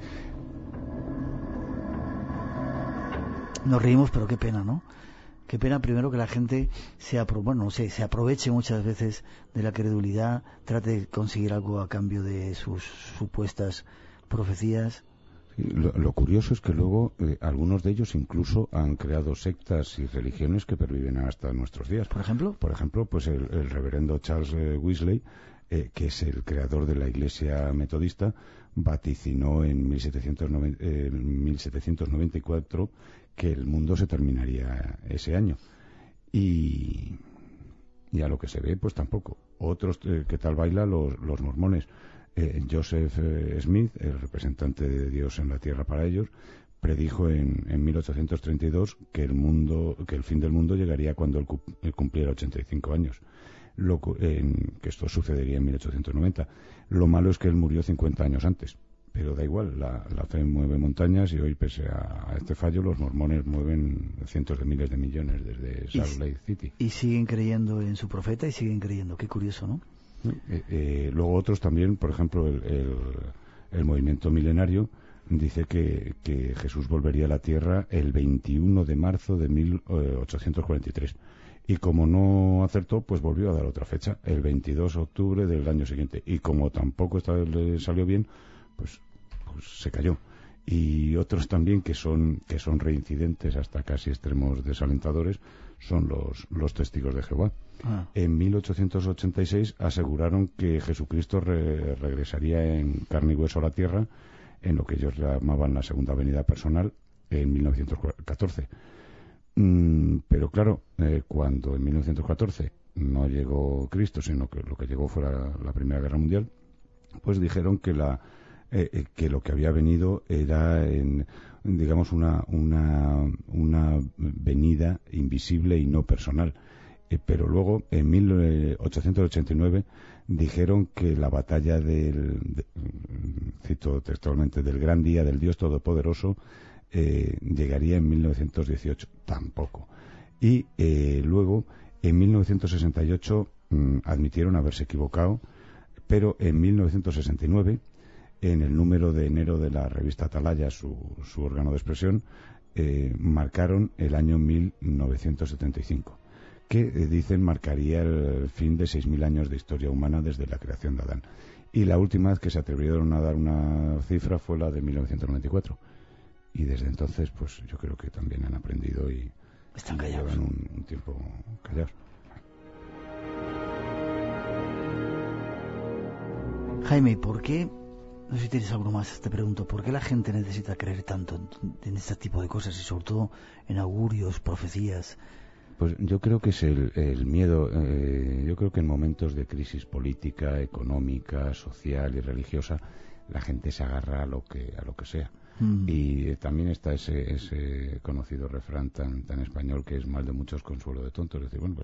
Speaker 2: Nos reímos, pero qué pena, ¿no? Qué pena primero que la gente se aproveche muchas veces de la credulidad, trate de conseguir algo a cambio de sus supuestas profecías.
Speaker 19: Sí, lo curioso es que luego algunos de ellos incluso han creado sectas y religiones que perviven hasta nuestros días.
Speaker 2: ¿Por ejemplo?
Speaker 19: Por ejemplo, pues el reverendo Charles Wesley, que es el creador de la Iglesia Metodista, vaticinó en 1794 que el mundo se terminaría ese año. Y a lo que se ve, pues tampoco. Otros, ¿qué tal baila? Los mormones. Joseph Smith, el representante de Dios en la tierra para ellos, predijo en 1832 que el fin del mundo llegaría cuando él cumpliera 85 años. Que esto sucedería en 1890. Lo malo es que él murió 50 años antes, pero da igual, la fe mueve montañas, y hoy, pese a este fallo, los mormones mueven cientos de miles de millones desde Salt Lake City.
Speaker 2: Y siguen creyendo en su profeta y siguen creyendo. Qué curioso, ¿no?
Speaker 19: Luego otros también, por ejemplo, el movimiento milenario dice que Jesús volvería a la tierra el 21 de marzo de 1843. Y como no acertó, pues volvió a dar otra fecha, el 22 de octubre del año siguiente. Y como tampoco esta vez le salió bien, pues se cayó. Y otros también que son reincidentes hasta casi extremos desalentadores son los testigos de Jehová. En 1886 aseguraron que Jesucristo regresaría en carne y hueso a la tierra en lo que ellos llamaban la segunda venida personal en 1914. Pero claro, cuando en 1914 no llegó Cristo, sino que lo que llegó fue la Primera Guerra Mundial, pues dijeron que lo que había venido era digamos una venida invisible y no personal. Pero luego en 1889 dijeron que la batalla cito textualmente, del gran día del Dios Todopoderoso llegaría en 1918. Tampoco. Y luego en 1968 admitieron haberse equivocado, pero en 1969 en el número de enero de la revista Atalaya, su órgano de expresión, marcaron el año 1975, que dicen marcaría el fin de 6.000 años de historia humana desde la creación de Adán. Y la última vez que se atrevieron a dar una cifra fue la de 1994. Y desde entonces, pues yo creo que también han aprendido y
Speaker 2: están callados.
Speaker 19: Llevan un tiempo callados.
Speaker 2: Jaime, ¿por qué? No sé si tienes algo más, te pregunto, ¿por qué la gente necesita creer tanto en este tipo de cosas y sobre todo en augurios, profecías?
Speaker 19: Pues yo creo que es el miedo. Yo creo que en momentos de crisis política, económica, social y religiosa, la gente se agarra a lo que sea. Y también está ese conocido refrán tan español que es mal de muchos, consuelo de tontos. Es decir, bueno, pues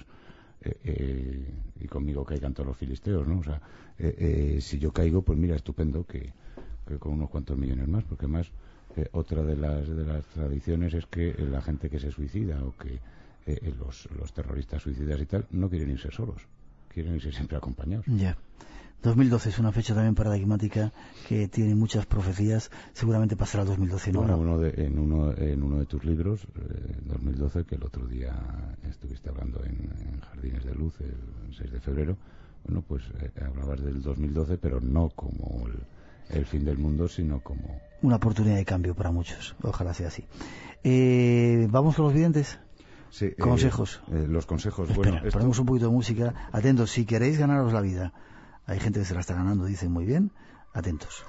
Speaker 19: y conmigo caigan todos los filisteos, ¿no? O sea, si yo caigo, pues mira, estupendo que con unos cuantos millones más, porque más otra de las tradiciones es que la gente que se suicida o que los terroristas suicidas y tal no quieren irse solos, quieren irse siempre acompañados.
Speaker 2: Ya. 2012 es una fecha también paradigmática que tiene muchas profecías. Seguramente pasará el 2012. ¿No?
Speaker 19: En uno de tus libros, 2012, que el otro día estuviste hablando en Jardines de Luz, el 6 de febrero, bueno, pues hablabas del 2012, pero no como el fin del mundo, sino como
Speaker 2: una oportunidad de cambio para muchos. Ojalá sea así. ¿Vamos con los videntes?
Speaker 19: Sí,
Speaker 2: consejos.
Speaker 19: Los consejos.
Speaker 2: Espera,
Speaker 19: bueno,
Speaker 2: ponemos un poquito de música. Atentos, si queréis ganaros la vida. Hay gente que se la está ganando, dicen muy bien. Atentos.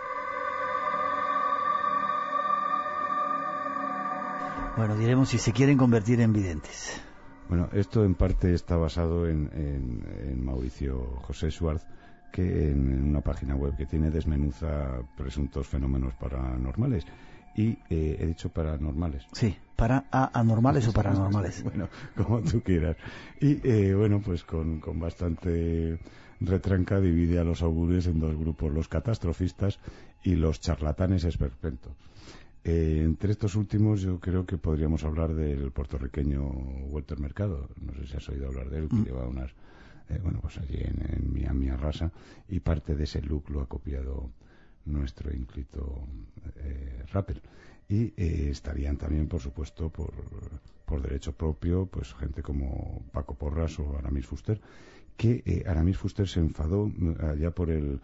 Speaker 2: Bueno, diremos si se quieren convertir en videntes.
Speaker 19: Bueno, esto en parte está basado en Mauricio José Schwartz, que en una página web que tiene desmenuza presuntos fenómenos paranormales. Y he dicho paranormales.
Speaker 2: Sí, anormales o paranormales.
Speaker 19: Bueno, como tú quieras. Y bueno, pues con bastante retranca divide a los augures en dos grupos, los catastrofistas y los charlatanes esperpentos. Entre estos últimos yo creo que podríamos hablar del puertorriqueño Walter Mercado. No sé si has oído hablar de él, que lleva unas... bueno, pues allí en Miami Arrasa, y parte de ese look lo ha copiado nuestro ínclito Rappel. Y estarían también, por supuesto, por derecho propio, pues gente como Paco Porras o Aramis Fuster, que Aramis Fuster se enfadó allá por el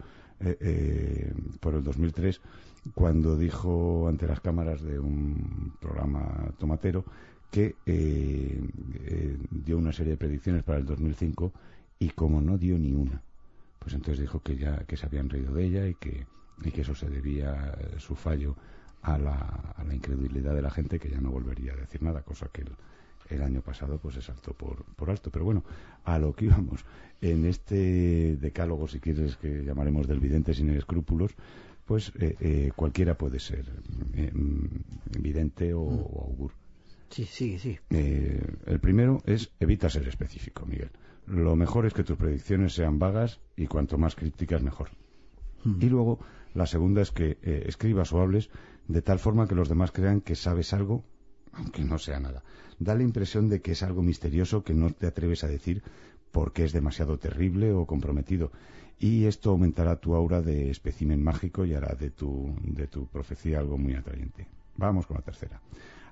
Speaker 19: 2003 cuando dijo ante las cámaras de un programa tomatero que dio una serie de predicciones para el 2005 y como no dio ni una, pues entonces dijo que se habían reído de ella y que eso se debía su fallo a la incredulidad de la gente, que ya no volvería a decir nada, cosa que el año pasado pues se saltó por alto. Pero bueno, a lo que íbamos, en este decálogo, si quieres, que llamaremos del vidente sin escrúpulos, pues cualquiera puede ser vidente o augur.
Speaker 2: Sí.
Speaker 19: El primero es evita ser específico, Miguel. Lo mejor es que tus predicciones sean vagas y cuanto más crípticas mejor. Y luego la segunda es que escribas o hables de tal forma que los demás crean que sabes algo, aunque no sea nada. Da la impresión de que es algo misterioso que no te atreves a decir porque es demasiado terrible o comprometido. Y esto aumentará tu aura de espécimen mágico y hará de tu profecía algo muy atrayente. Vamos con la tercera.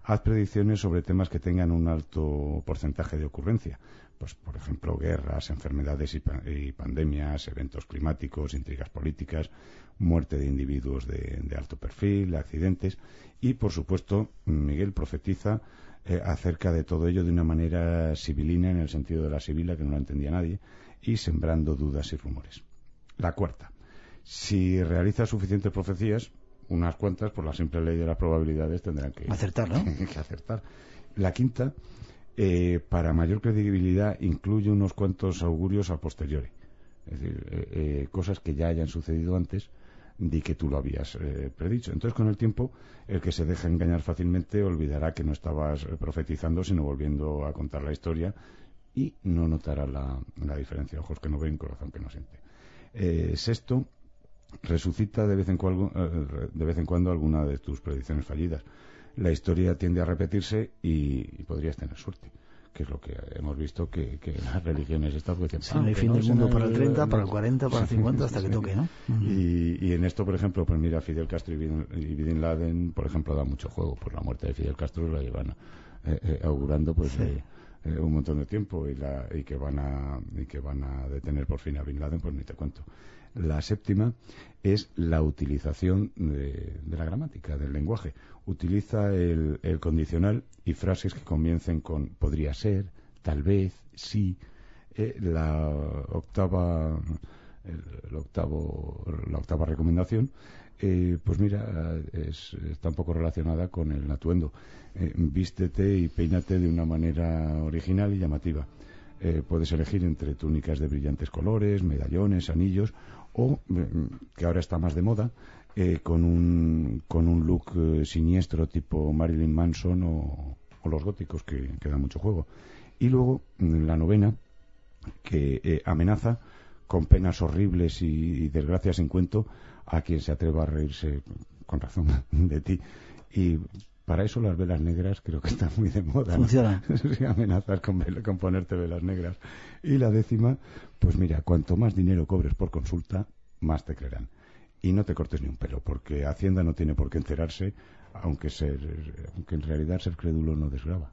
Speaker 19: haz predicciones sobre temas que tengan un alto porcentaje de ocurrencia. Pues, por ejemplo, guerras, enfermedades y pandemias, eventos climáticos, intrigas políticas, muerte de individuos de alto perfil, accidentes. Y, por supuesto, Miguel profetiza acerca de todo ello de una manera sibilina, en el sentido de la sibila, que no la entendía nadie, y sembrando dudas y rumores. La cuarta. Si realiza suficientes profecías, unas cuantas, por la simple ley de las probabilidades, tendrán que
Speaker 2: acertar, ¿no?
Speaker 19: que acertar. La quinta, para mayor credibilidad, incluye unos cuantos augurios a posteriori. Es decir, cosas que ya hayan sucedido antes de que tú lo habías predicho. Entonces, con el tiempo, el que se deja engañar fácilmente olvidará que no estabas profetizando, sino volviendo a contar la historia, y no notará la diferencia. Ojos que no ven, corazón que no siente. Sexto, resucita de vez en cuando alguna de tus predicciones fallidas. La historia tiende a repetirse y podrías tener suerte, que es lo que hemos visto que las religiones estas pues
Speaker 2: sí, el fin del mundo para el 30, para el 40, para el 50, hasta que toque, ¿no?
Speaker 19: Y en esto, por ejemplo, pues mira, Fidel Castro y Bin Laden, por ejemplo, da mucho juego. Por la muerte de Fidel Castro la llevan augurando pues un montón de tiempo, y que van a detener por fin a Bin Laden, pues ni te cuento. La séptima es la utilización de la gramática, del lenguaje. Utiliza el condicional y frases que comiencen con podría ser, tal vez, sí. La octava recomendación, pues mira, está un poco relacionada con el atuendo. Vístete y peínate de una manera original y llamativa. Puedes elegir entre túnicas de brillantes colores, medallones, anillos, o, que ahora está más de moda, con un look siniestro tipo Marilyn Manson o los góticos, que da mucho juego. Y luego, la novena, que amenaza con penas horribles y desgracias sin cuento a quien se atreva a reírse con razón de ti. Y para eso las velas negras creo que están muy de moda, ¿no?
Speaker 2: Funciona.
Speaker 19: Sí, amenazas con ponerte velas negras. Y la décima, pues mira, cuanto más dinero cobres por consulta, más te creerán. Y no te cortes ni un pelo, porque Hacienda no tiene por qué enterarse, aunque en realidad ser crédulo no desgrava.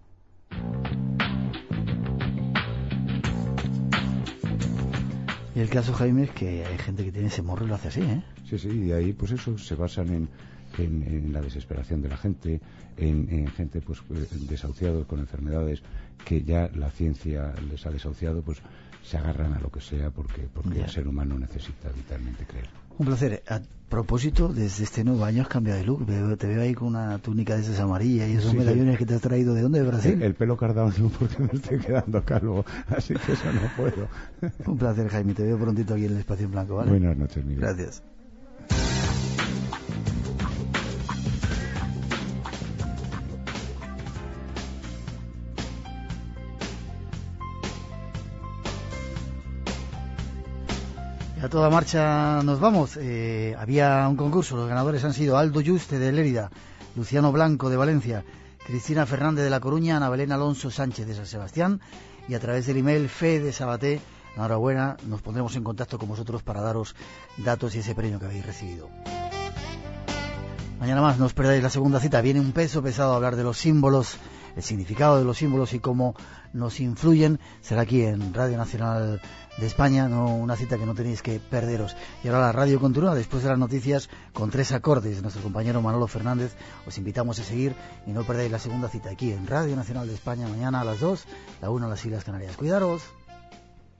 Speaker 2: Y el caso, Jaime, es que hay gente que tiene ese morro y lo hace así, ¿eh?
Speaker 19: Sí, y ahí pues eso, se basan en la desesperación de la gente, en gente pues desahuciados con enfermedades que ya la ciencia les ha desahuciado, pues se agarran a lo que sea porque el ser humano necesita vitalmente creer.
Speaker 2: Un placer. A propósito, desde este nuevo año has cambiado de look. Te veo ahí con una túnica de esas amarillas y esos medallones que te has traído. ¿De dónde? ¿De Brasil?
Speaker 19: El pelo cardado no, porque me estoy quedando calvo, así que eso no puedo.
Speaker 2: Un placer, Jaime. Te veo prontito aquí en el Espacio en Blanco, ¿vale?
Speaker 19: Buenas noches, Miguel.
Speaker 2: Gracias. A toda marcha nos vamos. Había un concurso. Los ganadores han sido Aldo Yuste de Lérida, Luciano Blanco de Valencia, Cristina Fernández de La Coruña, Ana Belén Alonso Sánchez de San Sebastián, y a través del email Fe de Sabaté. Enhorabuena, nos pondremos en contacto con vosotros para daros datos y ese premio que habéis recibido. Mañana más, no os perdáis la segunda cita. Viene un peso pesado a hablar de los símbolos, el significado de los símbolos y cómo nos influyen. Será aquí en Radio Nacional de España, no, una cita que no tenéis que perderos. Y ahora la radio continúa después de las noticias con 3 acordes. Nuestro compañero Manolo Fernández, os invitamos a seguir y no perdáis la segunda cita aquí en Radio Nacional de España mañana a las 2, la 1 a las Islas Canarias. Cuidaros.